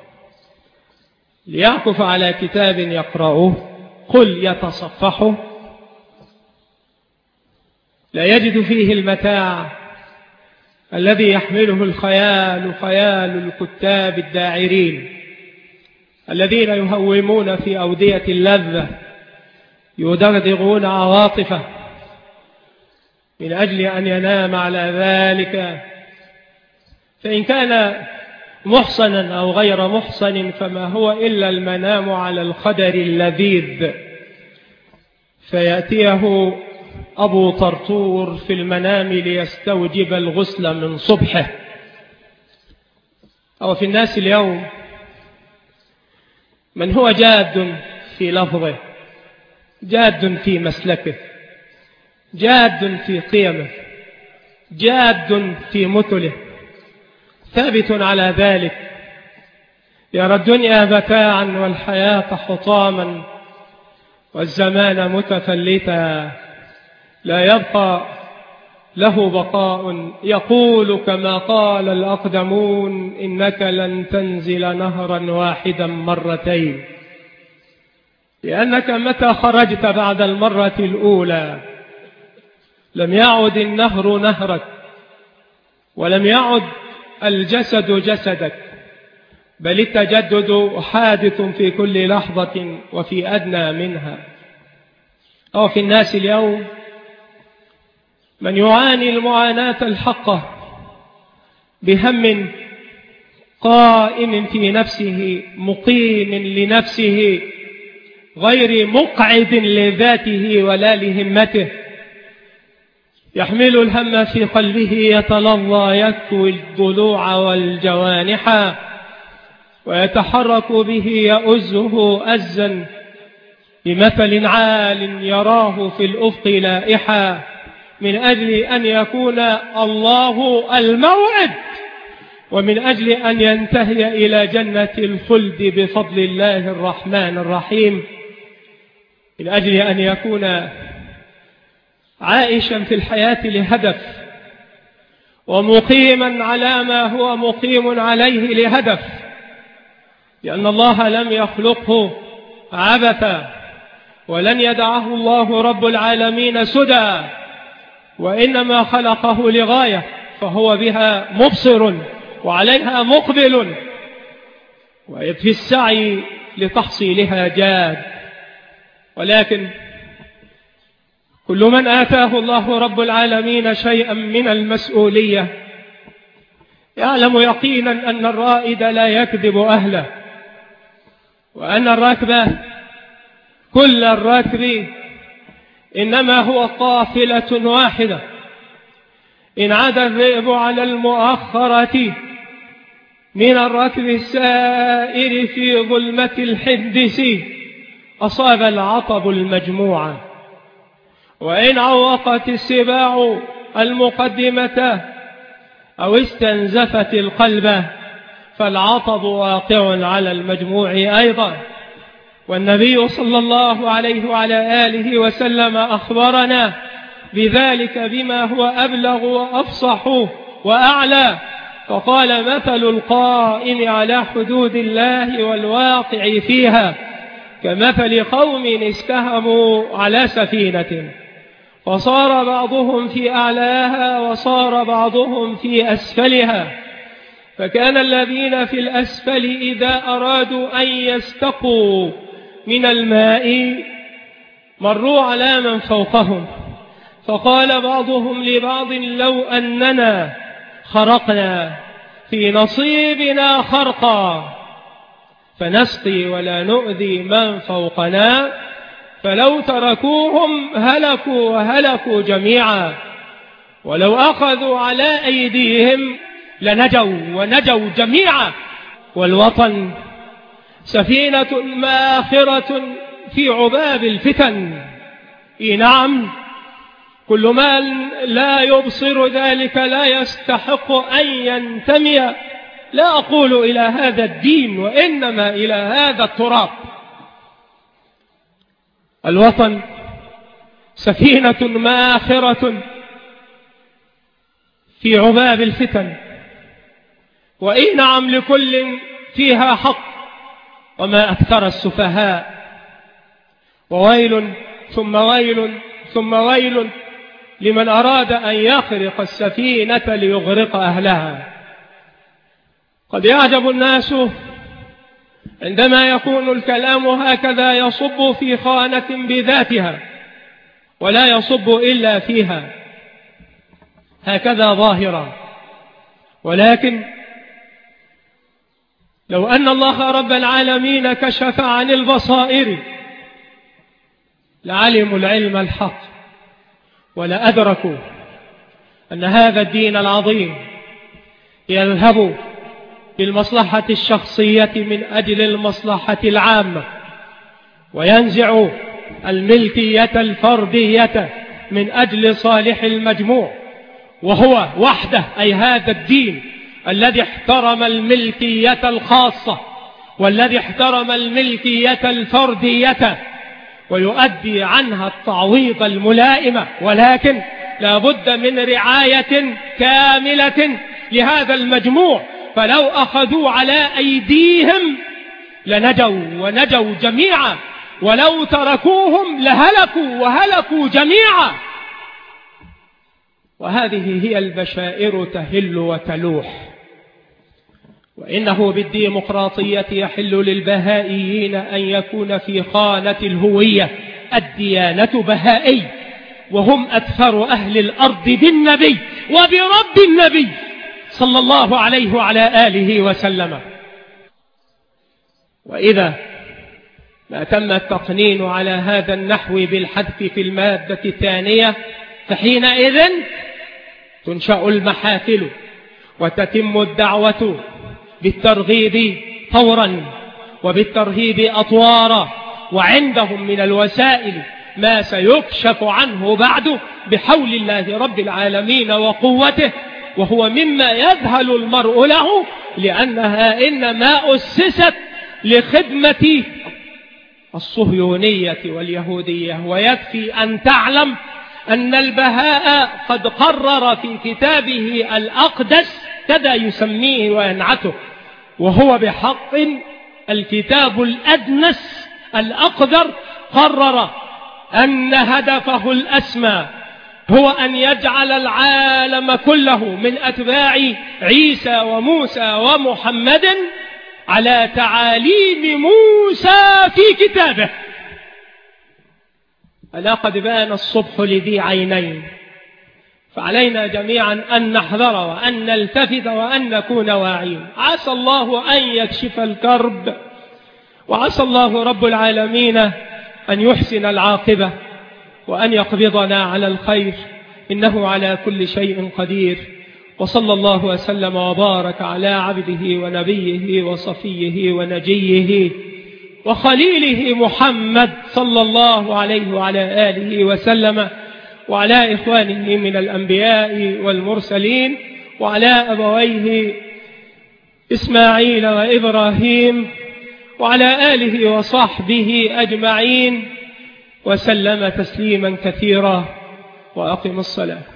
ليعكف على كتاب يقرأه، قل يتصفحه، لا يجد فيه المتاع الذي يحمله الخيال، خيال الكتاب الداعرين الذين يهومون في أودية اللذة، يدغدغون عواطفه من أجل أن ينام على ذلك. فإن كان محصنا أو غير محصن فما هو إلا المنام على الخدر اللذيذ، فيأتيه أبو طرطور في المنام ليستوجب الغسل من صبحه. أو في الناس اليوم من هو جاد في لفظه، جاد في مسلكه، جاد في قيمه، جاد في مثله، ثابت على ذلك، يرى الدنيا متاعا والحياة حطاما والزمان متفلتا، لا يبقى له بقاء. يقول كما قال الأقدمون: إنك لن تنزل نهرا واحدا مرتين، لأنك متى خرجت بعد المرة الأولى لم يعد النهر نهرك، ولم يعد الجسد جسدك، بل التجدد حادث في كل لحظة وفي أدنى منها. أو في الناس اليوم من يعاني المعاناة الحقة بهم قائم في نفسه، مقيم لنفسه، غير مقعد لذاته ولا لهمته، يحمل الهم في قلبه، يتلظى، يكوي الضلوع والجوانح، ويتحرك به يؤزه أزا بمثل عال يراه في الأفق لائحا، من أجل أن يكون الله الموعد، ومن أجل أن ينتهي إلى جنة الخلد بفضل الله الرحمن الرحيم، من أجل أن يكون عائشا في الحياة لهدف، ومقيما على ما هو مقيم عليه لهدف، لأن الله لم يخلقه عبثا، ولن يدعه الله رب العالمين سدى، وإنما خلقه لغاية، فهو بها مبصر وعليها مقبل، وفي السعي لتحصيلها جاد. ولكن كل من آتاه الله رب العالمين شيئا من المسؤولية يعلم يقينا أن الرائد لا يكذب أهله، وأن الراكب كل الراكب إنما هو قافلة واحدة، إن عاد الذئب على المؤخرة من الركب السائر في ظلمة الحدس أصاب العطب المجموعة، وإن عوقت السباع المقدمة أو استنزفت القلب فالعطب واقع على المجموع أيضا. والنبي صلى الله عليه وعلى آله وسلم أخبرنا بذلك بما هو أبلغ وأفصح وأعلى، فقال: مثل القائم على حدود الله والواقع فيها كمثل قوم استهموا على سفينة فصار بعضهم في أعلاها وصار بعضهم في أسفلها، فكان الذين في الأسفل إذا أرادوا أن يستقوا من الماء مروا على من فوقهم، فقال بعضهم لبعض لو أننا خرقنا في نصيبنا خرقا فنسقي ولا نؤذي من فوقنا، فلو تركوهم هلكوا وهلكوا جميعا، ولو أخذوا على أيديهم لنجوا ونجوا جميعا. والوطن سفينة ماخرة في عباب الفتن. إيه نعم، كل من لا يبصر ذلك لا يستحق أن ينتمي، لا أقول إلى هذا الدين، وإنما إلى هذا التراب. الوطن سفينة ماخرة في عباب الفتن، وإيه نعم لكل فيها حق، وما أكثر السفهاء. وويل ثم ويل ثم ويل لمن أراد أن يخرق السفينة ليغرق أهلها. قد يعجب الناس عندما يكون الكلام هكذا يصب في خانة بذاتها ولا يصب إلا فيها هكذا ظاهرا، ولكن لو أن الله رب العالمين كشف عن البصائر لعلموا العلم الحق، ولأدركوا أن هذا الدين العظيم يذهب بالمصلحة الشخصية من أجل المصلحة العامة، وينزع الملكية الفردية من أجل صالح المجموع، وهو وحده أي هذا الدين الذي احترم الملكية الخاصة والذي احترم الملكية الفردية ويؤدي عنها التعويض الملائمة، ولكن لا بد من رعاية كاملة لهذا المجموع. فلو أخذوا على أيديهم لنجوا ونجوا جميعا، ولو تركوهم لهلكوا وهلكوا جميعا. وهذه هي البشائر تهل وتلوح. وإنه بالديمقراطية يحل للبهائيين أن يكون في خانة الهوية الديانة بهائي، وهم أكثر أهل الأرض بالنبي وبرب النبي صلى الله عليه وعلى آله وسلم. وإذا ما تم التقنين على هذا النحو بالحذف في المادة الثانية فحينئذ تنشأ المحافل وتتم الدعوة بالترغيب طورا وبالترهيب أطوارا، وعندهم من الوسائل ما سيكشف عنه بعد بحول الله رب العالمين وقوته، وهو مما يذهل المرء له، لأنها إنما أسست لخدمة الصهيونية واليهودية. ويكفي أن تعلم أن البهاء قد قرر في كتابه الأقدس كذا يسميه وينعته، وهو بحق الكتاب الأدنس الأقدر، قرر أن هدفه الأسمى هو أن يجعل العالم كله من أتباع عيسى وموسى ومحمد على تعاليم موسى في كتابه. ألا قد بان الصبح لذي عينين، فعلينا جميعا أن نحذر وأن نلتفت وأن نكون واعين. عسى الله أن يكشف الكرب، وعسى الله رب العالمين أن يحسن العاقبة وأن يقبضنا على الخير، إنه على كل شيء قدير. وصلى الله وسلم وبارك على عبده ونبيه وصفيه ونجيه وخليله محمد صلى الله عليه وعلى آله وسلم، وعلى إخوانه من الأنبياء والمرسلين، وعلى أبويه إسماعيل وإبراهيم، وعلى آله وصحبه أجمعين، وسلم تسليما كثيرا. وأقم الصلاة.